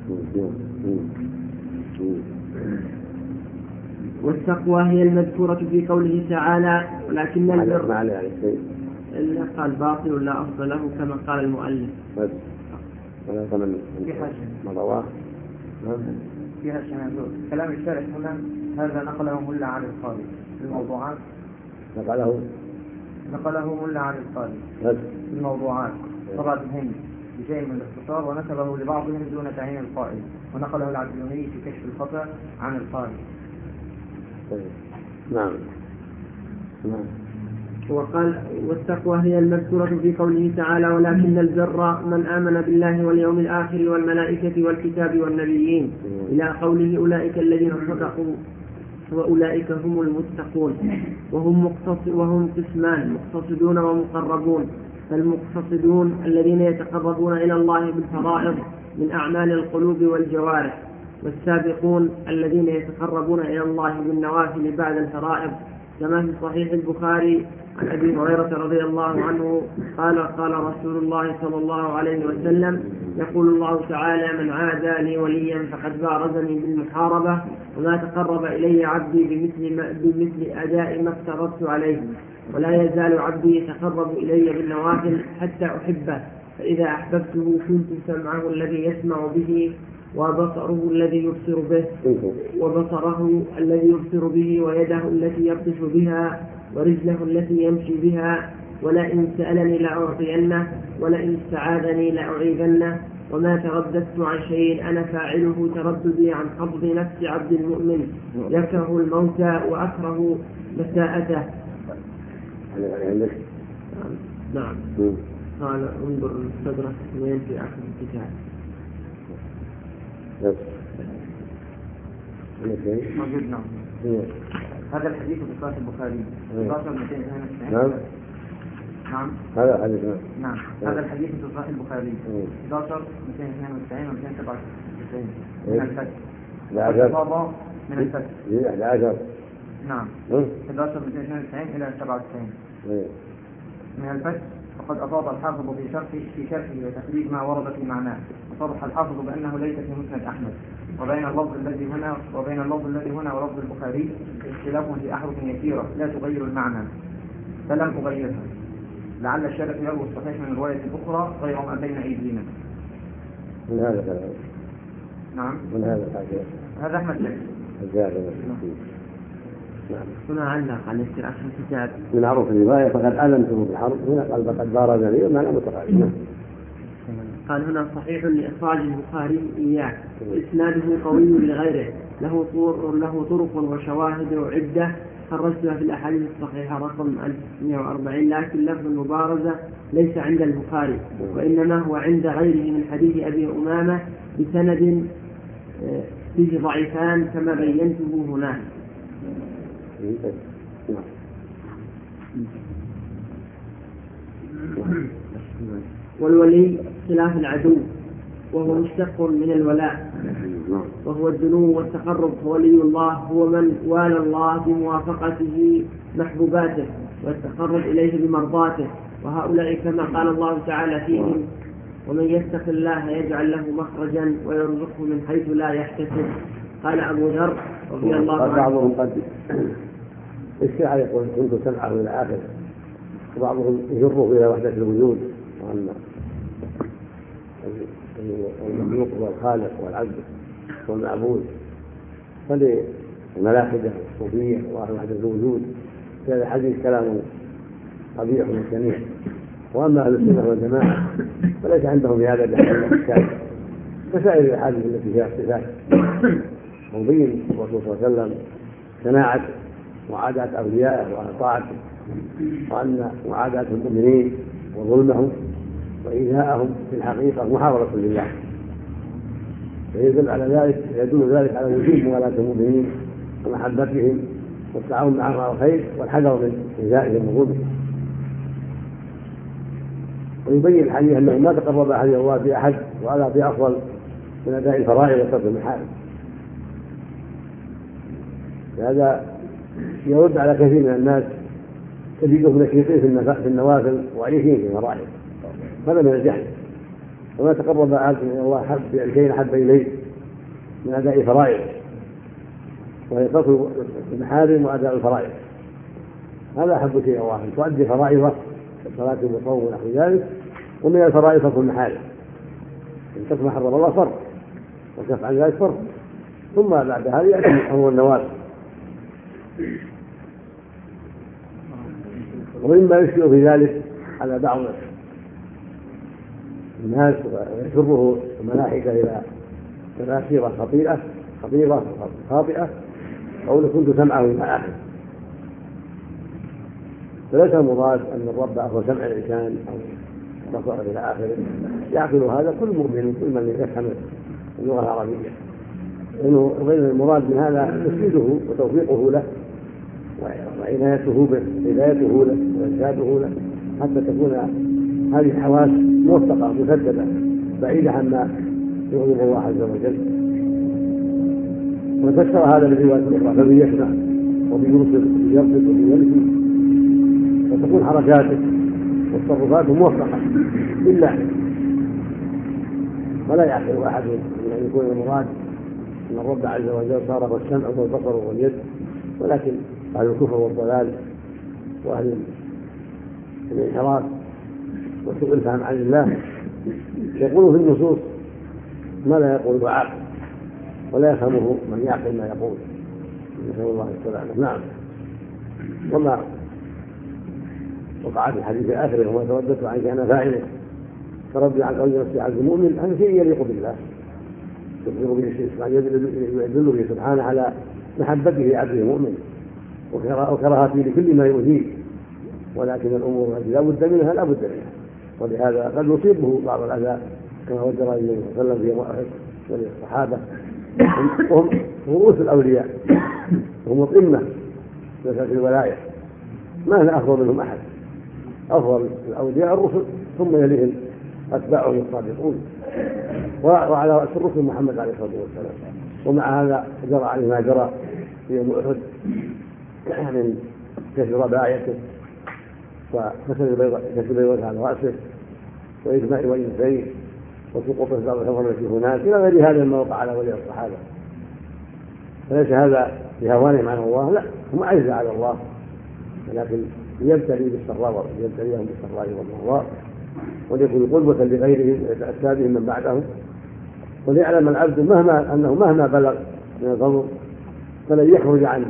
والتقوى هي المذكورة في قوله تعالى: ولكن البر إلا قال باطل لا أصل له كما قال المؤلف. بس ولا ثمن ما رواه فيها شنازور. كلام الشارح هنا هذا نقله ملا علي القاضي في الموضوعات. نقله نقله ملا علي القاضي في الموضوعات طبعا الهند بشيء من الاختصار، ونسبه لبعضهم دون تعيين القائل، ونقله العبدوني في كشف الخطأ عن القائل. نعم نعم. وقال: والتقوى هي المذكورة في قوله تعالى: ولكن البر من آمن بالله واليوم الآخر والملائكة والكتاب والنبيين إلى قوله: أولئك الذين صدقوا وأولئك هم المتقون. وهم مقتصد وهم قسمان: مقتصدون ومقربون. فالمقتصدون الذين يتقربون إلى الله بالفرائض من أعمال القلوب والجوارح، والسابقون الذين يتقربون إلى الله بالنوافل بعد الفرائض، كما في صحيح البخاري عن أبي هريرة رضي الله عنه قال: قال رسول الله صلى الله عليه وسلم: يقول الله تعالى: من عادى لي وليا فقد بارزني بالمحاربة، وما تقرب إلي عبدي بمثل, ما بمثل أداء ما افترضت عليه، ولا يزال عبدي يتقرب إلي بالنوافل حتى أحبه، فإذا أحببته كنت سمعه الذي يسمع به، وبصره الذي يبصر به وبصره الذي يبصر به ويده التي يبطش بها ورجله التي يمشي بها، ولئن سألني لأعطينه ولئن استعاذني لأعيذنه، وما ترددت عن شيء أنا فاعله ترددي عن قبض نفس عبد المؤمن يكره الموت وأكره مساءته. نعم. قال: انظر المستدرك وين في آخر الكتاب. موجود. نعم. هذا الحديث في صحيح البخاري. نعم. نعم. هذا حديث. نعم. هذا الحديث في صحيح البخاري. أحد عشر مئتين واثنين وتسعين ومئتين وسبعة وتسعين من الفتح. الإفاضة من الفتح. أحد عشر. نعم. أحد عشر مئتين واثنين وتسعين إلى سبعة وتسعين من الفتح. وقد أفاض الحافظ في شرحه في شرحه وتخريج ما ورد في معناه، وصرح الحافظ بأنه ليس في مسند أحمد، وبين اللفظ الذي هنا وبين اللفظ الذي هنا ولفظ البخاري اختلاف في أحرف يسيرة لا تغير المعنى، فلم أغيرها، لعل الشارح يروي الصحيح من رواية أخرى غير ما بين أيدينا. من هذا كلام. نعم. من هذا الحديث. هذا أحمد شيخ. نعم. هنا علق على استراحة الكتاب. من عرف الرواية فقد أذنته بالحرب، هنا قال فقد بارزني ومعنى متقارب. قال هنا: صحيح لإخراج البخاري إياه، إسناده قوي لغيره، له طرق له طرق وشواهد عدة، خرجتها في الأحاديث الصحيحة رقم ألف وستمائة وأربعين، لكن لفظ المبارزة ليس عند البخاري، وإنما هو عند غيره من حديث أبي أمامة بسند فيه ضعيفان كما بينته هنا. والولي خلاف العدو، وهو مشتق من الولاء، وهو الدنو والتقرب. فولي الله هو من والى الله بموافقته محبوباته والتقرب إليه بمرضاته، وهؤلاء كما قال الله تعالى فيهم: ومن يتق الله يجعل له مخرجا ويرزقه من حيث لا يحتسب. قال أبو ذر رضي الله عنه: بعضهم قد الشاعر يقول كنت سمعه إلى آخره، وبعضهم يجره إلى وحدة الوجود، وأن المخلوق والخالق والعبد والمعبود. فللملاحدة الصوفية وأهل وحدة الوجود في هذا الحديث كلام قبيح وشنيع، وأما أهل السنة والجماعة فليس عندهم بهذا الإحساس كسائر الأحاديث التي فيها صفات. مبين الرسول صلى الله عليه وسلم شناعة معاداة أوليائه وعن طاعته، وأن معاداة المؤمنين وظلمهم وإيذاءهم في الحقيقة محاربة لله، فيدل على ذلك يدل ذلك على وجوب موالاة المؤمنين ومحبتهم والتعاون معهم على الخير والحذر من إيذائهم وظلمهم. ويبين الحديث أنه ما تقرب أحد الله بأحد ولا بأفضل من أداء الفرائض وترك المحارم. هذا يرد على كثير من الناس تجدهم نشيطين في النوافل وعيشين في الفرائض، هذا من الجهل. وما تقرب أحد من الله حب بشيء أحب إليه من أداء الفرائض، وهي ترك المحارم وأداء الفرائض، هذا أحب شيء الله أن تؤدي فرائضه كالصلاة والصوم ونحو ذلك، ومن الفرائض ترك المحارم. إن ترك ما حرم الله فرض وتفعل ذلك فرض، ثم بعد هذا يأتي أمر النوافل. ومما يشبه في ذلك على بعض الناس ويجره الملاحدة إلى تفاسير خطيئة خطيرة خاطئة، أو كنت سمعه إلى آخر. فليس المراد أن الرب هو سمع الإنسان أو بصره إلى آخره، يعقل هذا كل مؤمن كل من يفهم اللغة العربية، لأنه غير المراد من هذا تسديده وتوفيقه له وعنايته به هدايته له وإرشاده له حتى تكون هذه الحواس موفقة مسددة بعيدة عما يغضب الله عز وجل. وفسر هذا بالرواية الأخرى فبيسمع وبيبصر وبيرصد وبيلفي، وتكون حركاته وتصرفاته موفقة بالله. ولا يعقل أحد من أن يكون المراد أن الرب عز وجل صار السمع والبصر واليد، ولكن أهل الكفر والضلال وأهل الانحراف وسوء الفهم عن الله يقول في النصوص ما لا يقول عاقل، ولا يفهمه من يعقل ما يقول، نسأل الله السلامة. نعم. وما وقع في الحديث آخره وما ترددت عنك أنا فاعله تردد عن قول نفسي عز المؤمن، هذا شيء يليق بالله يخبر به يدل به سبحانه على محبته لعبده المؤمن وكراهته لكل ما يؤذيه، ولكن الأمور التي لا بد منها لا بد منها، ولهذا قد يصيبه بعض الأذى كما وجر النبي صلى الله عليه وسلم في مؤخذ وللصحابة وهم رؤوس الأولياء وهم القمة في الولاية، ما هنا أفضل منهم أحد، أفضل الأولياء الرسل ثم يليهم أتباعهم الصادقون، وعلى رأس الرسل محمد عليه الصلاة والسلام. ومع هذا جرى عليه ما جرى في يوم أحد من كسر باعيته وكسر بيضته على رأسه وإجماع وإنسيه وسقوط بعض الحفر التي هناك إلى غير هذا مما وقع على ولي الصحابة. فليس هذا بهوانهم عن الله، لا، هم عجز على الله، ولكن يبتلي بالسراء يبتليهم بالسراء والضراء وليكون قدوة لغيرهم ويتأسى بهم من بعدهم، وليعلم العبد مهما أنه مهما بلغ من الفضل فلن يخرج عن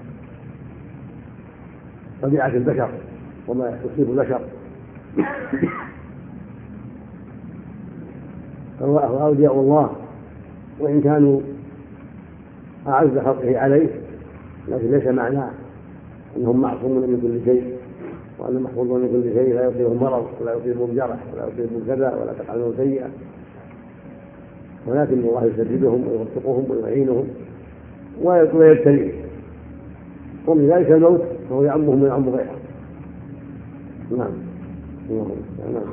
طبيعة البشر وما يصيب البشر. فهو أولياء الله وإن كانوا أعز خلقه عليه، لكن ليس معناه أنهم معصومون من كل شيء وأنهم محفوظون من كل شيء، لا يصيبهم مرض ولا يصيبهم جرح ولا يصيبهم كذا ولا تقع لهم سيئة، ولكن الله يسددهم ويوفقهم ويعينهم ويبتليهم، ومن ذلك الموت فهو يعمهم ويعم غيره. نعم. نعم.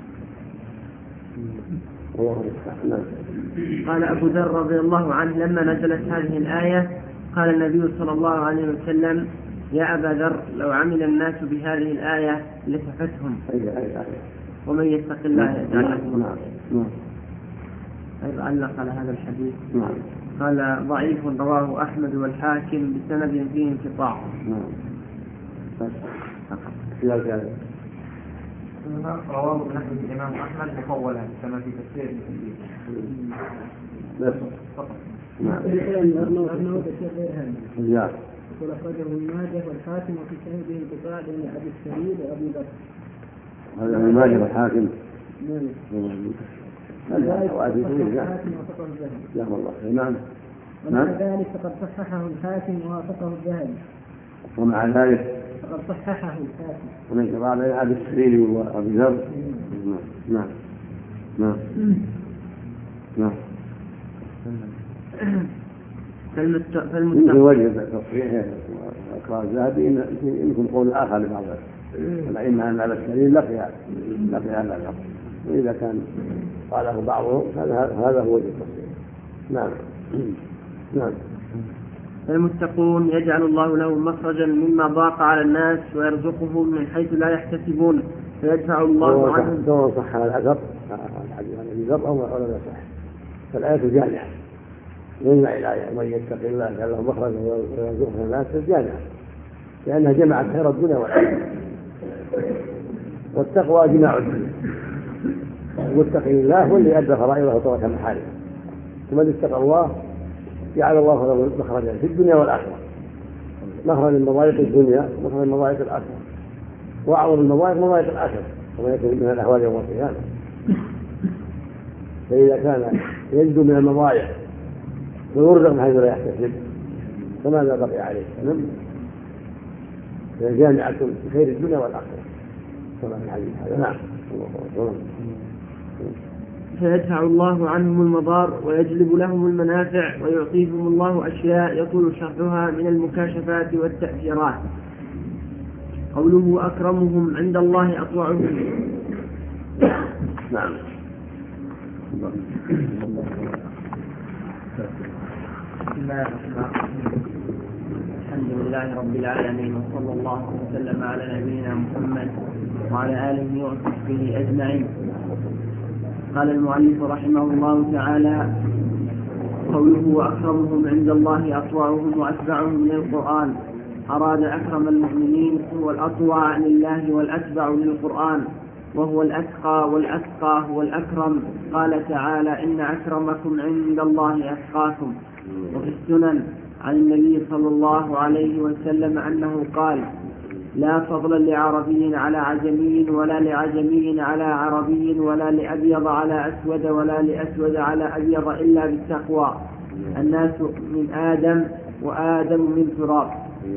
الله نعم. قال أبو ذر رضي الله عنه لما نزلت هذه الآية قال النبي صلى الله عليه وسلم يا أبا ذر لو عمل الناس بهذه الآية لفحتهم ومن يتق الله يجعل له مخرجا. أيضا علق على هذا الحديث قال ضعيف رواه أحمد والحاكم بسند فيه انقطاع. رواه بنحو الإمام أحمد مطولا كما في تفسير ابن كثير. نعم. أنه تفسير غير هذا. يقول أخرجه ابن ماجه والحاكم وفي سنده انقطاع بين أبي السعيد وأبي بكر. هذا ابن ماجه والحاكم. نعم. هذا وأبي سعيد. نعم. نعم الله. نعم. ومع ذلك فقد صححه الحاكم ووافقه الذهبي. ومع ذلك فقد صححه الحاكم. ومن بعض هذا السريري وأبي ذر. نعم نعم نعم. فالمتقون وجه تصحيحه وإقرار الذهبي يمكن قول آخر لبعض الأئمة أن على السرير لقي لقي هذا الأمر، وإذا كان قاله بعضهم هذا هو وجه التصحيح. نعم نعم. فالمتقون يجعل الله لهم مخرجا مما ضاق على الناس ويرزقهم من حيث لا يحتسبون فيدفع الله عنهم. سواء صح الأثر الحديث عن أبي ذر أو لا صح، فالآية جامعة يجمع الآية من يتق الله يجعل له مخرجا ويرزقه من الناس جامعة، لأنها جمعت خير الدنيا والآخرة، والتقوى جماع الدنيا. والتقي الله هو اللي أدى فرائضه وترك محارمه، ومن اتقى الله جعل الله له مخرجا في الدنيا والآخرة، مخرج من مضايق الدنيا ومخرج من مضايق الآخرة، وأعظم المضايق مضايق الآخرة وما يكون من الأهوال يوم القيامة. فإذا كان يجد من المضايق ويرزق من حيث لا يحتسب فماذا بقي عليه؟ هي جامعة خير الدنيا والآخرة كما في الحديث هذا. نعم. فيدفع الله عنهم المضار ويجلب لهم المنافع ويعطيهم الله أشياء يطول شرحها من المكاشفات والتأثيرات. قوله أكرمهم عند الله أطوعهم. نعم. الحمد لله رب العالمين، وصلى الله وسلم على نبينا محمد وعلى آله وصحبه أجمعين. قال المؤلف رحمه الله تعالى: قوله وأكرمهم عند الله أطوعهم وأتبعهم من القرآن، أراد أكرم المؤمنين هو الأطوع لله والأتبع للقرآن، وهو الأتقى والأتقى هو الأكرم. قال تعالى: إن أكرمكم عند الله أتقاكم. وفي السنن عن النبي صلى الله عليه وسلم أنه قال: لا فضل لعربي على عجمي ولا لعجمي على عربي ولا لأبيض على أسود ولا لأسود على أبيض إلا بالتقوى. الناس من آدم وآدم من تراب.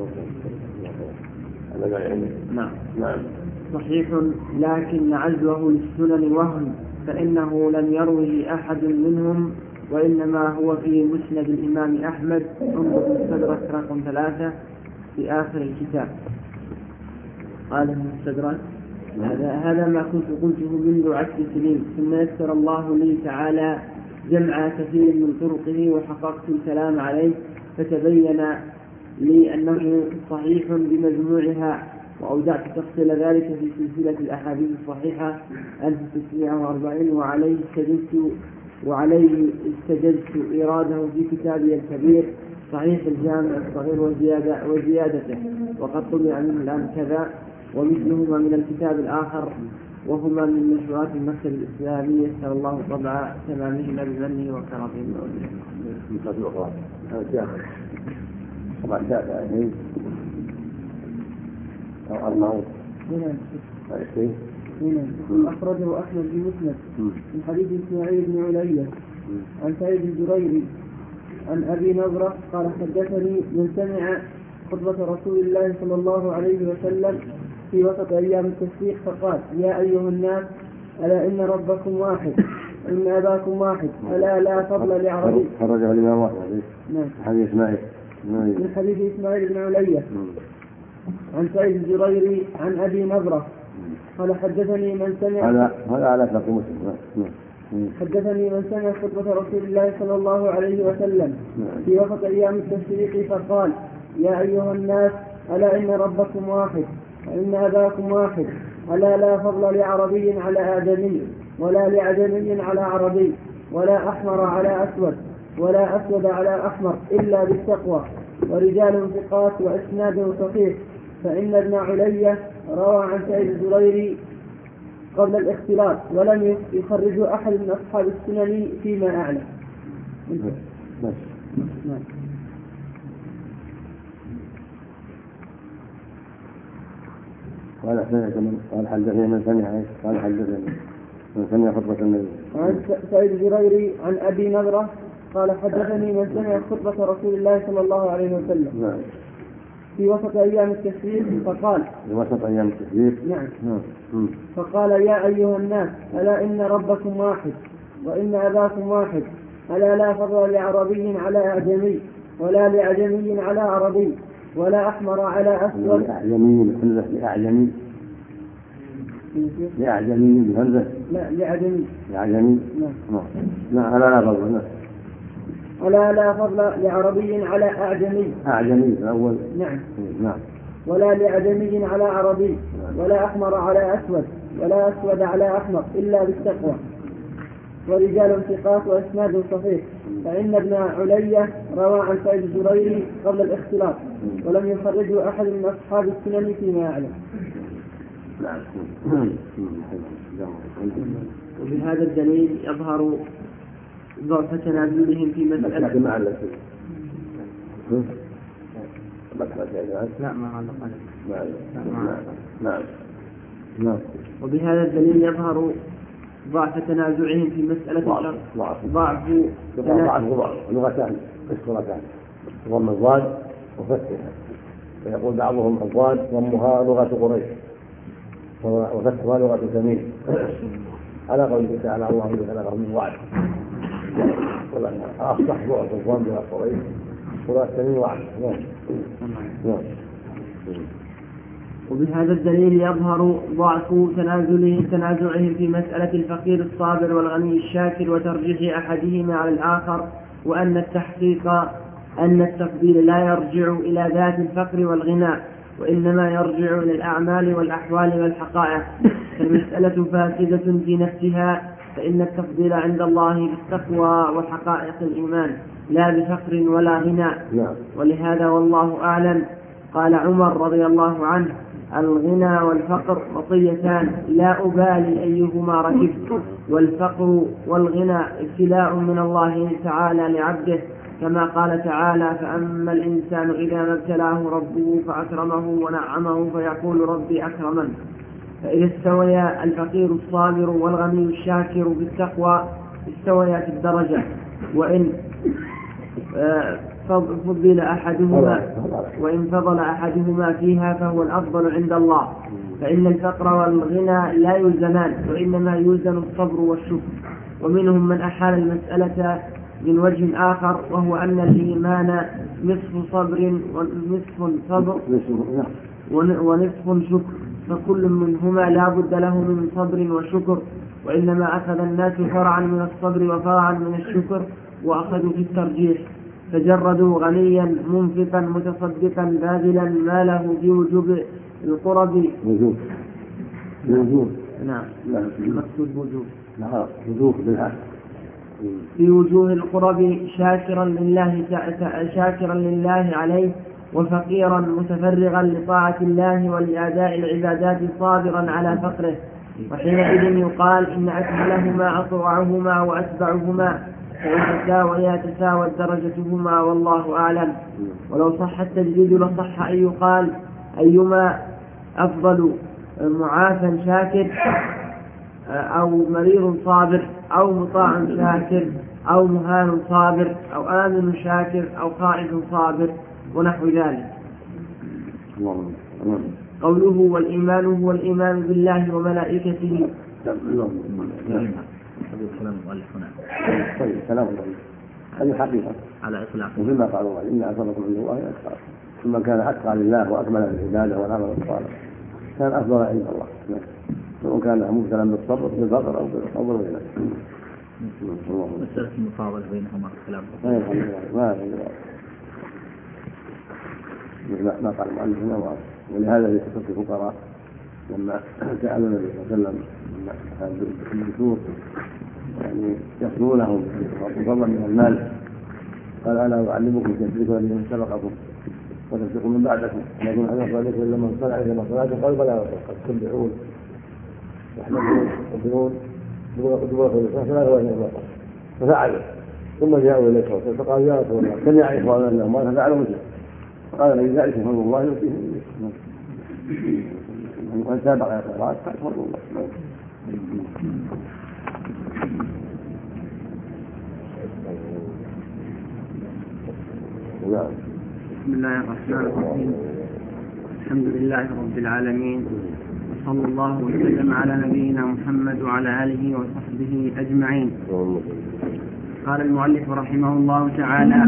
نعم. صحيح، لكن عزوه للسنن وهم، فإنه لم يروه أحد منهم، وإنما هو في مسند الإمام أحمد. انظر المستدرك رقم ثلاثة في آخر الكتاب. قال المستدرك: هذا هذا ما كنت قلته منذ عشر سنين، ثم يسر الله لي تعالى جمع كثير من طرقه وحققت الكلام عليه، فتبين لي أنه صحيح بمجموعها، وأودعت تفصيل ذلك في سلسلة الأحاديث الصحيحة ألف وتسعمائة وأربعين، وعليه استجدت وعليه استجدت إراده في كتابي الكبير صحيح الجامع الصغير وزيادة وزيادته، وقد طبع منه الآن كذا، ومثلهما من الكتاب الآخر، وهما من مشروعات المكتب الإسلامي، يسأل الله طبع تمامهما بمنه وكرمه. أخرجه أحمد بن مسند من حديث إسماعيل بن علية عن سعيد الجريري عن أبي نضرة قال: حدثني من سمع خطبة رسول الله صلى الله عليه وسلم في وسط أيام التشريق فقال: يا أيها الناس، ألا إن ربكم واحد، إن أباكم واحد، ألا لا فضل لعربي. خرجه الإمام واحد. نعم. حديث إسماعيل من حديث إسماعيل بن علية عن سعيد الجريري عن أبي نضرة قال: حدثني من سمع هذا هذا على شرط مسلم. حدثني من سمع خطبة رسول الله صلى الله عليه وسلم في وسط أيام التشريق فقال: يا أيها الناس، ألا إن ربكم واحد، وإن أباكم واحد، ألا لا فضل لعربي على أعجمي، ولا لعجمي على عربي، ولا أحمر على أسود، ولا أسود على أحمر، إلا بالتقوى. ورجال ثقات وإسناد صحيح. فإن ابن علية روى عن سعيد الجريري قبل الاختلاط، ولم يخرجه أحد من أصحاب السنن فيما أعلم. قال قال حدثني من سمع قال حدثني من سمع خطبة النبي. عن سعيد الجريري عن أبي نضرة قال حدثني من سمع خطبة رسول الله صلى الله عليه وسلم نعم. في وسط أيام التشريق فقال في وسط أيام التشريق نعم نعم. فقال يا أيها الناس ألا إن ربكم واحد وإن أباكم واحد ألا لا فضل لعربي على أعجمي ولا لأعجمي على عربي ولا أحمر على أسود لأعجمي بهمزة لأعجمي لأعجمي بهمزة لا لأعجمي لأعجمي نعم لا ألا لا فضل نعم ألا لا فضل لعربي على أعجمي أعجمي الأول نعم نعم ولا لأعجمي على عربي ولا أحمر على أسود ولا أسود على أحمر إلا بالتقوى ورجال ثقات وإسناد صحيح فإن ابن علية روى عن سعيد الزريري قبل الاختلاط ولم يخرجه أحد من أصحاب السنن فيما يعلم. وبهذا الدليل يظهر ضعف تنازلهم في مسألة لا ما علق نعم نعم. وبهذا الدليل يظهر ضعف تنازعهم في مسألة الشرط ضعف ضعف ضعف ضعف لغتان قصرتان ضم الضاد وفتحها فيقول بعضهم الضاد ضمها لغة قريش وفتحها لغة تميم على قوله تعالى الله الذي خلقهم من ضعف أصح لغة الضاد لغة قريش ولغة تميم ضعف نعم. وبهذا الدليل يظهر ضعف تنازلهم تنازعهم في مسألة الفقير الصابر والغني الشاكر وترجيح أحدهما على الآخر وأن التحقيق أن التفضيل لا يرجع إلى ذات الفقر والغنى وإنما يرجع إلى الأعمال والأحوال والحقائق فالمسألة فاسدة في نفسها فإن التفضيل عند الله بالتقوى وحقائق الإيمان لا بفقر ولا غنى. ولهذا والله أعلم قال عمر رضي الله عنه الغنى والفقر مطيتان لا أبالي أيهما ركبت والفقر والغنى ابتلاء من الله تعالى لعبده كما قال تعالى فأما الإنسان إذا ما ابتلاه ربه فأكرمه ونعمه فيقول ربي أكرمن. فإذا استويا الفقير الصابر والغني الشاكر بالتقوى استويا في الدرجة وإن فضل أحدهما وإن فضل أحدهما فيها فهو الأفضل عند الله فإن الفقر والغنى لا يلزمان وإنما يلزم الصبر والشكر. ومنهم من أحال المسألة من وجه آخر وهو أن الإيمان نصف صبر ونصف صبر ونصف شكر فكل منهما لا بد له من صبر وشكر وإنما أخذ الناس فرعا من الصبر وفرعا من الشكر وأخذوا في الترجيح فجردوا غنيا منفقا متصدقا باذلا ماله في وجوب القرب وجوب وجوب نعم المقصود وجوب نعم وجوب بالحق في وجوه القرب شاكرا لله شاكرا لله عليه وفقيرا متفرغا لطاعة الله ولأداء العبادات صابرا على فقره وحينئذ يقال إن أكملهما أطوعهما وأتبعهما فإن تساويا تساوت درجتهما والله أعلم. ولو صح التجديد لصح أن يقال أيما أفضل معافى شاكر أو مريض صابر أو مطاع شاكر أو مهان صابر أو آمن شاكر أو خائف صابر ونحو ذلك. قوله والإيمان هو الإيمان بالله وملائكته. طيب كلام الله هذه حقيقة على إطلاق وفيما قال الله إن أكرمكم عند الله أتقاكم ثم كان أتقى لله وأكمل العبادة والعمل الصالح كان أفضل عند الله سواء كان مبتلا بالصبر بالفقر أو بالصبر والغنى. مسألة المفاضلة بينهما كلام ما ما قال المؤلف هنا ولهذا في قصة الفقراء لما سأل النبي صلى الله عليه وسلم الدكتور يعني يصلونهم فضلا من المال قال أنا أعلمكم تسبقوا الذين سبقكم وتسبقوا من بعدكم ما يكون أن يصل عليكم إلا من صنع كما صنعتم قال بلى قد تسبحون يحمدون يكبرون دبر كل سنة ثلاثة وعشرين مرة ففعلوا ثم جاءوا إليه فقالوا يا رسول الله سمع إخواننا لهم ما ففعلوا مثله قال لي ذلك فضل الله يؤتيه من سابق على الخيرات فضل الله. نعم. بسم الله الرحمن الرحيم. الحمد لله رب العالمين، وصلى الله وسلم على نبينا محمد وعلى آله وصحبه أجمعين. قال المؤلف رحمه الله تعالى: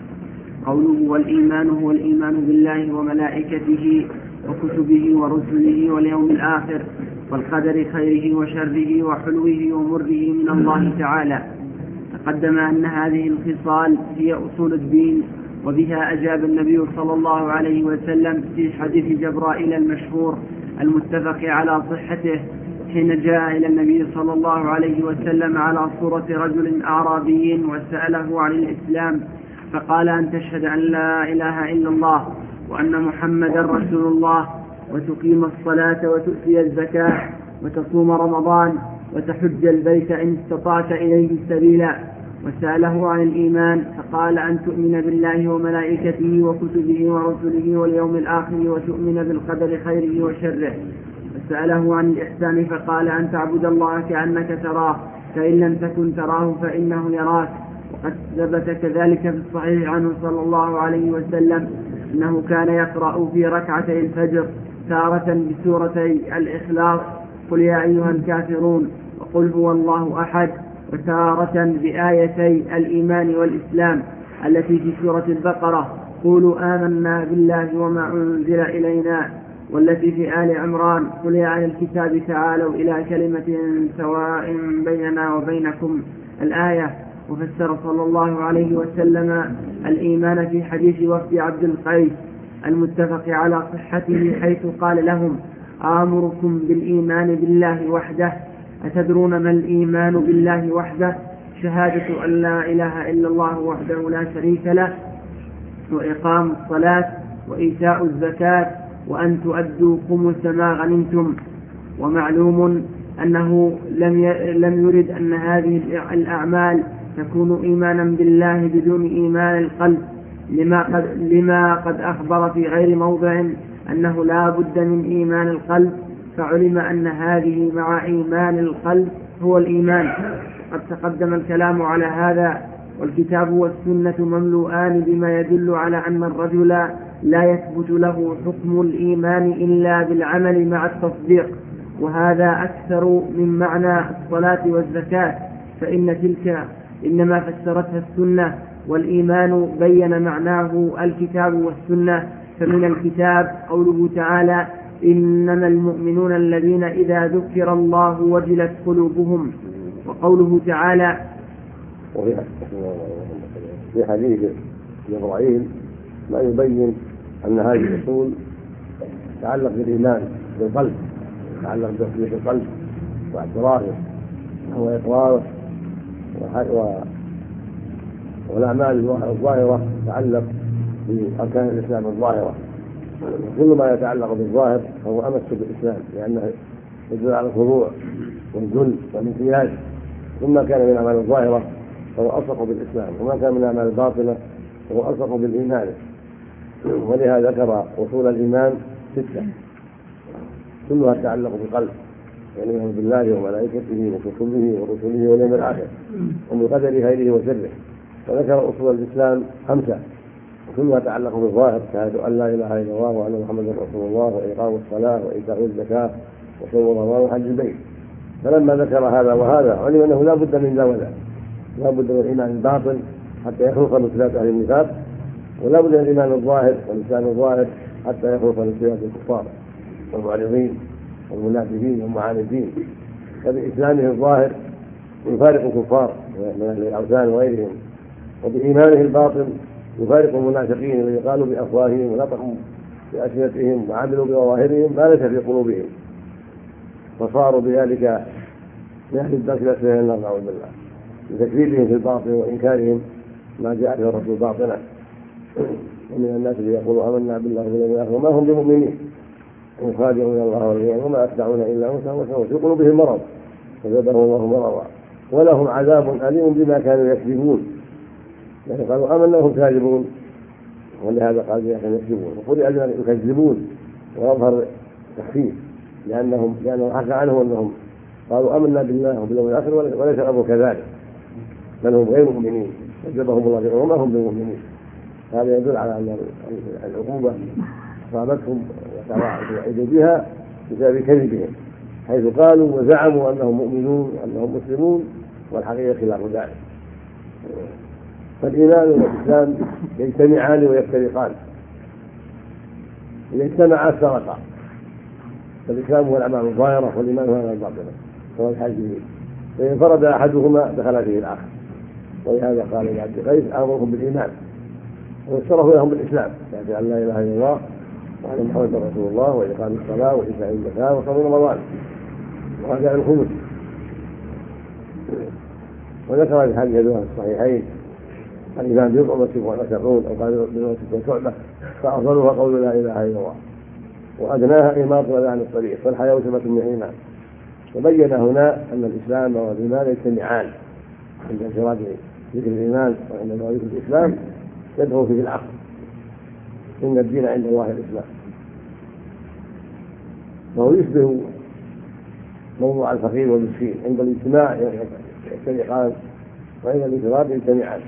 قوله والإيمان هو الإيمان بالله وملائكته وكتبه ورسله واليوم الآخر والقدر خيره وشره وحلوه ومره من الله تعالى. تقدم أن هذه الخصال هي أصول الدين، وبها أجاب النبي صلى الله عليه وسلم في حديث جبرائيل المشهور المتفق على صحته، حين جاء إلى النبي صلى الله عليه وسلم على صورة رجل أعرابي وسأله عن الإسلام، فقال: أن تشهد أن لا إله إلا الله وأن محمدا رسول الله، وتقيم الصلاة وتؤتي الزكاة وتصوم رمضان وتحج البيت إن استطعت إليه سبيلا. وسأله عن الإيمان فقال: أن تؤمن بالله وملائكته وكتبه ورسله واليوم الآخر وتؤمن بالقدر خيره وشره. وسأله عن الإحسان فقال: أن تعبد الله كأنك تراه فإن لم تكن تراه فإنه يراك. وقد ثبت كذلك في الصحيح عنه صلى الله عليه وسلم أنه كان يقرأ في ركعتي الفجر تارة بسورتي الإخلاص قل يا أيها الكافرون وقل هو الله أحد، وتارة بآيتي الإيمان والإسلام التي في سورة البقرة قولوا آمنا بالله وما أنزل إلينا، والتي في آل عمران قل يا أهل الكتاب تعالوا إلى كلمة سواء بيننا وبينكم الآية. وفسر صلى الله عليه وسلم الإيمان في حديث وفد عبد القيس المتفق على صحته، حيث قال لهم: آمركم بالإيمان بالله وحده، أتدرون ما الإيمان بالله وحده؟ شهادة أن لا إله إلا الله وحده لا شريك له، وإقام الصلاة وإيتاء الزكاة وأن تؤدوا خمس ما غنمتم. ومعلوم أنه لم يرد أن هذه الأعمال تكون إيمانا بالله بدون إيمان القلب، لما قد, لما قد أخبر في غير موضع أنه لا بد من إيمان القلب، فعلم أن هذه مع إيمان القلب هو الإيمان. قد تقدم الكلام على هذا، والكتاب والسنة مملوءان بما يدل على أن الرجل لا يثبت له حكم الإيمان إلا بالعمل مع التصديق، وهذا أكثر من معنى الصلاة والزكاة، فإن تلك إنما فسرتها السنة، والإيمان بين معناه الكتاب والسنة. فمن الكتاب قوله تعالى: إنما المؤمنون الذين إذا ذكر الله وجلت قلوبهم. وقوله تعالى: في حديث جبرائيل ما يبين أن هذه الأصول تتعلق بالإيمان بالقلب، تتعلق بتصديق القلب واعترافه وإقراره، والأعمال الظاهرة تتعلق بأركان الإسلام الظاهرة. كل ما يتعلق بالظاهر فهو أمس بالإسلام، لأنه يدل على الخضوع والذل والانقياد. ثم كان من الأعمال الظاهرة فهو ألصق بالإسلام، وما كان من الأعمال الباطنة فهو ألصق بالإيمان. ولهذا ذكر أصول الإيمان ستة كلها تتعلق بالقلب، يعني يؤمن بالله وملائكته وكتبه ورسله واليوم الآخر وبقدر خيره وشره. وذكر أصول الإسلام خمسة كلها تتعلق بالظاهر: شهادة أن لا إله إلا الله وأن محمدا رسول الله وإقام الصلاة وإيتاء الزكاة وصوم رمضان وحج البيت. فلما ذكر هذا وهذا علم أنه لا بد من ذا وذا، لا بد من الإيمان الباطن حتى يخلق من صفات أهل النفاق، ولا بد من الإيمان الظاهر واللسان الظاهر حتى يخلق من صفات الكفار والمعرضين والمنافقين والمعاندين. فبإسلامه الظاهر يفارق الكفار من أهل الأوثان وغيرهم، وبإيمانه الباطن يفارق المنافقين الذين قالوا بأفواههم ونطقوا بألسنتهم وعملوا بظواهرهم ما ليس في قلوبهم، فصاروا بذلك من أهل الدرك الأسفل النار نعوذ بالله، بتكذيبهم في الباطن وإنكارهم ما جاء به الرسول باطنا. ومن الناس اللي يقولوا آمنا بالله واليوم الآخر وما هم بمؤمنين يخادعون الله والعياذ وما يخدعون إلا أنفسهم وفي قلوبهم مرض فزادهم الله مرضا ولهم عذاب أليم بما كانوا يكذبون. يعني قالوا آمنا وهم كاذبون، ولهذا قال بما كانوا يكذبون، وقل أجل يكذبون ويظهر تخفيف لأنهم لأنه حكى عنهم أنهم قالوا آمنا بالله وباليوم الآخر وليس الأمر كذلك، بل هم غير مؤمنين كذبهم الله وما هم بمؤمنين. هذا يدل على أن العقوبة أصابتهم وعيدوا بها بسبب كذبهم، حيث قالوا وزعموا أنهم مؤمنون وأنهم مسلمون والحقيقة خلاف ذلك. فالإيمان والإسلام يجتمعان ويفترقان، إذا اجتمعا افترقا، فالإسلام هو الأعمال الظاهرة والإيمان هو الأعمال الباطنة هو الحاجبين، فإن انفرد أحدهما دخل فيه الآخر. ولهذا قال لعبد القيس أمرهم بالإيمان ويسره لهم بالإسلام، يعني أن لا إله إلا الله وأن محمدا رسول الله وإقام الصلاة وإيتاء الزكاة وصوم رمضان وهذا الخمس. وذكر الحديث في الصحيحين الإيمان بضع وسبعون وسبعون أو قال بضع وسبعون شعبة فأفضلها قول لا إله إلا الله وأدناها إماطة الأذى عن الطريق فالحياة سمة من الإيمان. وبين هنا أن الإسلام والإيمان يجتمعان عند انفراد ذكر الإيمان وعند انفراد ذكر الإسلام يدخل فيه العقل، إن الدين عند الله الإسلام، وهو يشبه موضوع الفقير والمسكين، عند الاجتماع يفترقان وعند الانفراد يجتمعان.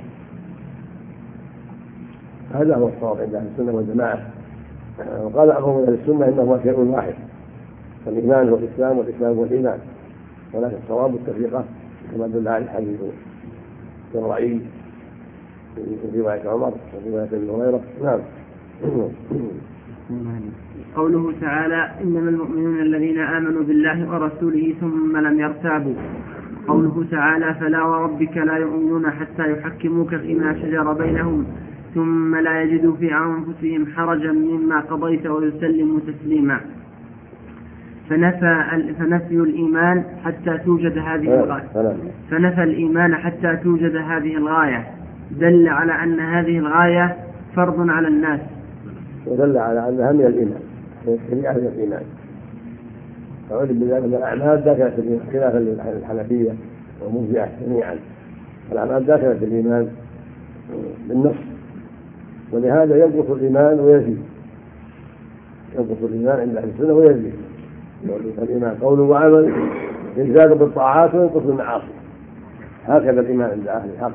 هذا هو الصواب عند أهل السنة والجماعة. وقال بعضهم أهل السنة إنه شيء واحد، فالإيمان هو الإسلام والإسلام هو الإيمان، ولكن الصواب التفرقة كما دل عليه الحديث الرعي في رواية عمر وفي رواية ابن هريرة. نعم. قوله تعالى إنما المؤمنون الذين آمنوا بالله ورسوله ثم لم يرتابوا. قوله تعالى فلا وربك لا يؤمنون حتى يحكموك فيما شجر بينهم ثم لا يجدوا في أنفسهم حرجا مما قضيت ويسلموا تسليما. فنفى, فنفي الإيمان حتى توجد هذه الغاية فنفى الإيمان حتى توجد هذه الغاية دل على أن هذه الغاية فرض على الناس، ودل على أنها من الإيمان شريعة من الإيمان. فعلم بذلك أن الأعمال داخلة في الإيمان خلافا للحنفية ومرجئة جميعا، الأعمال داخلة في الإيمان بالنص، ولهذا ينقص الإيمان ويزيد، ينقص الإيمان عند أهل السنة ويزيد. الإيمان قول وعمل يزداد بالطاعات وينقص بالمعاصي، هكذا الإيمان عند أهل الحق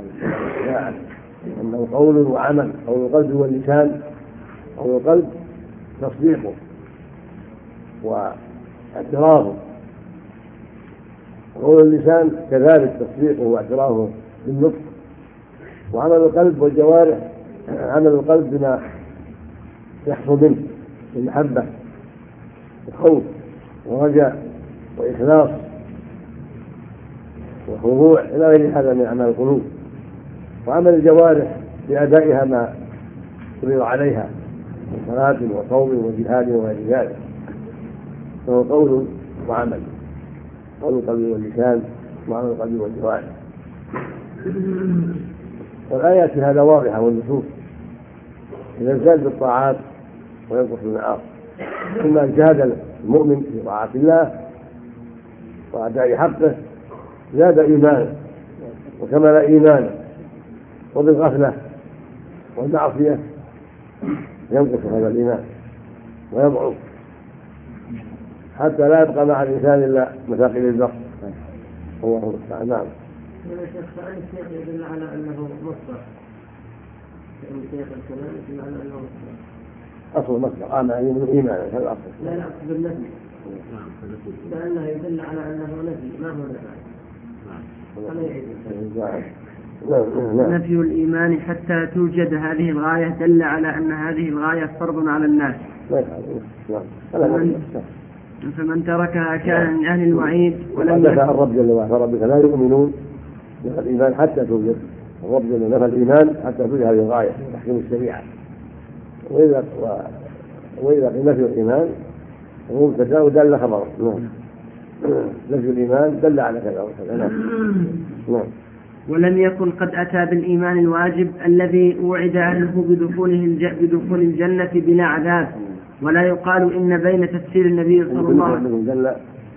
أنه قول وعمل، قول القلب واللسان، قول القلب تصديقه واعترافه، قول اللسان كذلك تصديقه واعترافه بالنطق، وعمل القلب والجوارح عمل القلب بما يحصل منه من محبة وخوف ورجاء وإخلاص وخضوع إلى غير هذا من أعمال القلوب، وعمل الجوارح بأدائها ما فرض عليها من صلاة وصوم وجهاد وغير ذلك، فهو قول وعمل، قول القلب واللسان وعمل القلب والجوارح. والآيات في هذا واضحة والنصوص، إذا ازداد بالطاعات وينقص بالمعاصي، ثم اجتهد المؤمن في طاعة الله وأداء حقه زاد إيمانا وكمل إيمانا، وبالغفلة والمعصية ينقص هذا الإيمان ويضعف حتى لا يبقى مع الإنسان إلا مثاقل البر. الله المستعان. نعم. الشيخ يدل على أنه مصدر، الشيخ الكلام يدل على أنه مصدر، أصل مصدر آمن من إيمانا، هذا أصل. لا لا أقصد بالنفي، لأنه يدل على أنه نفي ما هو نفي. نفي الإيمان حتى توجد هذه الغاية دل على أن هذه الغاية فرض على الناس، فمن تركها كان من أهل الوعيد. ولم يكن الرب جل وعلا فربك لا يؤمنون نفى الإيمان حتى توجد، الرب جل نفى الإيمان حتى توجد هذه الغاية تحكيم الشريعة. وإذا وإذا نفي الإيمان هو مبتدأ ودل خبره. نفي الإيمان دل على كذا وكذا. نعم. ولم يكن قد أتى بالإيمان الواجب الذي وعد أهله بدخوله بدخول الجنة بلا عذاب، ولا يقال إن بين تفسير النبي صلى الله عليه وسلم دل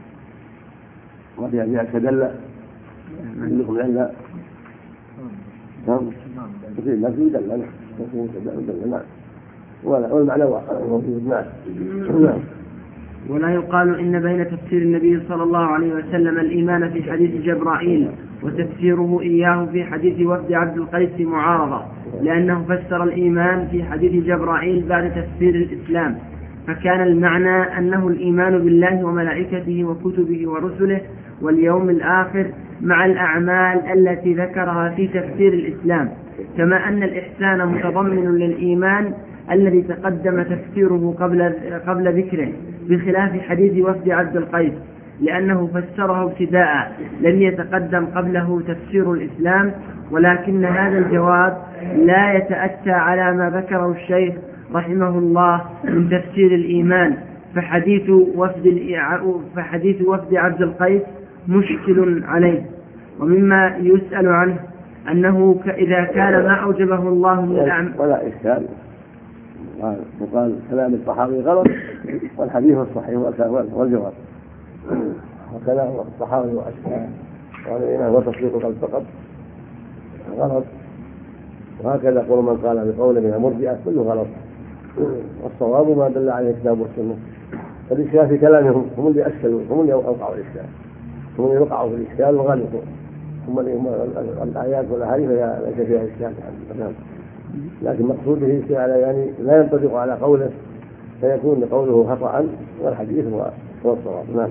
وفي أبيات كدل عندكم دل نعم لا في دل نعم والمعنى موجود. نعم. ولا يقال إن بين تفسير النبي صلى الله عليه وسلم الإيمان في حديث جبرائيل وتفسيره إياه في حديث وفد عبد القيس معارضة، لأنه فسر الإيمان في حديث جبرائيل بعد تفسير الإسلام، فكان المعنى أنه الإيمان بالله وملائكته وكتبه ورسله واليوم الآخر مع الأعمال التي ذكرها في تفسير الإسلام، كما أن الإحسان متضمن للإيمان الذي تقدم تفسيره قبل قبل ذكره، بخلاف حديث وفد عبد القيس لأنه فسره ابتداء لم يتقدم قبله تفسير الإسلام. ولكن هذا الجواب لا يتأتى على ما ذكره الشيخ رحمه الله من تفسير الإيمان، فحديث وفد فحديث وفد عبد القيس مشكل عليه. ومما يسأل عنه أنه إذا كان ما أوجبه الله من الأعمال ولا إشكال، وقال كلام الصحابي غلط والحديث الصحيح والجواب، وكلام الصحابي وأشكال والإيمان وتصديق القلب فقط غلط، وهكذا قول من قال بقول من المرجئة كله غلط، والصواب ما دل عليه الكتاب والسنة. فالإشكال في كلامهم هم اللي أشكلوا، هم اللي أوقعوا الإشكال، هم اللي وقعوا في الإشكال وغلطوا، هم اللي الآيات والأحاديث ليس فيها إشكال. لكن مقصوده الإشكال يعني لا ينطبق على قوله، فيكون قوله خطأ والحديث هو الصواب. نعم.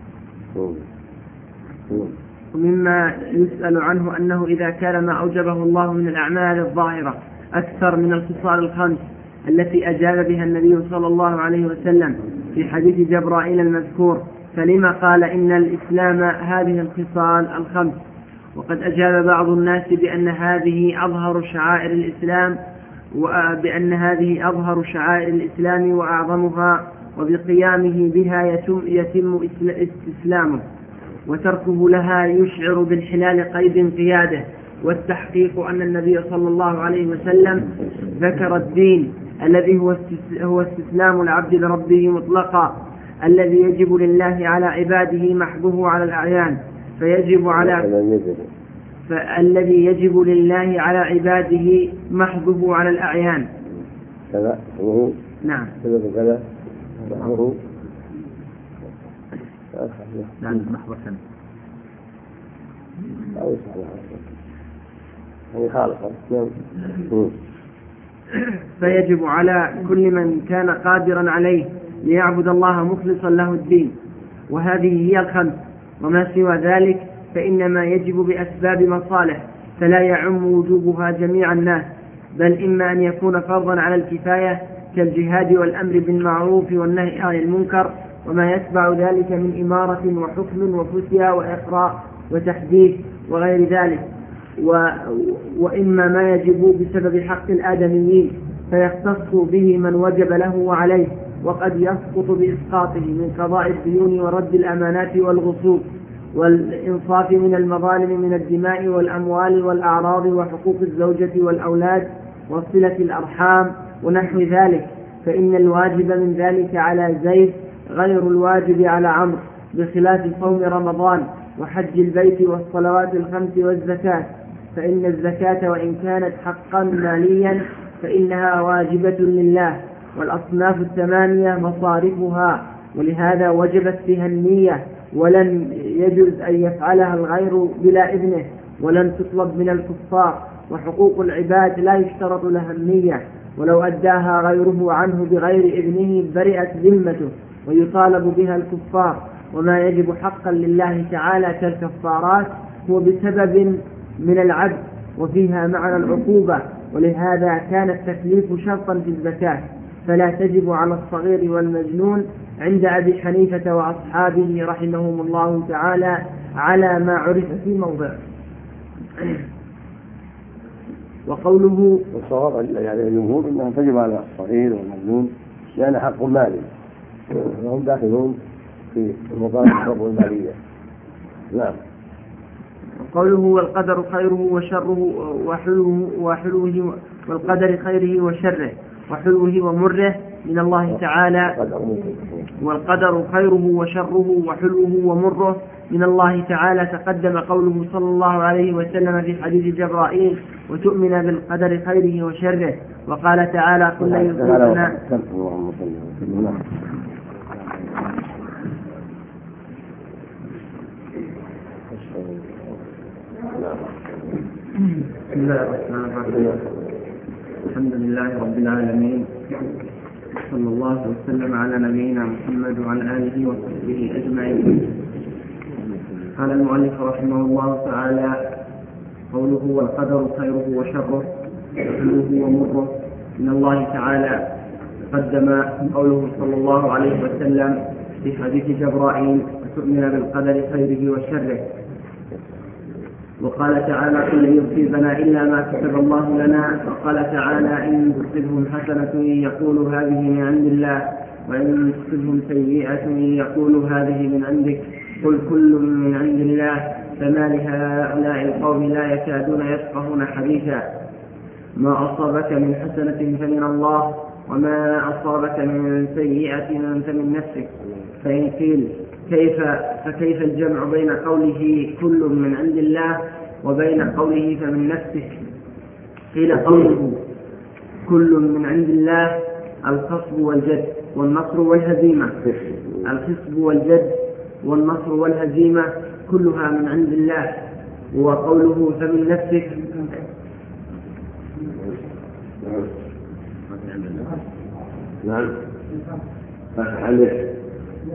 ومما يسأل عنه أنه إذا كان ما أوجبه الله من الأعمال الظاهرة أكثر من الخصال الخمس التي أجاب بها النبي صلى الله عليه وسلم في حديث جبرائيل المذكور، فلما قال إن الإسلام هذه الخصال الخمس؟ وقد أجاب بعض الناس بأن هذه أظهر شعائر الإسلام وبأن هذه أظهر شعائر الإسلام وأعظمها، وبقيامه بها يتم, يتم استسلامه، وتركه لها يشعر بالحلال قيد قياده. والتحقيق أن النبي صلى الله عليه وسلم ذكر الدين الذي هو استسلام العبد لربه مطلقا، الذي يجب لله على عباده محضه على الأعيان، فيجب على فالذي يجب لله على عباده محضه على الأعيان. كذا هو نعم كذا كذا هو نعم محضة أو هو خالق. فيجب على كل من كان قادرا عليه ليعبد الله مخلصا له الدين، وهذه هي الخمس، وما سوى ذلك فإنما يجب بأسباب مصالح، فلا يعم وجوبها جميع الناس، بل إما أن يكون فرضا على الكفاية كالجهاد والأمر بالمعروف والنهي عن المنكر وما يتبع ذلك من إمارة وحكم وفتيا وإقراء وتحديث وغير ذلك، و... وإما ما يجب بسبب حق الآدميين فيختص به من وجب له وعليه، وقد يسقط بإسقاطه من قضاء الديون ورد الأمانات والغصوب والإنصاف من المظالم من الدماء والأموال والأعراض وحقوق الزوجة والأولاد وصلة الأرحام ونحو ذلك، فإن الواجب من ذلك على زيد غير الواجب على عمرو، بخلاف صوم رمضان وحج البيت والصلوات الخمس والزكاة، فإن الزكاة وإن كانت حقا ماليا فإنها واجبة لله، والأصناف الثمانية مصارفها، ولهذا وجبت فيها النية، ولن يجوز أن يفعلها الغير بلا إذنه، ولن تطلب من الكفار، وحقوق العباد لا يشترط لها النية، ولو أداها غيره عنه بغير إذنه برئت ذمته ويطالب بها الكفار. وما يجب حقا لله تعالى كالكفارات هو بسبب من العبد وفيها معنى العقوبة، ولهذا كان التكليف شرطا في الزكاة، فلا تجب على الصغير والمجنون عند أبي حنيفة وأصحابه رحمهم الله تعالى على ما عرف في موضع. وقوله والصواب يعني الجمهور أنها تجب على الصغير والمجنون لأن حق مالي وهم داخلون في المقام الحقوق المالية. نعم. وقوله والقدر خيره وشره وحلوه وحلوه والقدر خيره وشره وحلوه ومره من الله تعالى، والقدر خيره وشره وحلوه ومره من الله تعالى تقدم قوله صلى الله عليه وسلم في حديث جبرائيل وتؤمن بالقدر خيره وشره، وقال تعالى قل لن يصيبنا بسم الله الرحمن الرحيم. الحمد لله رب العالمين، صلى الله وسلم على نبينا محمد وعلى آله وصحبه أجمعين. قال المؤلف رحمه الله تعالى: قوله والقدر خيره وشره وحلوه ومره من الله تعالى. قدم قوله صلى الله عليه وسلم في حديث جبرائيل: وتؤمن بالقدر خيره وشره. وقال تعالى: قل لن يصيبنا إلا ما كتب الله لنا. وقال تعالى: إن تصبهم حسنة يقولوا هذه من عند الله، وإن تصبهم سيئة يقولوا هذه من عندك، قل كل من عند الله، فما لهؤلاء القوم لا يكادون يفقهون حديثا. ما أصابك من حسنة فمن الله، وما أصابك من سيئة فمن نفسك. فإن قيل كيف فكيف الجمع بين قوله كل من عند الله وبين قوله فمن نفسك؟ قيل قوله كل من عند الله الخصب والجد والنصر والهزيمة. الخصب والجد والنصر والهزيمة كلها من عند الله. وقوله فمن نفسك نعم عليك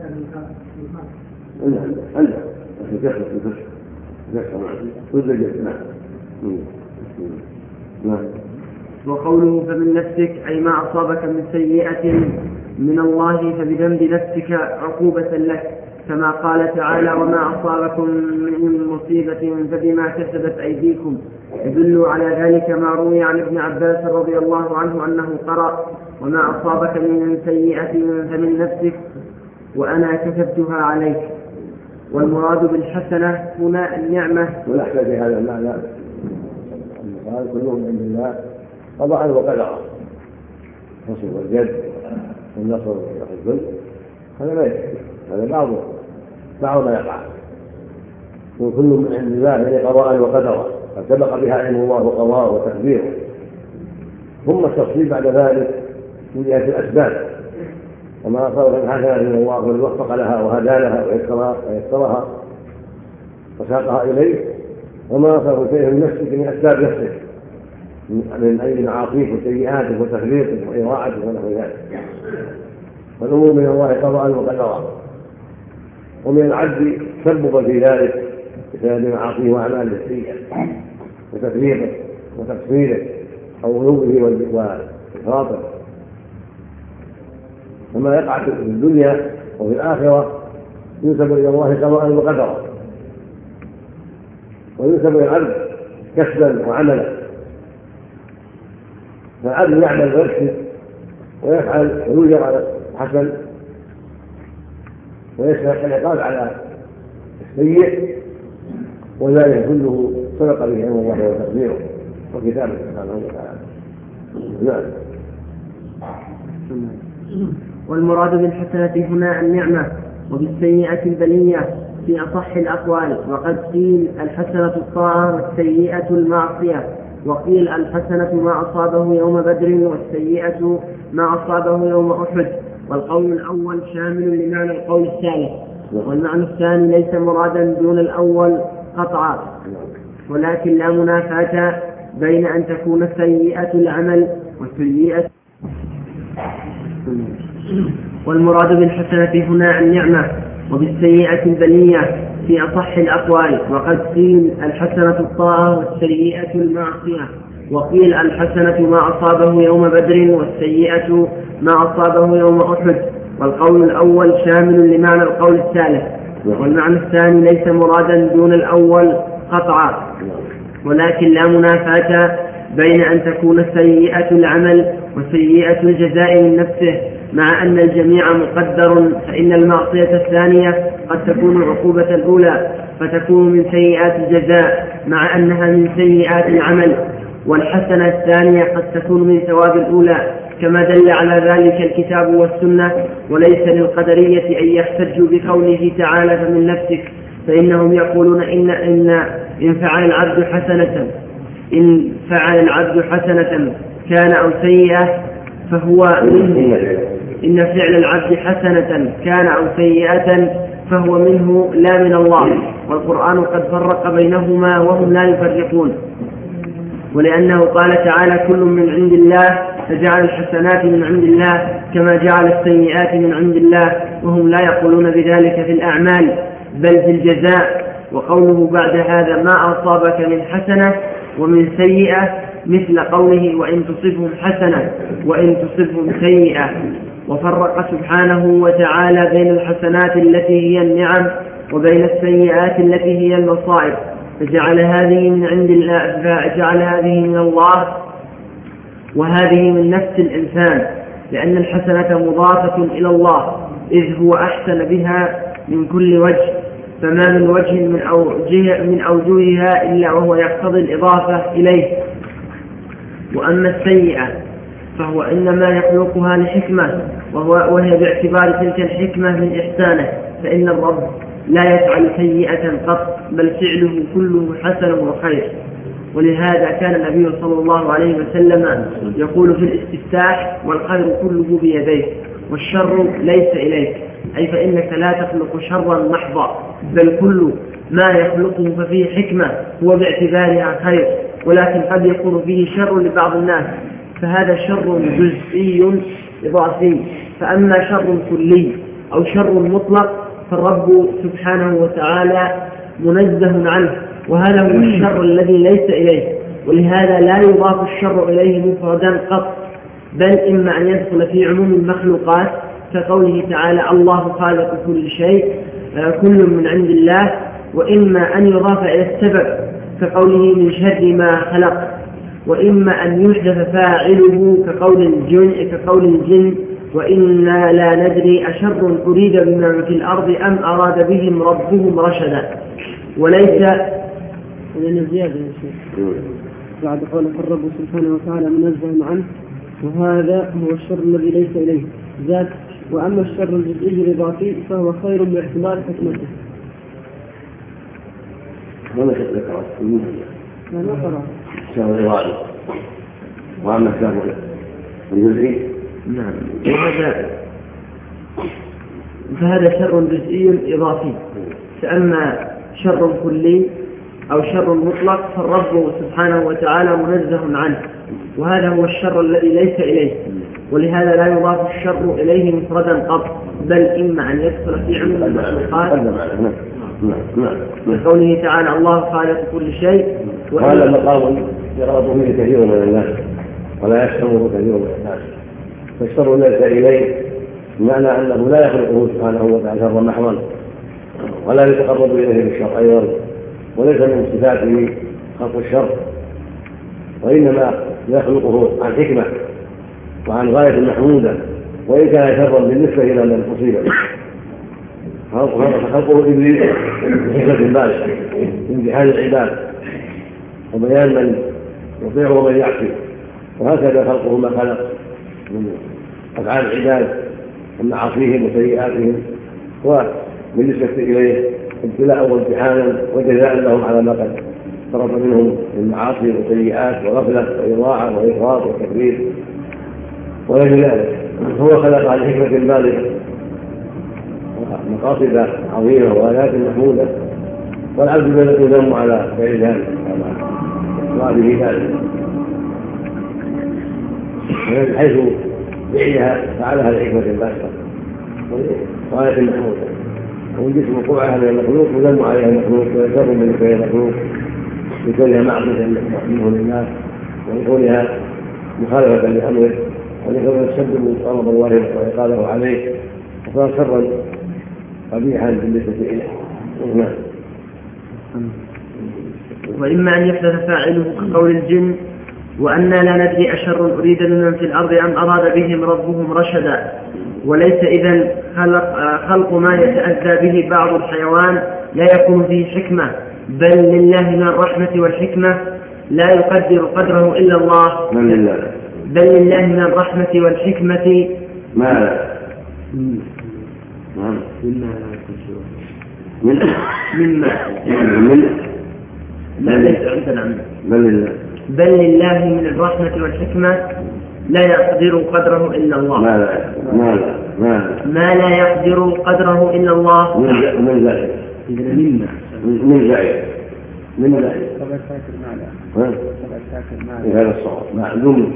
عندك عندك لكن تخلص الفشل تخلص معك وتزجل. نعم نعم. وقوله فمن نفسك أي ما أصابك من سيئة من الله فبذنب نفسك عقوبة لك، كما قال تعالى: وما أصابكم من مصيبة فبما كسبت أيديكم. يدل على ذلك ما روي عن ابن عباس رضي الله عنه أنه قرأ: وما أصابك من سيئة فمن نفسك وأنا كتبتها عليك. والمراد بالحسنة هنا النعمة. ونحن في هذا المعنى قال كلهم عند الله قضاء وقدرا، النصر والجد والنصر والحزن هذا لا يكفي، هذا بعض بعض ما يقع. وكل من عند الله يعني قضاء وقدرا، قد سبق بها علم الله وقضاء وتقديره. ثم التفصيل بعد ذلك من جهة الأسباب، وما أصابك من حسنة من الله ووفق لها وهدى لها ويسرها وساقها إليه، وما أصابك شيء من نفسك من أسباب نفسك من أي معاصيك وسيئاتك وتفريطك وإضاعتك ونحو ذلك. والأمور من الله قضاء وقدرا، ومن العبد تسببا في ذلك بسبب معاصيه وأعماله السيئة وتفريطه وتقصيره أو غلوه وإفراطه. وما يقع في الدنيا وفي الآخرة ينسب إلى الله قضاء وقدرا، وينسب إلى العبد كسبا وعملا. فالعبد يعمل ويكسب ويفعل ويوجر على الحسن ويستحق العقاب على السيء، وذلك كله سبق به علم الله وتقديره وكتابه سبحانه وتعالى. نعم. والمراد بالحسنة هنا النعمة، وبالسيئة البلية في أصح الأقوال. وقد قيل الحسنة الطاعة والسيئة المعصية، وقيل الحسنة ما أصابه يوم بدر والسيئة ما أصابه يوم أحد. والقول الأول شامل لمعنى القول الثالث، والمعنى الثاني ليس مرادا دون الأول قطعا، ولكن لا منافاة بين أن تكون سيئة العمل والسيئة. والمراد بالحسنة هنا النعمة، وبالسيئة البلية في أصح الأقوال. وقد قيل الحسنة الطاعة والسيئة المعصية، وقيل الحسنة ما أصابه يوم بدر والسيئة ما أصابه يوم أحد. والقول الأول شامل لمعنى القول الثالث، والمعنى الثاني ليس مرادا دون الأول قطعا، ولكن لا منافاة بين أن تكون سيئة العمل وسيئة الجزاء من نفسه، مع أن الجميع مقدر، فإن المعصية الثانية قد تكون عقوبة الأولى فتكون من سيئات الجزاء مع أنها من سيئات العمل، والحسنة الثانية قد تكون من ثواب الأولى، كما دل على ذلك الكتاب والسنة. وليس للقدرية أن يحتجوا بقوله تعالى فمن نفسك، فإنهم يقولون إن, إن, إن فعل العبد حسنة إن فعل العبد حسنة كان أو سيئة فهو إن فعل العبد حسنة كان أو سيئة فهو منه لا من الله، والقرآن قد فرق بينهما وهم لا يفرقون. ولأنه قال تعالى كل من عند الله، فجعل الحسنات من عند الله كما جعل السيئات من عند الله، وهم لا يقولون بذلك في الأعمال بل في الجزاء. وقوله بعد هذا ما أصابك من حسنة ومن سيئة مثل قوله وإن تصبهم حسنة وإن تصبهم سيئة. وفرق سبحانه وتعالى بين الحسنات التي هي النعم وبين السيئات التي هي المصائب، فجعل هذه من عند الله فجعل هذه من الله وهذه من نفس الإنسان، لأن الحسنة مضافة إلى الله إذ هو أحسن بها من كل وجه، فما من وجه من أوجه من أوجهها إلا وهو يقتضي الإضافة إليه. وأما السيئة فهو إنما يخلقها لحكمة، وهو وهي باعتبار تلك الحكمة من إحسانه، فإن الرب لا يفعل سيئة قط بل فعله كله حسن وخير. ولهذا كان النبي صلى الله عليه وسلم يقول في الاستفتاح والخير كله بيديك والشر ليس إليك، أي فإنك لا تخلق شرا محضا بل كل ما يخلقه ففيه حكمة هو باعتبارها خير، ولكن قد يكون فيه شر لبعض الناس فهذا شر جزئي إضافي. فأما شر كلي أو شر مطلق فالرب سبحانه وتعالى منزه عنه، وهذا هو الشر الذي ليس إليه، ولهذا لا يضاف الشر إليه مفردا قط، بل إما أن يدخل في عموم المخلوقات كقوله تعالى الله خالق كل شيء كل من عند الله، وإما أن يضاف إلى السبب كقوله من شر ما خلق، وإما أن يحدث فاعله كقول الجن كقول الجن وإنا لا ندري أشر أريد بمن في الأرض أم أراد بهم ربهم رشدا. وليس لأن زيادة يا شيخ بعد قوله الرب سبحانه وتعالى منزه عنه، وهذا هو الشر الذي ليس إليه ذات. وأما الشر الجزئي الإضافي فهو خير باعتبار حكمته. ولا شك ذكر لا ما قرأ شر الغالب. وأما الشر الجزئي نعم وهذا فهذا شر جزئي إضافي. فأما شر كلي أو شر مطلق فالرب سبحانه وتعالى منزه عنه، وهذا هو الشر الذي ليس إليه، ولهذا لا يضاف الشر إليه مفردا قط، بل إما أن يدخل في عموم المخلوقات لقوله تعالى الله خالق كل شيء. وهذا المقام يرغب فيه كثير من الناس ولا يشتمر كثير من الناس، فالشر ليس إليه بمعنى أنه لا يخلقه سبحانه وتعالى شرا محضا ولا يتقرب إليه بالشر أيضا، وليس من صفاته خلق الشر، وإنما يخلقه عن حكمة وعن غاية محمودة، وإن كان شرا بالنسبة إلى من أصيبه. فخلقه إبليس بحكمة بالغة امتحان العباد وبيان من يطيع ومن يعصي، وهكذا خلقه ما خلق من أفعال العباد من معاصيهم وسيئاتهم، وبالنسبة إليه ابتلاء وامتحانا وجزاء لهم على ما قد فرط منهم من معاصي وسيئات وغفلة وإضاعة وإفراط وتكبير وغير ذلك. هو خلق عن حكمة بالغة مقاصد عظيمة وآيات محمودة، والعبد لا يذم على فعل ذلك وعلى ذلك، حيث فعلها فعلها لحكمة باسطة وآية محمودة، والجسم وقوعها من المخلوق يذم عليها المخلوق ويسر من فعل المخلوق بكونها معصية منه للناس ويكونها مخالفة لأمره ولكونه يسبب غضب الله وعقابه عليه، وصار شرا قبيحا بالنسبة إليه. وإما أن يحدث فاعله كقول الجن وأنا لا ندري أشر أريد بمن في الأرض أم أراد بهم ربهم رشدا. وليس إذن خلق, خلق ما يتأذى به بعض الحيوان لا يكون فيه حكمة، بل لله من الرحمة والحكمة لا يقدر قدره إلا الله، بل لله من الرحمة والحكمة ما لا مما مما لا ليس عندنا بل لله بل لله من الرحمة والحكمة لا يقدر قدره إلا الله. ما لا ما لا ما ما لا يقدر قدره إلا الله. من ذلك من ذلك من ذلك هذا الصواب معلوم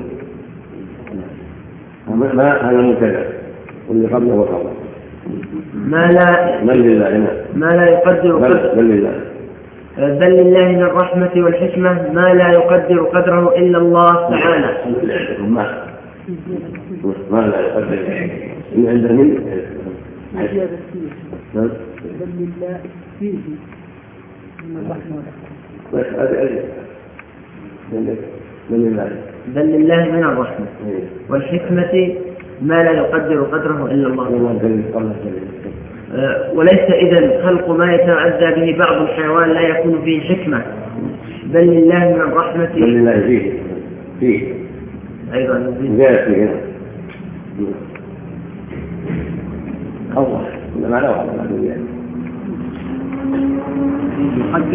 ما هذا مبتدأ واللي قبله وقبله. ما لا بل لله ما لا يقدر بل, بل لله بل لله من الرحمة والحكمة ما لا يقدر قدره إلا الله تعالى. ما ما لا يقدر إن عنده من بل لله فيه من الرحمة بل لله من الرحمة والحكمة ما لا يقدر قدره إلا الله. وليس إذن خلق ما يتعزى به بعض الحيوان لا يكون فيه حكمة، بل لله من الرحمة بل لله فيه فيه أيضا جاء فيه الله ما لا وعلى الله يقدر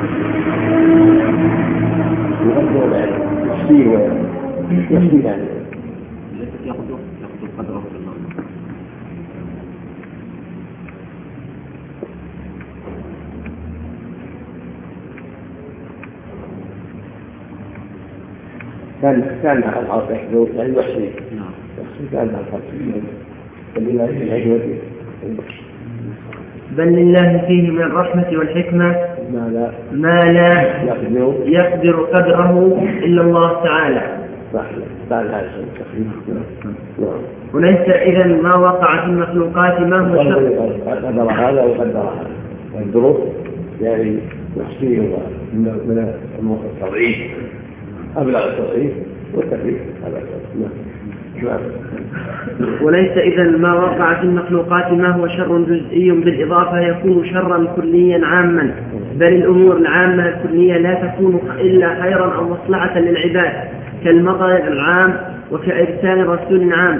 يقدر بعد يحصيه ويحصيه يعني يقدر يقدر قدره الله. كان كان على الأرض يحذو يعني يحصيه يحصيه كان على الأرض بل لله الحكمة بل لله فيه من الرحمة والحكمة ما لا, ما لا يقدر قدره إلا الله تعالى. وليس إذا ما وقع في المخلوقات ما هو شر قدر هذا وقدر هذا والظروف يعني يحصيه من التضعيف أبلغ التضعيف والتكليف هذا وليس إذا ما وقع في المخلوقات ما هو شر جزئي بالإضافة يكون شرا كليا عاما، بل الأمور العامة الكلية لا تكون إلا خيرا أو مصلحة للعباد كالمطر العام وكإرسال رسول عام.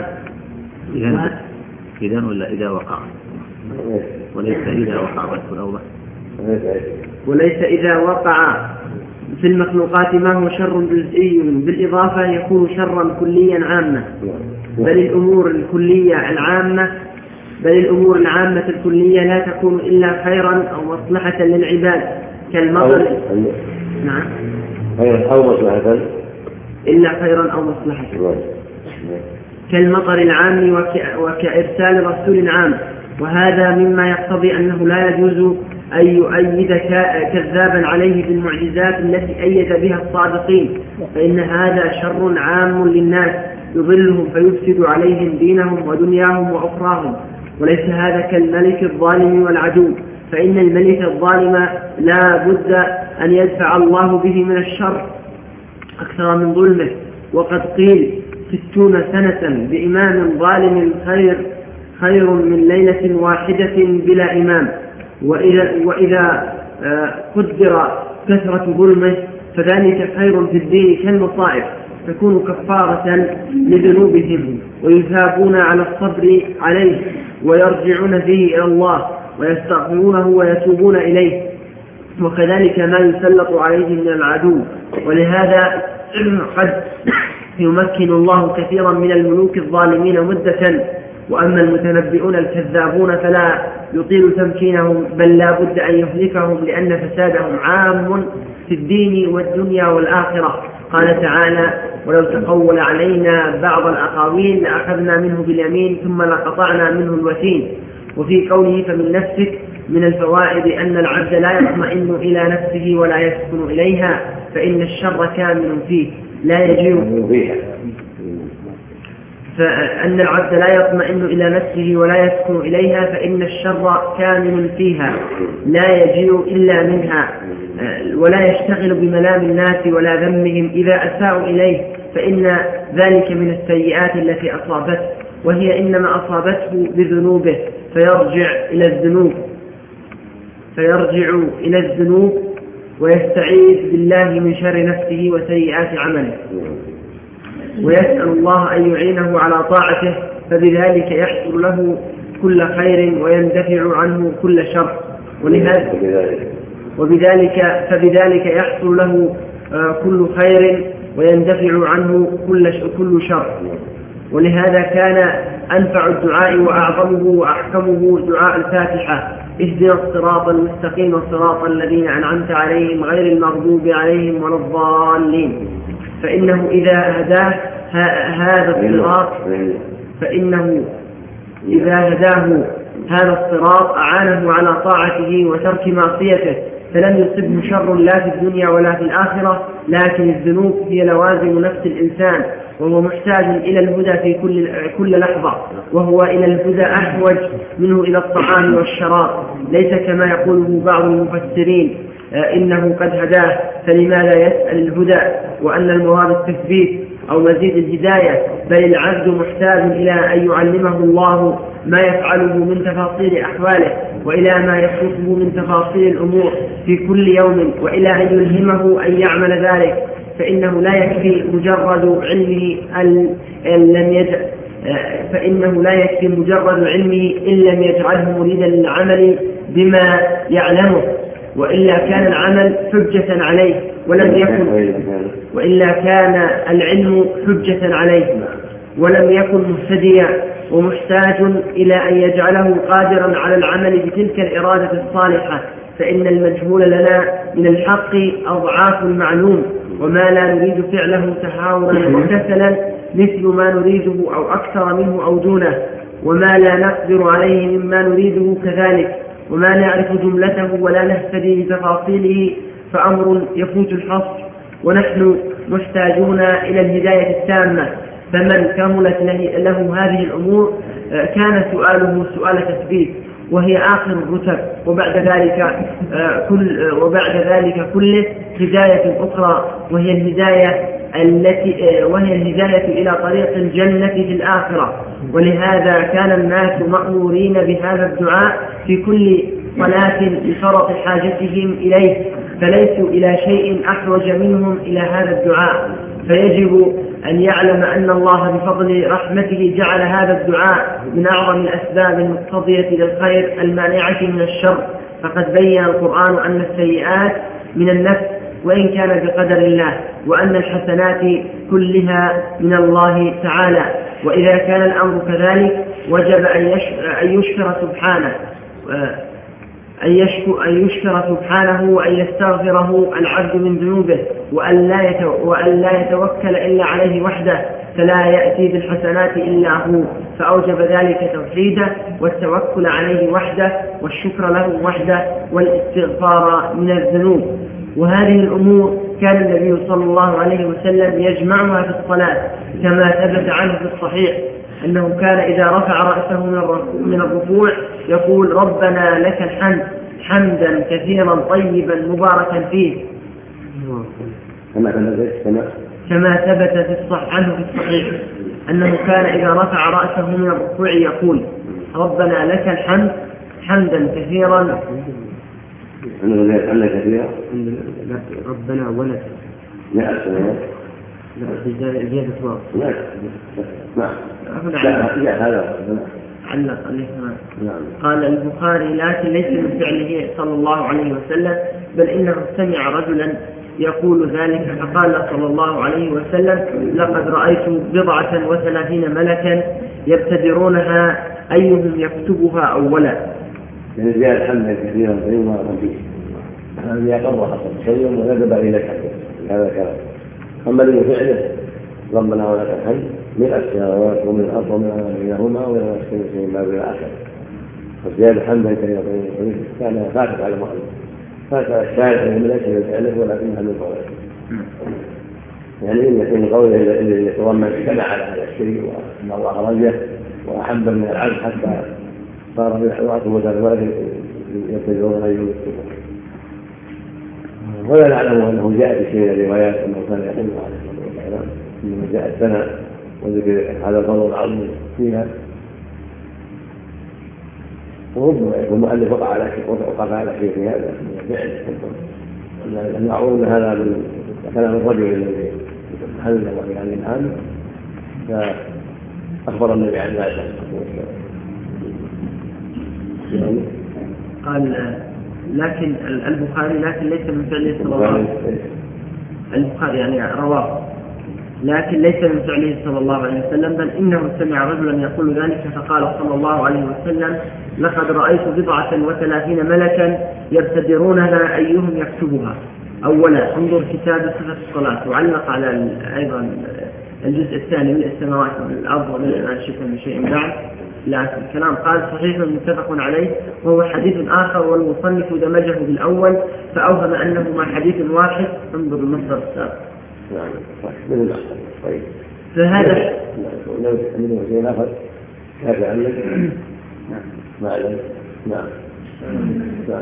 إذن ولا إذا وقع؟ وليس إذا وقع رسول أوضح. وليس إذا وقع في المخلوقات ما هو شر جزئي بالإضافة يكون شرا كليا عاما، بل الأمور الكلية العامة بل الأمور العامة الكلية لا تكون إلا خيرا أو مصلحة للعباد كالمطر نعم أو مصلحة إلا خيرا أو مصلحة كالمطر العام وك... وكإرسال رسول عام. وهذا مما يقتضي أنه لا يجوز أن يؤيد كذابا عليه بالمعجزات التي أيد بها الصادقين، فإن هذا شر عام للناس يضلهم فيفسد عليهم دينهم ودنياهم وأخراهم. وليس هذا كالملك الظالم والعدو، فإن الملك الظالم لا بد أن يدفع الله به من الشر أكثر من ظلمه. وقد قيل ستون سنة بإمام ظالم خير خير من ليلة واحدة بلا إمام. وإذا, وإذا قدر كثرة ظلمه فذلك خير في الدين كالمصائب تكون كفارة لذنوبهم ويثابون على الصبر عليه ويرجعون فيه إلى الله ويستغفرونه ويتوبون إليه. وكذلك ما يسلط عليه من العدو. ولهذا قد يمكن الله كثيرا من الملوك الظالمين مدة، وأما المتنبئون الكذابون فلا يطيل تمكينهم بل لا بد أن يهلكهم لأن فسادهم عام في الدين والدنيا والآخرة. قال تعالى: ولو تقول علينا بعض الأقاويل لأخذنا منه باليمين ثم لقطعنا منه الوتين. وفي قوله فمن نفسك من الفوائد أن العبد لا يطمئن إلى نفسه ولا يسكن إليها فإن الشر كامل فيه لا يجيء فأن العبد لا يطمئن إلى نفسه ولا يسكن إليها فإن الشر كامل فيها لا يجيء إلا منها، ولا يشتغل بملام الناس ولا ذمهم إذا أساءوا إليه فإن ذلك من السيئات التي أصابته، وهي إنما أصابته بذنوبه فيرجع إلى الذنوب فيرجع إلى الذنوب ويستعيذ بالله من شر نفسه وسيئات عمله ويسأل الله أن يعينه على طاعته، فبذلك يحصل له كل خير ويندفع عنه كل شر. ولهذا وبذلك فبذلك يحصل له كل خير ويندفع عنه كل كل شر. ولهذا كان أنفع الدعاء وأعظمه وأحكمه دعاء الفاتحة: اهدنا الصراط المستقيم صراط الذين أنعمت عليهم غير المغضوب عليهم ولا الضالين. فإنه إذا هداه هذا الصراط فإنه إذا هداه هذا الصراط أعانه على طاعته وترك معصيته، فلم يصبه شر لا في الدنيا ولا في الآخرة، لكن الذنوب هي لوازم نفس الإنسان، وهو محتاج إلى الهدى في كل, كل لحظة، وهو إلى الهدى أحوج منه إلى الطعام والشراب، ليس كما يقوله بعض المفسرين إنه قد هداه فلماذا يسأل الهدى، وأن المراد التثبيت أو مزيد الهداية، بل العبد محتاج إلى أن يعلمه الله ما يفعله من تفاصيل أحواله، وإلى ما يخصه من تفاصيل الأمور في كل يوم، وإلى أن يلهمه أن يعمل ذلك، فإنه لا يكفي مجرد علمه أن لم يجعل فإنه لا يكفي مجرد علمه إن لم يجعله مريدا للعمل بما يعلمه، وإلا كان العمل حجة عليه ولم يكن وإلا كان العلم حجة عليه ولم يكن مهتديا ومحتاج إلى أن يجعله قادرا على العمل بتلك الإرادة الصالحة، فإن المجهول لنا من الحق أضعاف المعلوم، وما لا نريد فعله تحاورا وكسلا مثل ما نريده أو أكثر منه أو دونه، وما لا نقدر عليه مما نريده كذلك، وما نعرف جملته ولا نهتدي بتفاصيله فأمر يفوت الحصر، ونحن محتاجون إلى الهداية التامة. فمن كملت له هذه الأمور كان سؤاله سؤال تثبيت، وهي آخر الرتب، وبعد ذلك كل وبعد ذلك كله هداية أخرى، وهي الهداية التي وهي الهداية إلى طريق الجنة في الآخرة. ولهذا كان الناس مأمورين بهذا الدعاء في كل صلاة لشرط حاجتهم إليه، فليسوا إلى شيء أحوج منهم إلى هذا الدعاء، فيجب أن يعلم أن الله بفضل رحمته جعل هذا الدعاء من أعظم الأسباب المقتضية للخير المانعة من الشر، فقد بين القرآن أن السيئات من النفس وإن كان بقدر الله، وأن الحسنات كلها من الله تعالى. وإذا كان الأمر كذلك وجب أن يشكر سبحانه أن يشكر سبحانه وأن يستغفره العبد من ذنوبه، وأن لا يتوكل إلا عليه وحده، فلا يأتي بالحسنات إلا هو، فأوجب ذلك توحيده والتوكل عليه وحده والشكر له وحده والاستغفار من الذنوب. وهذه الأمور كان النبي صلى الله عليه وسلم يجمعها في الصلاة، كما ثبت عنه في الصحيح أنه كان إذا رفع رأسه من الركوع يقول: ربنا لك الحمد حمدا كثيرا طيبا مباركا فيه، كما ثبت في الصح عنه في الصحيح أنه كان إذا رفع رأسه من الركوع يقول: ربنا لك الحمد حمدا كثيرا ربنا ولك لا زيادة واو لا علق عليه. قال البخاري: لكن ليس من فعله صلى الله عليه وسلم، بل إنه سمع رجلا يقول ذلك، فقال صلى الله عليه وسلم: لقد رأيت بضعة وثلاثين ملكا يبتدرونها أيهم يكتبها أولا. يعني زيادة الحمد كثيرا طيبا ربي هذا يقر حصل شيء وندب إلى الحمد هذا كلام. أما الذي فعله ربنا ولك الحمد من السماوات ومن الأرض ومن بينهما ولا نشرك شيء ما بين الآخر، فزيادة الحمد كثيرا طيبا كان فاتح على مؤلف فاتح الشاعر من ليس من فعله ولكنها من قوله، يعني إن يكون قوله الذي يتضمن اجتمع على هذا الشيء وأن الله أخرجه وأحب من العبد حتى صار من حواته وتزواجه يبتدرون أن يكتبون. ولا نعلم أنه جاء في شيء من الروايات أنه كان يقول عليه الصلاة والسلام إنما جاء الثناء وذكر هذا الفضل العظيم فيها، وربما يكون المؤلف وقع على شيء وقف على شيء في هذا فعل أن يعون هذا من كلام الرجل الذي حل وعلى الآن، فأخبر النبي عن ذلك. قال لكن البخاري لكن ليس من فعله صلى الله عليه وسلم. البخاري يعني رواه لكن ليس من فعله صلى الله عليه وسلم، بل إنه سمع رجلا يقول ذلك فقال صلى الله عليه وسلم: لقد رأيت بضعة وثلاثين ملكا يبتدرونها أيهم يكتبها. أولا انظر كتاب صفة الصلاة، وعلق على أيضا الجزء الثاني من السماوات ومن الأرض ومن الأنشطة من شيء بعد. لا الكلام قال صحيح متفق عليه، وهو حديث آخر والمصنف دمجه بالأول فأوهم أنهما حديث واحد. انظر المصدر السابق. نعم من طيب. فهذا لو تحمله شيء آخر كافي عنك. نعم ما عليك. نعم نعم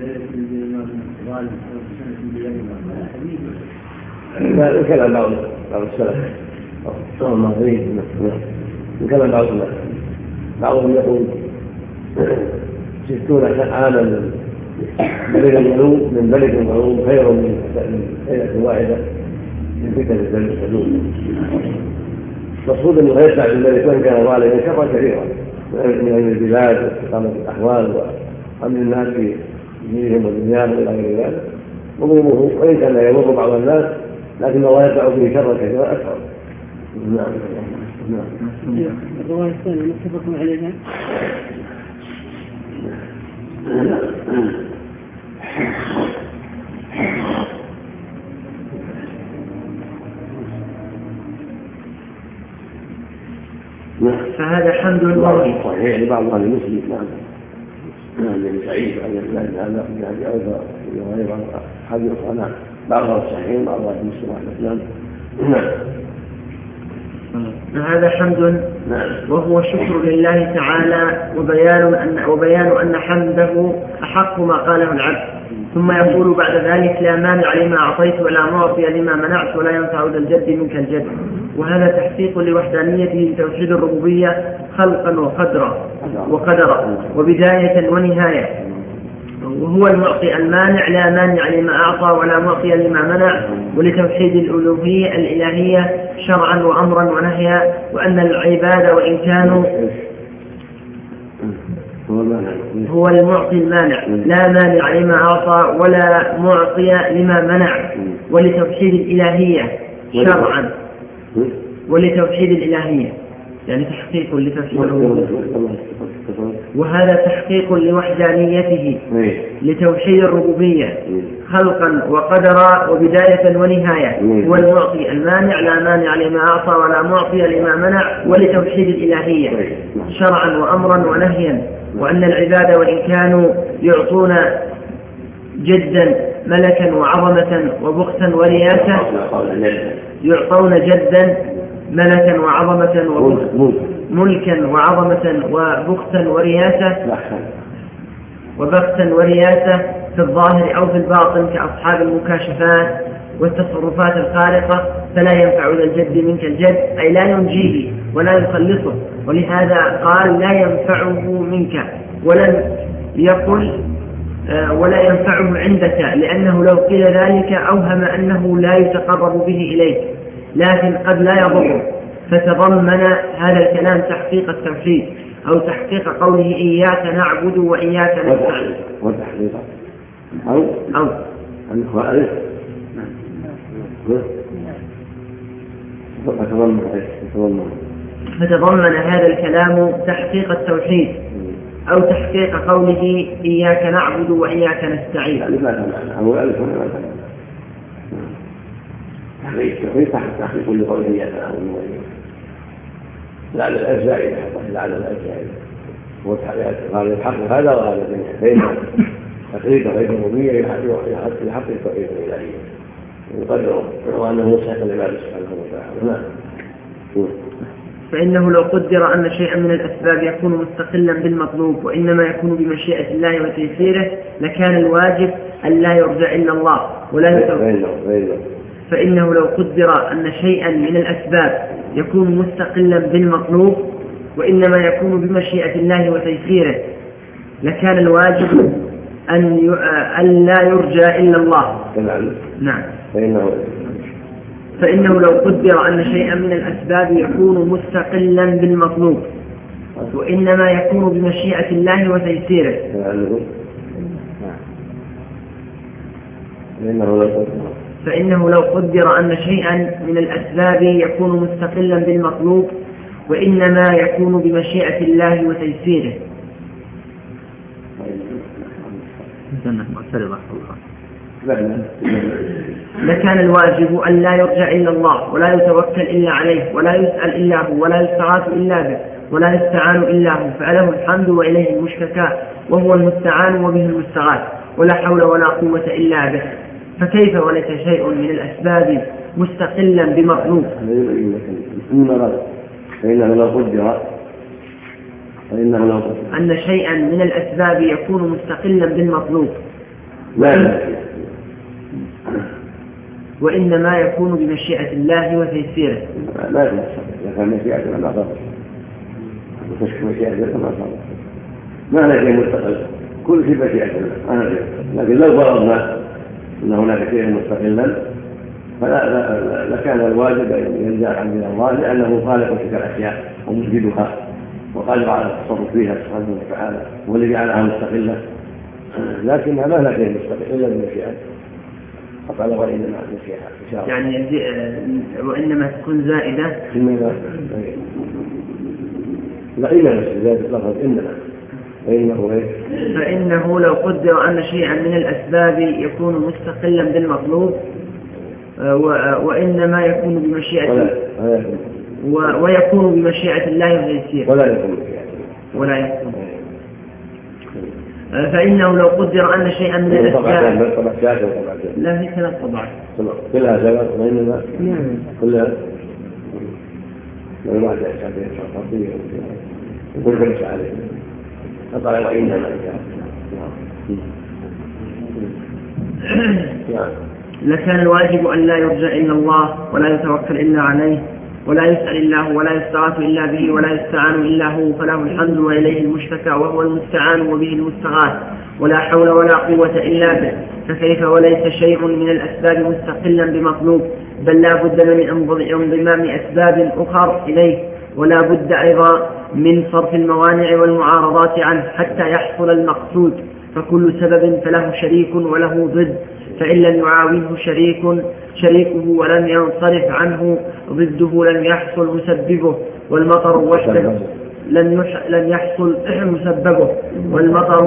لا كلام بعض بعض السلف ما يريد من كلام بعض الناس بعضهم يقول ستون عاما بلد المعلوم من بلد المعلوم خير من ليلة واحدة من فتن السلوم. مقصود انه يدفع بالملك وان كان ظالما شرا كثيرا من اهل البلاد واستقامة الاحوال وامن الناس في دينهم ودنياهم الى غير ذلك. مظلومه وان كان يضر بعض الناس لكن الله يدفع به شرا كثيرا اكثر. نعم نعم. الرواية الثانية متفق عليها. فهذا حمد الله صحيح لبعض اهل المسلم. نعم نعم ابن سعيد هذا ايضا حديث نعم بعضها الصحيحين بعضها المسلم. نعم هذا حمد وهو شكر لله تعالى وبيان أن, وبيان أن حمده أحق ما قاله العبد. ثم يقول بعد ذلك: لا مانع لما أعطيت ولا معطي لما منعت ولا ينفع ذا الجد منك الجد. وهذا تحقيق لوحدانيته توحيد الربوبية خلقا وقدرا وقدرا وبداية ونهاية. وهو المعطي المانع لا مانع لما أعطى ولا معطي لما منع، ولتوحيد الألوهية الإلهية شرعا وأمرا ونهيا. وأن العباد وإن كانوا هو المعطي المانع لا مانع لما أعطى ولا معطي لما منع، ولتوحيد الإلهية شرعا ولتوحيد الإلهية يعني تحقيق لتوحيد الربوبية. وهذا تحقيق لوحدانيته لتوحيد الربوبية خلقا وقدرا وبداية ونهاية. هو المعطي المانع لا مانع لما أعطى ولا معطي لما منع، ولتوحيد الإلهية شرعا وأمرا ونهيا. وأن العباد وإن كانوا يعطون جدا ملكا وعظمة وبختا ورياسة يعطون جدا ملكا وعظمة وملكا وعظمة وبختا ورياسة وبختا ورياسة في الظاهر أو في الباطن كأصحاب المكاشفات والتصرفات الخارقة، فلا ينفع ذا الجد منك الجد، أي لا ينجيه ولا يخلصه. ولهذا قال: لا ينفعه منك، ولم يقل ولا ينفعه عندك، لأنه لو قيل ذلك أوهم أنه لا يتقرب به إليك، لكن قد لا يضر. فتضمن هذا الكلام تحقيق التوحيد أو تحقيق قوله: إياك نعبد وإياك نستعين. وتحقيق أو أو الخوارج فتضمن هذا الكلام تحقيق التوحيد أو تحقيق قوله: إياك نعبد وإياك نستعين. تحقيق تحقيق لقوله إياك نعبد وإياك لا على الأجزاء لا على الأجزاء هو قال يحقق هذا وهذا بين تقريبا غير الربوبية يحقق توحيد الإلهية يقدر وأنه يستحق العبادة سبحانه وتعالى. فإنه لو قدر أن شيئا من الأسباب يكون مستقلا بالمطلوب وإنما يكون بمشيئة الله وتيسيره لكان الواجب أن لا يرجى إلا الله ولا يتوكل. فإنه لو قدر أن شيئا من الأسباب يكون مستقلا بالمطلوب وإنما يكون بمشيئة الله وتيسيره لكان الواجب أن لا يرجى إلا الله. نعم. فإنه فإنه لو قدر أن شيئا من الأسباب يكون مستقلا بالمطلوب وإنما يكون بمشيئة الله وتيسيره فإنه لو قدر أن شيئا من الأسباب يكون مستقلا بالمطلوب وإنما يكون بمشيئة الله وتيسيره. لكان الواجب أن لا يرجع إلا الله ولا يتوكل إلا عليه ولا يسأل إلا هو ولا يستغاث إلا به ولا يستعان إلا هو، فله الحمد وإليه المشتكى وهو المستعان وبه المستغاث، ولا حول ولا قوة إلا به. فكيف وليس شيء من الأسباب مستقلا بمطلوب؟ فإنه لو قدر فإنه لو قدر أن شيئا من الأسباب يكون مستقلا بالمطلوب لا وإنما يكون بمشيئة الله وتيسيره. لا لا إذا كان مشيئة ما صار وتشك مشيئة ما صار ما لا شيء مستقل، كل شيء مشيئة الله. لكن لو فرضنا أن هناك شيء مستقلا فلا لكان الواجب أن يرجع عن الله، لأنه خالق تلك الأشياء وموجدها وقادر على التصرف فيها سبحانه وتعالى، والذي جعلها مستقلة. لكنها ما لا شيء مستقل إلا بالمشيئة، فقال وإنما مشيئة يعني وإنما تكون زائدة لا إنما زائدة لفظ إنما فإنه, فإنه لو قدر أن شيئا من الأسباب يكون مستقلا بالمطلوب وإنما يكون بمشيئة ويكون بمشيئة الله وتيسيره ولا يكون ولا يكون فإنه لو قدر أن شيئا من الأسباب لا هي ثلاث طبعات كلها سبب وإنما كلها من واحد أسابيع خطية وكل خمسة عليه فقال وإنما لكان الواجب أن لا يرجع إلا الله ولا يتوكل إلا عليه ولا يسأل إلا هو ولا يستغاث إلا به ولا يستعان إلا هو، فله الحمد وإليه المشتكى وهو المستعان وبه المستغاث، ولا حول ولا قوة إلا به. فكيف وليس شيء من الأسباب مستقلا بمطلوب، بل لا بد من انضمام أسباب أخر إليه، ولا بد أيضا من صرف الموانع والمعارضات عنه حتى يحصل المقصود. فكل سبب فله شريك وله ضد، فإن لم يعاونه شريك شريكه ولم ينصرف عنه ضده لم يحصل مسببه، والمطر وحده لم لم يحصل مسببه، والمطر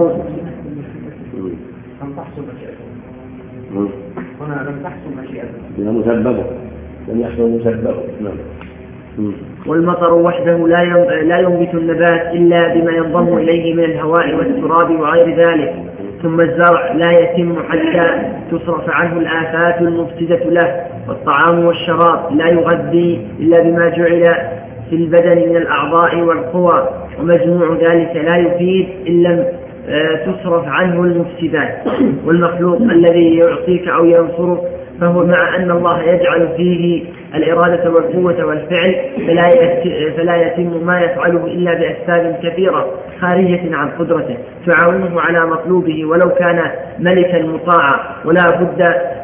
لم تحصل مشيئته. هنا لم تحصل مشيئته لم مسببه لم يحصل مسببه. والمطر وحده لا ينبت النبات إلا بما ينضم إليه من الهواء والتراب وغير ذلك. ثم الزرع لا يتم حتى تصرف عنه الآفات المفسدة له، والطعام والشراب لا يغذي إلا بما جعل في البدن من الأعضاء والقوى، ومجموع ذلك لا يفيد إن لم تصرف عنه المفسدات. والمخلوق الذي يعطيك أو ينصرك فهو مع أن الله يجعل فيه الإرادة والقوة والفعل فلا يتم ما يفعله إلا بأسباب كثيرة خارجة عن قدرته تعاونه على مطلوبه ولو كان ملكا مطاعا، ولا بد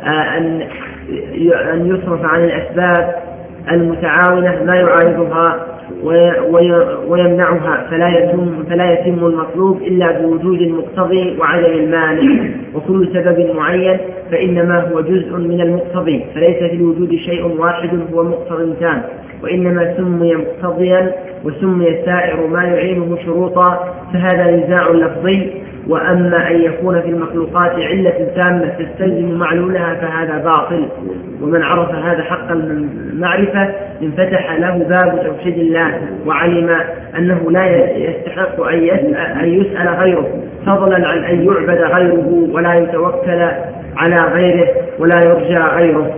أن يصرف عن الأسباب المتعاونة ما يعارضها ويمنعها، فلا يتم, فلا يتم المطلوب إلا بوجود المقتضي وعدم المانع. وكل سبب معين فإنما هو جزء من المقتضي، فليس في الوجود شيء واحد هو مقتضي تام، وإنما سمي مقتضيا وسمي سائر ما يعينه شروطا، فهذا نزاع لفظي. وأما أن يكون في المخلوقات علة تامة تستلزم معلولها فهذا باطل. ومن عرف هذا حق المعرفة انفتح له باب توحيد الله، وعلم أنه لا يستحق أن يسأل غيره، فضلا عن أن يعبد غيره، ولا يتوكل على غيره، ولا يرجى غيره.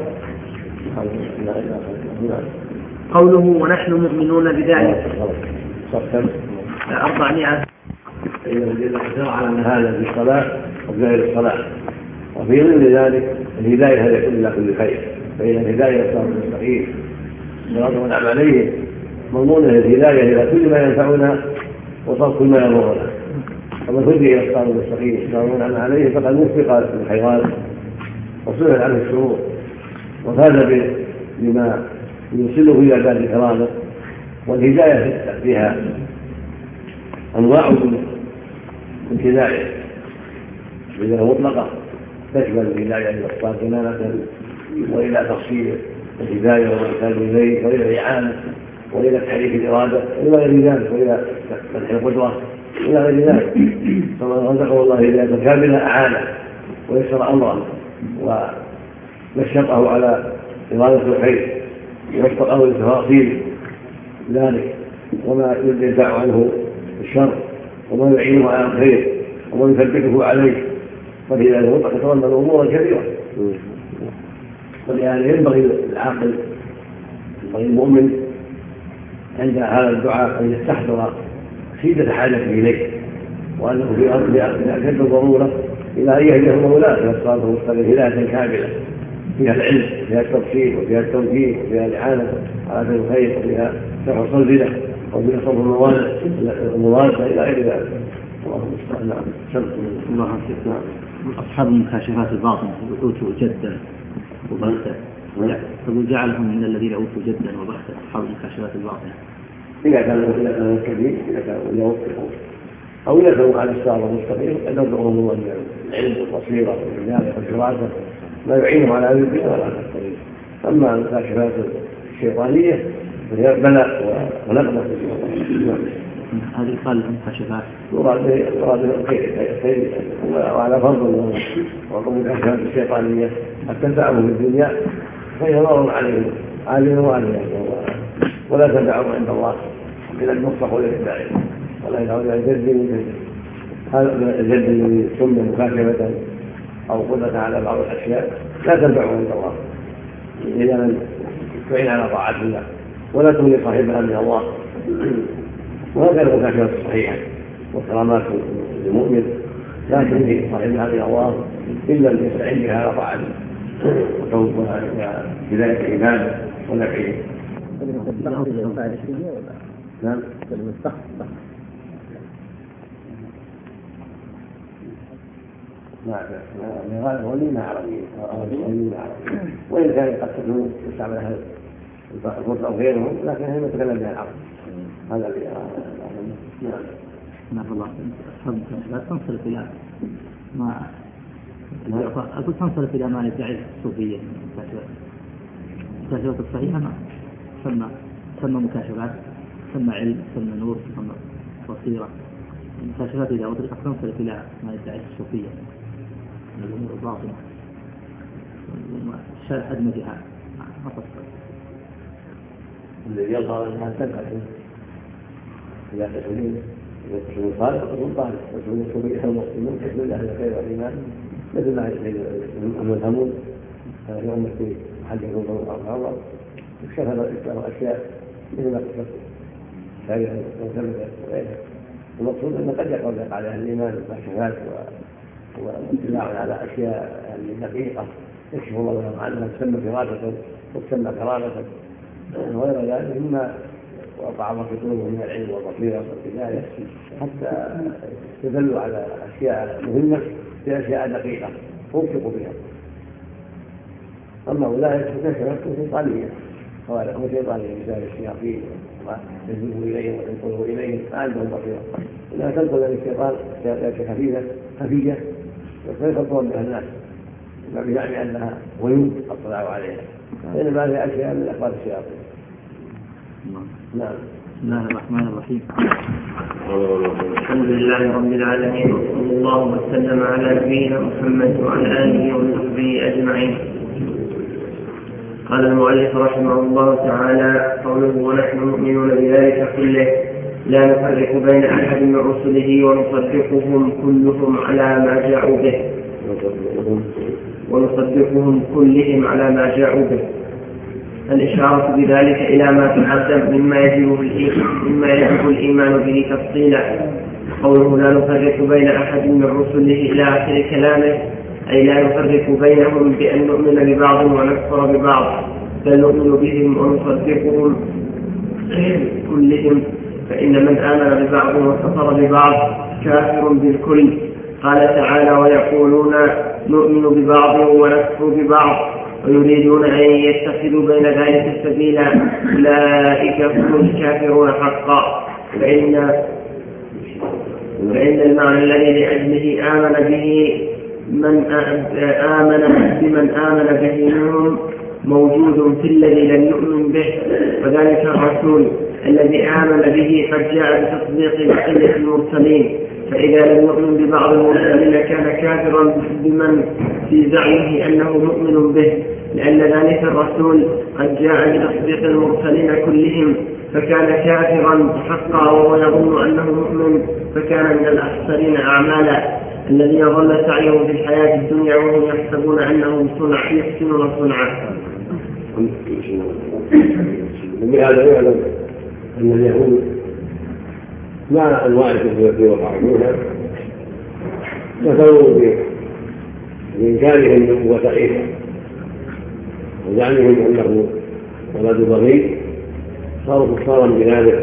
قوله ونحن مؤمنون بذلك أربعمائة. إذا على أن هذا في الصلاة وغير الصلاة، وفي ضمن ذلك الهداية هذا كل كل خير، فإن الهداية صراط مستقيم صراط ونعم عليه، مضمونة الهداية إلى كل ما ينفعنا وصرف كل ما يضرنا. ومن هدي إلى الصراط المستقيم صراط ونعم عليه فقد وفق للخيرات وصلح عنه الشرور وفاز بما يوصله إلى باب الكرامة. والهداية فيها أنواع من هداية، بداية مطلقة تشمل الهداية إلى الصلاة كما مثلا وإلى تفصيل الهداية والإرشاد إليه وإلى الإعانة وإلى تحريك الإرادة وإلى غير ذلك وإلى فتح القدرة إلى غير ذلك. فمن رزقه الله هداية كاملة أعانه ويسر أمره ونشطه على إرادة الخير ووفقه لتفاصيل ذلك وما يدفع عنه الشر وما يعينه على الخير وما يثبته عليه، فلذلك مطلق يتولى الأمور الكبيرة. ولهذا ينبغي العاقل ينبغي المؤمن عند هذا الدعاء أن يستحضر شدة حاجته إليه وأنه في أرض أشد الضرورة إلى أن يهديه مولاه إلى الصراط المستقيم هداية كاملة فيها العلم فيها التفصيل وفيها التوجيه وفيها الإعانة على الخير وفيها شرح الصلبلة وفيها صرف المواد إلى غير ذلك. اللهم المستعان. نعم. الله أكبر. أصحاب المكاشفات الباطنة أوتوا جدا وبغتة فقل جعلهم من الذين أوتوا جدا وبغتة أصحاب المكاشفات الباطنة إذا كانوا إذا كانوا كبير إذا كانوا يوفقون أو إذا كانوا على الصراط المستقيم يدعوهم الله العلم والبصيرة والعناية والدراسة ما يعينهم على هذه الدنيا ولا على الطريق. أما المكاشفات الشيطانية فهي بلاء ونقمة. هذه قال المكاشفات مراد الخير وعلى فرض والمكاشفات الشيطانية التنفعهم في الدنيا فهي ضرر عليهم عليهم وعليهم ولا تنفعهم عند الله إلى المصلح والإتباع ولا يدعون إلى الجد من جد. هذا الجد الذي سمي مكاشفة أو قدرة على بعض الأشياء لا تنفعه عند الله إذا لم تعين على طاعة الله ولا تغني صاحبها من الله. وهذا المكاشفة الصحيحة والكرامات للمؤمن لا تغني صاحبها من الله إلا أن يستعين بها على طاعته وتوبها إلى بداية الإيمان ونفعه. نعم. نعم غالب ولينا عربية ولينا عربية وإن كان قد تكون تستعملها الفرس أو غيرهم لكن هي نتكلم بها العرب. هذا اللي نعم. نعم الله أصحاب لا تنصرف إلى ما أقول تنصرف إلى ما يدعي الصوفية المكاشفات الصحيحة ما سمى سمى مكاشفات سمى علم سمى نور سمى بصيرة. المكاشفات إذا أطلقت تنصرف إلى ما يدعي الصوفية من الأمور الباطنة شرح أدمجها ما تصدق الذي يظهر أنها تنقل إذا تسليم إذا تسليم صالح تكون طالب تسليم الصوفية المسلمون تسليم أهل الخير والإيمان مثل ما يفهمون في أمة حديث الله يكشف الأشياء مثل ما تكشف تاريخ وثبت وغيرها. المقصود أنه قد يقع على أهل الإيمان والمكاشفات واطلاع على أشياء دقيقة يكشف الله لهم عنها تسمى فراسة وتسمى كرامة وغير ذلك مما وقع في قلوبهم من العلم والبصيرة والهداية حتى يدلوا على أشياء مهمة في أشياء دقيقة ووفقوا بها. أما أولئك فكشفت شيطانية خوارقهم شيطانية مثال الشياطين ويجذبوا إليهم وينقلوا إليهم ما عندهم بصيرة إنها تنقل للشيطان أشياء خفيفة خفية ويخلطون بها الناس ما بزعم أنها غيوب اطلعوا عليها إنما هذه أشياء من أخبار الشياطين. نعم. بسم الله الرحمن الرحيم. الحمد لله رب العالمين وصلى الله وسلم على نبينا محمد وعلى آله وصحبه أجمعين. قال المؤلف رحمه الله تعالى قوله ونحن نؤمنون بذلك كله لا نفرق بين أحد من رسله ونصدقهم كلهم على ما جاءوا به ونصدقهم كلهم على ما جاءوا به. الإشارة بذلك إلى ما تقدم مما يجب مما يجب الإيمان به تفصيلا. قوله لا نفرق بين أحد من رسله إلى آخر كلامه أي لا نفرق بينهم بأن نؤمن ببعض ونكفر ببعض بل نؤمن بهم ونصدقهم كلهم فإن من آمن ببعض وكفر ببعض كافر بالكل. قال تعالى ويقولون نؤمن ببعض ونكفر ببعض ويريدون أن يتخذوا بين ذلك سبيلا أولئك هم الكافرون حقا. فإن, فإن المعنى الذي لأجله آمن به من آمن بمن آمن به منهم موجود في الذي لم يؤمن به، وذلك الرسول الذي آمن به قد جاء بتصديق بقية المرسلين، فإذا لم يؤمن ببعض المرسلين كان كافرا بمن في زعمه أنه مؤمن به، لأن ذلك الرسول قد جاء بتصديق المرسلين كلهم فكان كافرا حقا وهو يظن أنه مؤمن، فكان من الأخسرين أعمالا الذين ضل سعيهم في الحياة الدنيا وهم يحسبون أنهم صنع يحسنون صنعا. وبهذا يعلم أن اليهود مع أنواع الكفر التي وقعوا فيها كفروا بإنكارهم نبوة عيسى وزعمهم أنه ولد بغي، صاروا كفارا بذلك.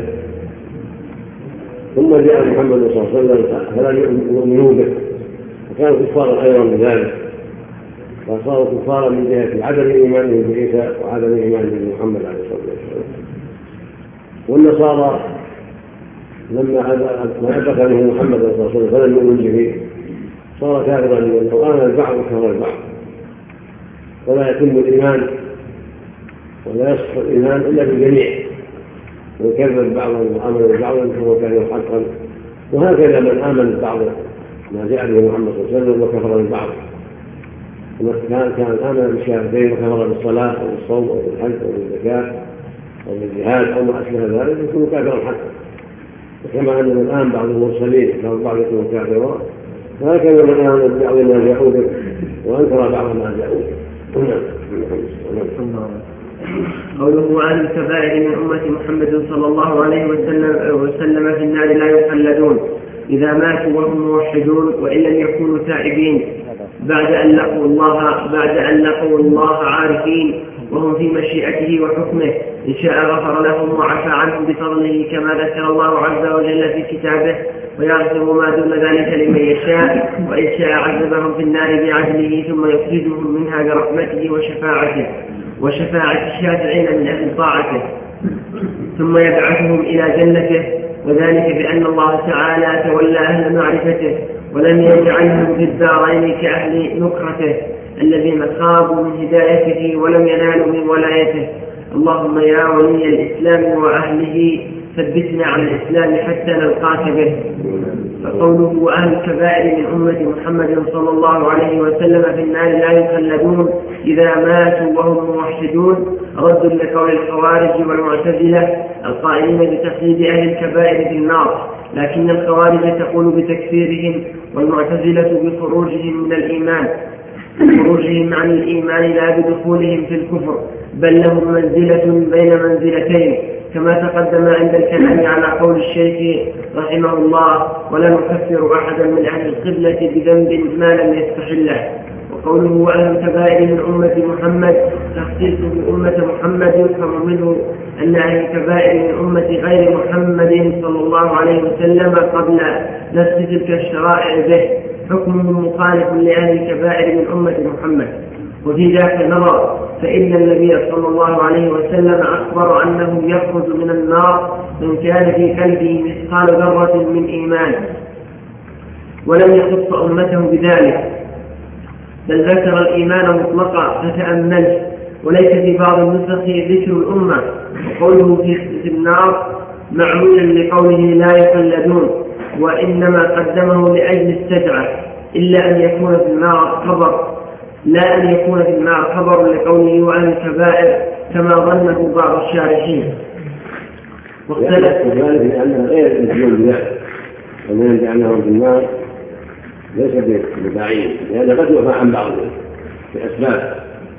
ثم جاء محمد صلى الله عليه وسلم فلم يؤمنوا به وكانوا كفارا أيضا بذلك، فصاروا كفارا من جهة عدم إيمانهم بعيسى وعدم إيمانهم بمحمد عليه الصلاة والسلام. والنصارى لما أدرك منه محمد صلى الله عليه وسلم فلم يؤمن به صار كافرا لأنه آمن البعض وكفر البعض، فلا يتم الإيمان ولا يصح الإيمان إلا بالجميع، ويكذب بعضا وآمن بعضا فهو كافر حقا. وهكذا من آمن بعض ما جاء به محمد صلى الله عليه وسلم وكفر بالبعض، كان كان آمن بالشهادتين وكفر بالصلاة أو بالصوم أو بالحج أو بالزكاة أو بالجهاد أو ما أشبه ذلك يكون كافرا حقا. وكما أن من آمن بعض المرسلين بعض يكون كافرا، فهكذا من آمن ببعض ما جاءوا به وأنكر بعض ما جاءوا به. قوله عن الكبائر من أمة محمد صلى الله عليه وسلم, وسلم في النار لا يخلدون إذا ماتوا وهم موحدون وإن لم يكونوا تائبين بعد أن لقوا الله بعد أن لقوا الله عارفين وهم في مشيئته وحكمه، إن شاء غفر لهم وعفى عنهم بفضله كما ذكر الله عز وجل في كتابه، ويغفر ما دون ذلك لمن يشاء، وإن شاء عذبهم في النار بعدله ثم يخرجهم منها برحمته وشفاعته وشفاعة الشافعين من أهل طاعته، ثم يبعثهم إلى جنته، وذلك بأن الله تعالى تولى أهل معرفته ولم يجعلهم في الدارين كأهل نكرته الذين خابوا من هدايته ولم ينالوا من ولايته. اللهم يا ولي الإسلام وأهله ثبتنا على الإسلام حتى نلقاك به. فقوله وأهل الكبائر من أمة محمد صلى الله عليه وسلم في النار لا يخلدون إذا ماتوا وهم موحدون رد لقول الخوارج والمعتزلة القائلين بتخليد أهل الكبائر في النار، لكن الخوارج تقول بتكفيرهم والمعتزلة بخروجهم من الإيمان خروجهم عن الإيمان لا بدخولهم في الكفر، بل لهم منزلة بين منزلتين كما تقدم عند الكلام على قول الشيخ رحمه الله ولا نكفر أحدا من أهل القبلة بذنب ما لم يستحله. وقوله وأهل الكبائر من أمة محمد تخصيص بأمة محمد يفهم منه أن أهل الكبائر من أمة غير محمد صلى الله عليه وسلم قبل نفس تلك الشرائع به حكمهم مخالف لأهل الكبائر من أمة محمد. وفي ذاك النظر فإن النبي صلى الله عليه وسلم أخبر أنه يخرج من النار من كان في قلبه مثقال ذرة من إيمان، ولم يخص أمته بذلك بل ذكر الإيمان مطلقا فتأمله، وليس في بعض النسخ ذكر الأمة. وقوله في النار معمولا لقوله لا يخلدون، وإنما قدمه لأجل السجعة إلا أن يكون في النار خبر لا أن يكون في النار خبر لقوله وأهل الكبائر كما ظنه بعض الشارحين. واختلف ذلك لأنها غير مجنون بذلك، ومن جعلناهم في النار ليس ببعيد، لأن قد يعفى عن بعضهم بأسباب،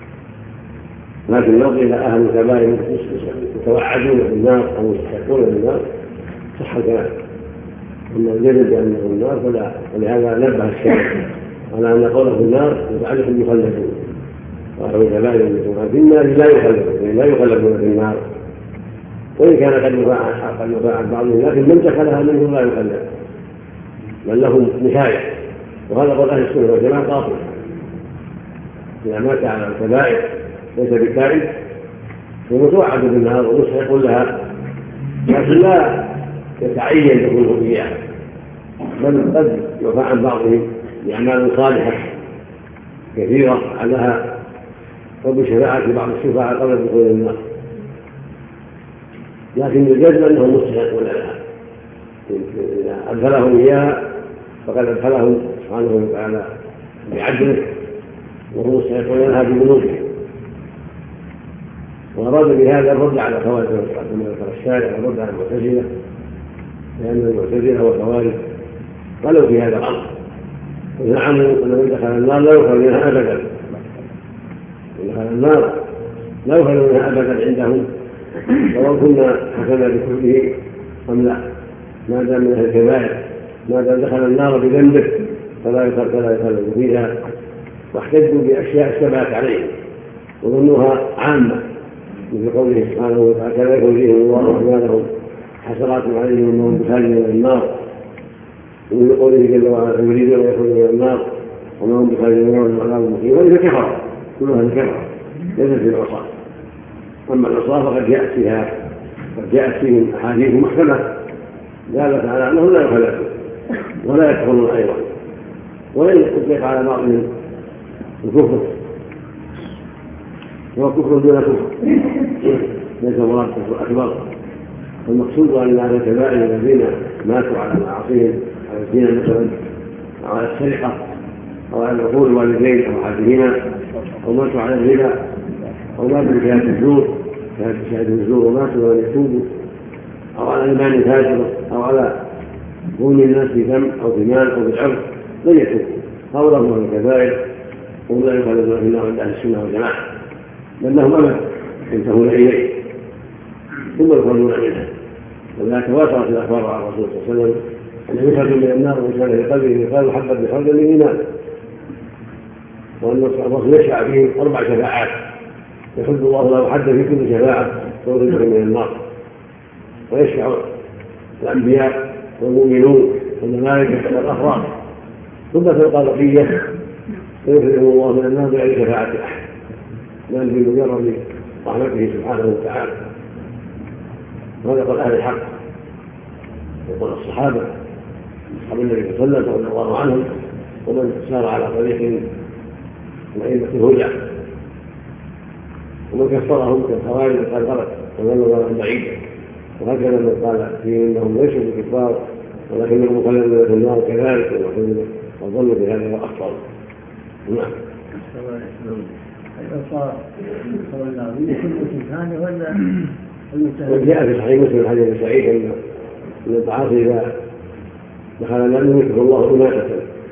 لكن نظر إلى أهل الكبائر يتوعدون في النار أو يستحقون في النار صح الكلام، أما الجدل بأنه في النار فلا، ولهذا نبه الشارع على أن قوله في النار يتعلق بالمخلدون، وأهل الكبائر في النار لا يخلدون لا يخلدون في النار، وإن كان قد يفاعل عن بعضهم لكن من دخلها منهم لا يخلد بل لهم نهاية. وهذا قول أهل السنة والجماعة قاطع، إذا مات على الكبائر ليس بكائن ومتوعد بالنار ومستحق لها، لكن لا يتعين دخوله إياه، بل قد يفاعل عن بعضهم بأعمال صالحة كثيرة لها حب شفاعة بعض الشفاعة قبل دخول النار، لكن الجزم أنه مستحق لها، إذا أدخلهم إياها فقد أدخلهم سبحانه وتعالى بعدله وهو مستحق لها بذنوبهم. وأراد بهذا الرد على خوارج كما ذكر الشارع، الرد على المعتزلة، لأن المعتزلة والخوارج قالوا في هذا الأمر وزعموا أن من دخل النار لا يخرج منها أبدا، من دخل النار لا يخرج منها أبدا عندهم سواء كنا حكمنا بكفره أم لا، ما دام من أهل الكبائر، ما دام دخل النار بذنبه فلا يخرج فيها. واحتجوا بأشياء اشتبهت عليهم وظنوها عامة، مثل قوله سبحانه وتعالى كذلك يريهم الله أعمالهم حسرات عليهم أنهم بخارج من النار، ومن قوله جل وعلا يريدون أن يخرجوا من النار وما هم بخارج من النار والعذاب مقيم. وإذا كفر كلها الكفر ليست في العصاة. أما العصاة فقد جاءت فيها قد جاءت فيهم أحاديث محكمة دالت على أنهم لا يخلفون ولا يكفرون أيضا، وإن أطلق على بعضهم الكفر هو كفر دون كفر ليس مراد كفر أكبر. المقصود أن أهل الكبائر الذين ماتوا على معاصيهم على الزنا مثلا أو على السرقة أو على عقول الوالدين أو أحدهما أو ماتوا على الربا أو ماتوا بشهادة الزور شهادة الزور وماتوا ولم يتوبوا أو على إيمان فاجر أو على ظلم الناس بذنب أو بمال أو بالعرض لن يتوبوا، هؤلاء هم الكبائر وهم لا يخالفون في النار عند أهل السنة والجماعة، بل لهم أمل ينتهون إليه ثم يخرجون منها. ولذلك تواترت الأخبار عن الرسول صلى الله عليه وسلم أنه يخرج من النار ومن كان في قلبه مثقال حبة بخردل من إيمان، وأن الرسول يشفع فيه أربع شفاعات يحد الله له حد في كل شفاعة تخرجه من النار، ويشفع الأنبياء والمؤمنون والملائكة والأفراد، ثم تلقى بقية فيخرجهم الله من النار بغير شفاعة أحد بل بمجرد رحمته سبحانه وتعالى. وهذا قال أهل الحق وقال الصحابة أصحاب النبي صلى الله عليه وسلم رضي الله عنهم ومن سار على طريق من أئمة الهدى، ومن كفرهم كالخوارج قال غلط وظلوا ضلالا بعيدا. وهكذا من قال فيه انهم ليسوا بكفار ولكنهم مخلدون في النار كذلك وظنوا بهذا واخطاوا. نعم. وجاء في صحيح مسلم حديث سعيد ان الضعاف اذا دخل النار يكفر الله اماتة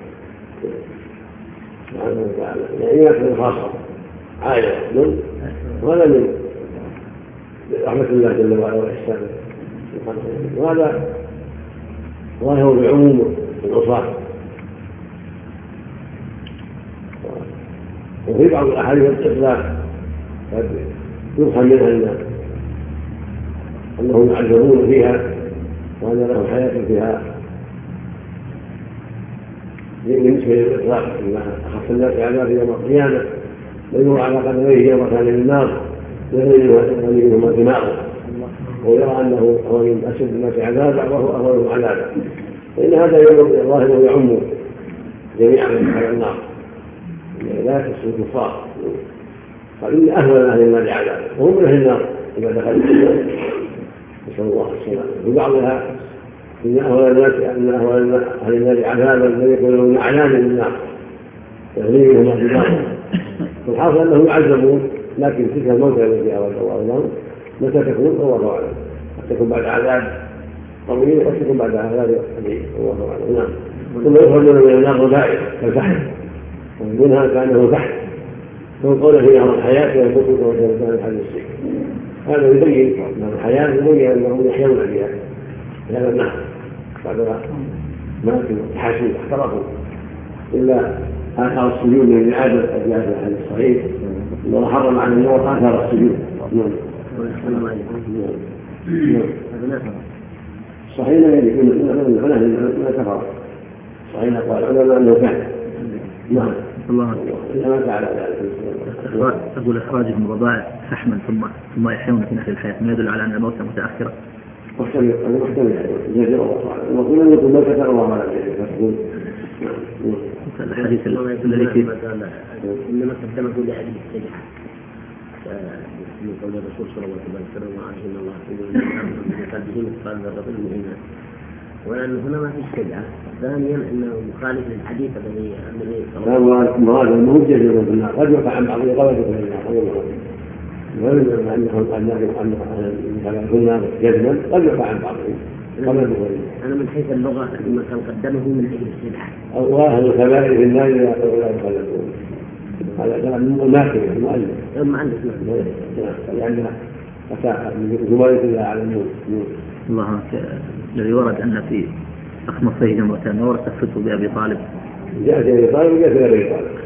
سبحانه وتعالى، يعني اماتة خاصة عائلة من وهذا من رحمة الله جل وعلا وإحسانه سبحانه وتعالى، وهذا ظاهر بعموم العصاة. وفي بعض الأحاديث الإطلاق قد يفهم منها الناس أنهم يعذبون فيها وأن لهم حياة فيها بالنسبة للإطلاق، أن أخف الناس عذاب يوم القيامة ويمر على قدميه يوم كان للنار ويغني منهما دماغه، ويرى أنه هو من أشد الناس عذابا وهو أهون عذابا، فإن هذا ظاهره يعم جميعا على النار لا يخص الكفار. قال إن أهون أهل النار عذابا وهم من أهل النار إذا دخلوا النار، نسأل الله السلامة. في بعضها إن أهون الناس أن أهون أهل النار عذابا الذي يكون أعلام للنار يغني منهما دماغه. والحاصل أنهم يعذبون، لكن تلك الموتى التي أراد الله لهم متى تكون الله أعلم، قد تكون بعد عذاب طويل وقد تكون بعد عذاب قليل الله أعلم. نعم. ثم يخرجون من النار ذائق كالفحم ومنها كأنه فحم ويقول في نهر الحياة ويموتون كما كان الحديث السيء. هذا يبين أن الحياة يبين أنهم يحيون بها في هذا النهر بعد ماتوا وتحاسوا واحترقوا، إلا آثار السجود من العادة قد جاء في الحديث الصحيح الله حرم على النار آثار السجود. نعم. صحيح يكون ما كفر، صحيح قال العلماء أنه كان. نعم. الله ما فعل ذلك. أقول إخراجهم الرضاع فحما ثم ثم يحيون في نهر الحياة ما يدل على أن الموت متأخرة. محتمل محتمل جزء الله تعالى. وقلنا لكم ما كتب الله على ذلك. الحديث الذي فيه إنما قدمه لأجل السجحة من قول الرسول صلى الله عليه وسلم وعليه إن الله في قلبه مثقال ذرة من إيمان، ولأن هنا ما في سجحة. ثانيا أنه مخالف للحديث الذي الذي لا مراد أنه جزء في النار قد يقع عن بعض الغلط في النار ولم أنه أنه قلنا جزما قد يقع عن بعضهم. أنا من حيث اللغة لما كان قدمه من أجل السجحة الله الكبائر في النار لا يخلدون. هذا كلام ناكر مؤلف المؤلف لأن زملاء الله يعلمون. الله الذي ورد أن في أخمصيه جمرتان ورد تفتوا بأبي طالب جاء في أبي طالب وجاء في أبي طالب.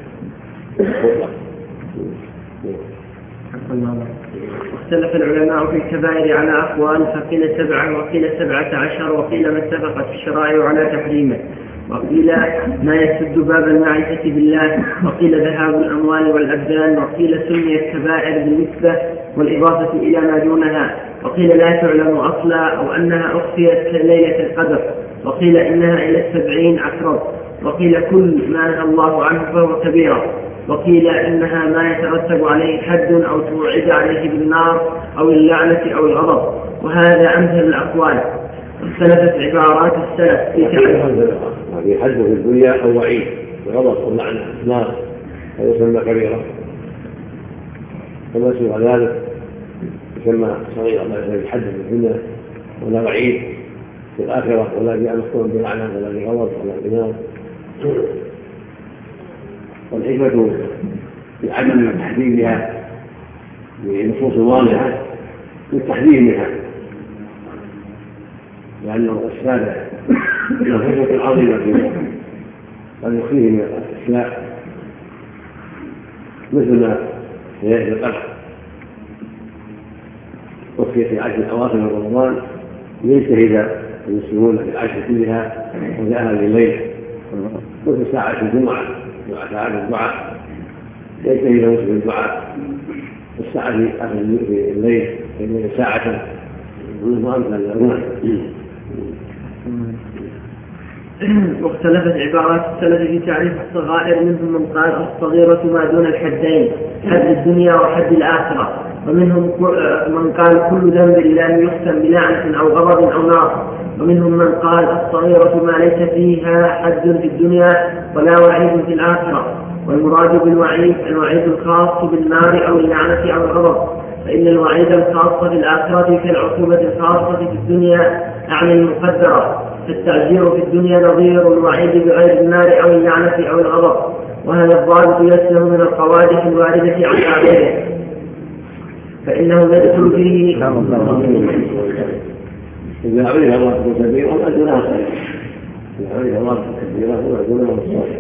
اختلف العلماء في الكبائر على أقوال، فقيل سبعة وقيل سبعة عشر وقيل ما اتفقت الشرائع على تحريمه، وقيل ما يسد باب المعرفة بالله، وقيل ذهاب الأموال والأبدان، وقيل سميت كبائر بالنسبة والإضافة إلى ما دونها، وقيل لا تعلم أصلا أو أنها أخفيت ليلة القدر، وقيل إنها إلى السبعين أقرب، وقيل كل ما نهى الله عنه فهو كبيرة، وقيل إنها ما يترتب عليه حد أو توعد عليه بالنار أو اللعنة أو الغضب، وهذا أمثل الأقوال. اختلفت عبارات السلف في تعريف في حد في الدنيا أو وعيد غضب أو لعنة نار فيسمى كبيرة، كما سوى ذلك يسمى صغيرة لا يسمى حد في الدنيا ولا وعيد في الآخرة، ولا جاء مخطوط بلعنة ولا بغضب ولا بنار. والحكمة في عدم تحديدها بنصوص واضحة للتحذير منها، لأنه السابع من الحكمة العظيمة فيها قد يخفيه من الأشياء مثل ما في ليلة القدر أخفي في عشر الأواخر من رمضان ليجتهد المسلمون في العشر كلها وجاءها بالليل مثل ساعة الجمعة ساعة الدعاء يجتهد المسلم الدعاء الساعة في آخر الليل في ساعة وأمثال الأذان. واختلفت عبارات السلف في تعريف الصغائر، منهم من قال الصغيرة ما دون الحدين، حد الدنيا وحد الآخرة، ومنهم من قال كل ذنب لم يختم بلعنة أو غضب أو نار، ومنهم من قال الصغيرة ما ليس فيها حد في الدنيا ولا وعيد في الآخرة، والمراد بالوعيد الوعيد الخاص بالنار أو اللعنة أو الغضب، فإن الوعيد الخاص في الآخرة كالعقوبة الخاصة في الدنيا أعني المقدرة، فالتعزير في الدنيا نظير الوعيد بغير النار أو اللعنة أو الغضب، وهذا الضابط يسلم من القوادح الواردة عن غيره، فإنه يدخل فيه إذا عرف الله كبيرا وأدناه صغيرا، إذا عرف الله كبيرا وأدناه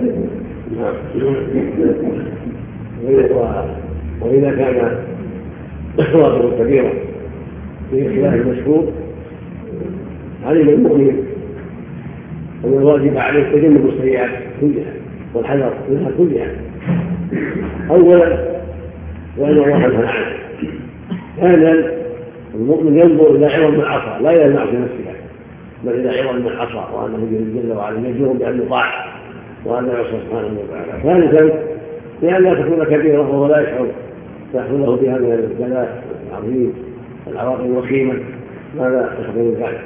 صغيرا. وإذا كان إخراجه كبيرا في خلاف المشهور علم المؤمن أن الواجب عليه تجنب السيئات كلها والحذر منها كلها أولا، وأن الله ينهى عنه. ثانيا المؤمن ينظر إلى عوض من عصى لا إلى المعصية نفسها بل إلى عوض من عصى، وأنه جل وعلا يجزم بأن يطاع وأن يعصى سبحانه وتعالى. ثالثا لأن لا تكون كبيرة وهو لا يشعر تحصل له بها من البلاء العظيم والعواقب الوخيمة ماذا يحصل ذلك.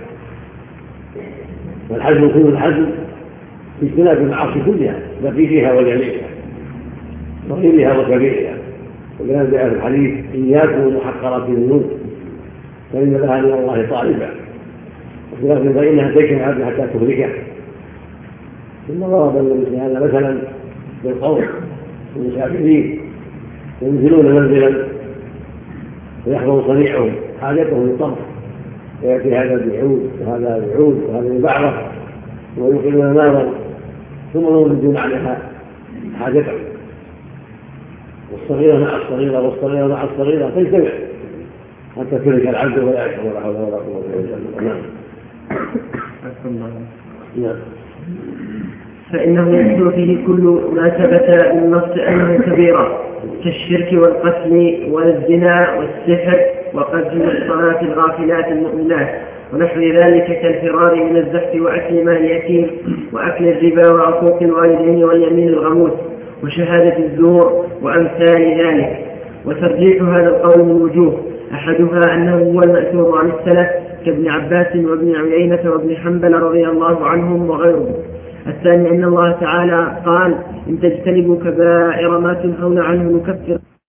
والحزم يكون الحزم في اجتناب المعاصي كلها دقيقها وجليلها صغيرها وكبيرها، وكان جاء في الحديث إياكم ومحقرات الذنوب فإن لها من الله طالبا، وفي فإنها تجري العبد حتى تهلكه. ثم ضرب النبي هذا مثلا بالقول المسافرين ينزلون منزلا ويحضر صنيعهم حاجتهم للطبخ، ويأتي هذا بعود وهذا بعود وهذا ببعضه ويوقدون نارا ثم يوردون عليها حاجتهم، والصغيرة مع الصغيرة والصغيرة مع الصغيرة تجتمع حتى تلك العبد ولا يشعر ولا حول ولا قوة إلا بالله. فإنه يدخل فيه كل ما ثبت بالنص أنه كبيرة كالشرك والقتل والزنا والسحر وقتل الصلاة الغافلات المؤمنات ونحو ذلك كالفرار من الزحف وأكل مال اليتيم وأكل الربا وعقوق الوالدين واليمين الغموس وشهادة الزور وأمثال ذلك. وترجيح هذا القول من وجوه، أحدها أنه هو المأثور عن السلف كابن عباس وابن عيينة وابن حنبل رضي الله عنهم وغيرهم. الثاني أن الله تعالى قال إن تجتنبوا كبائر ما تنهون عنه نكفر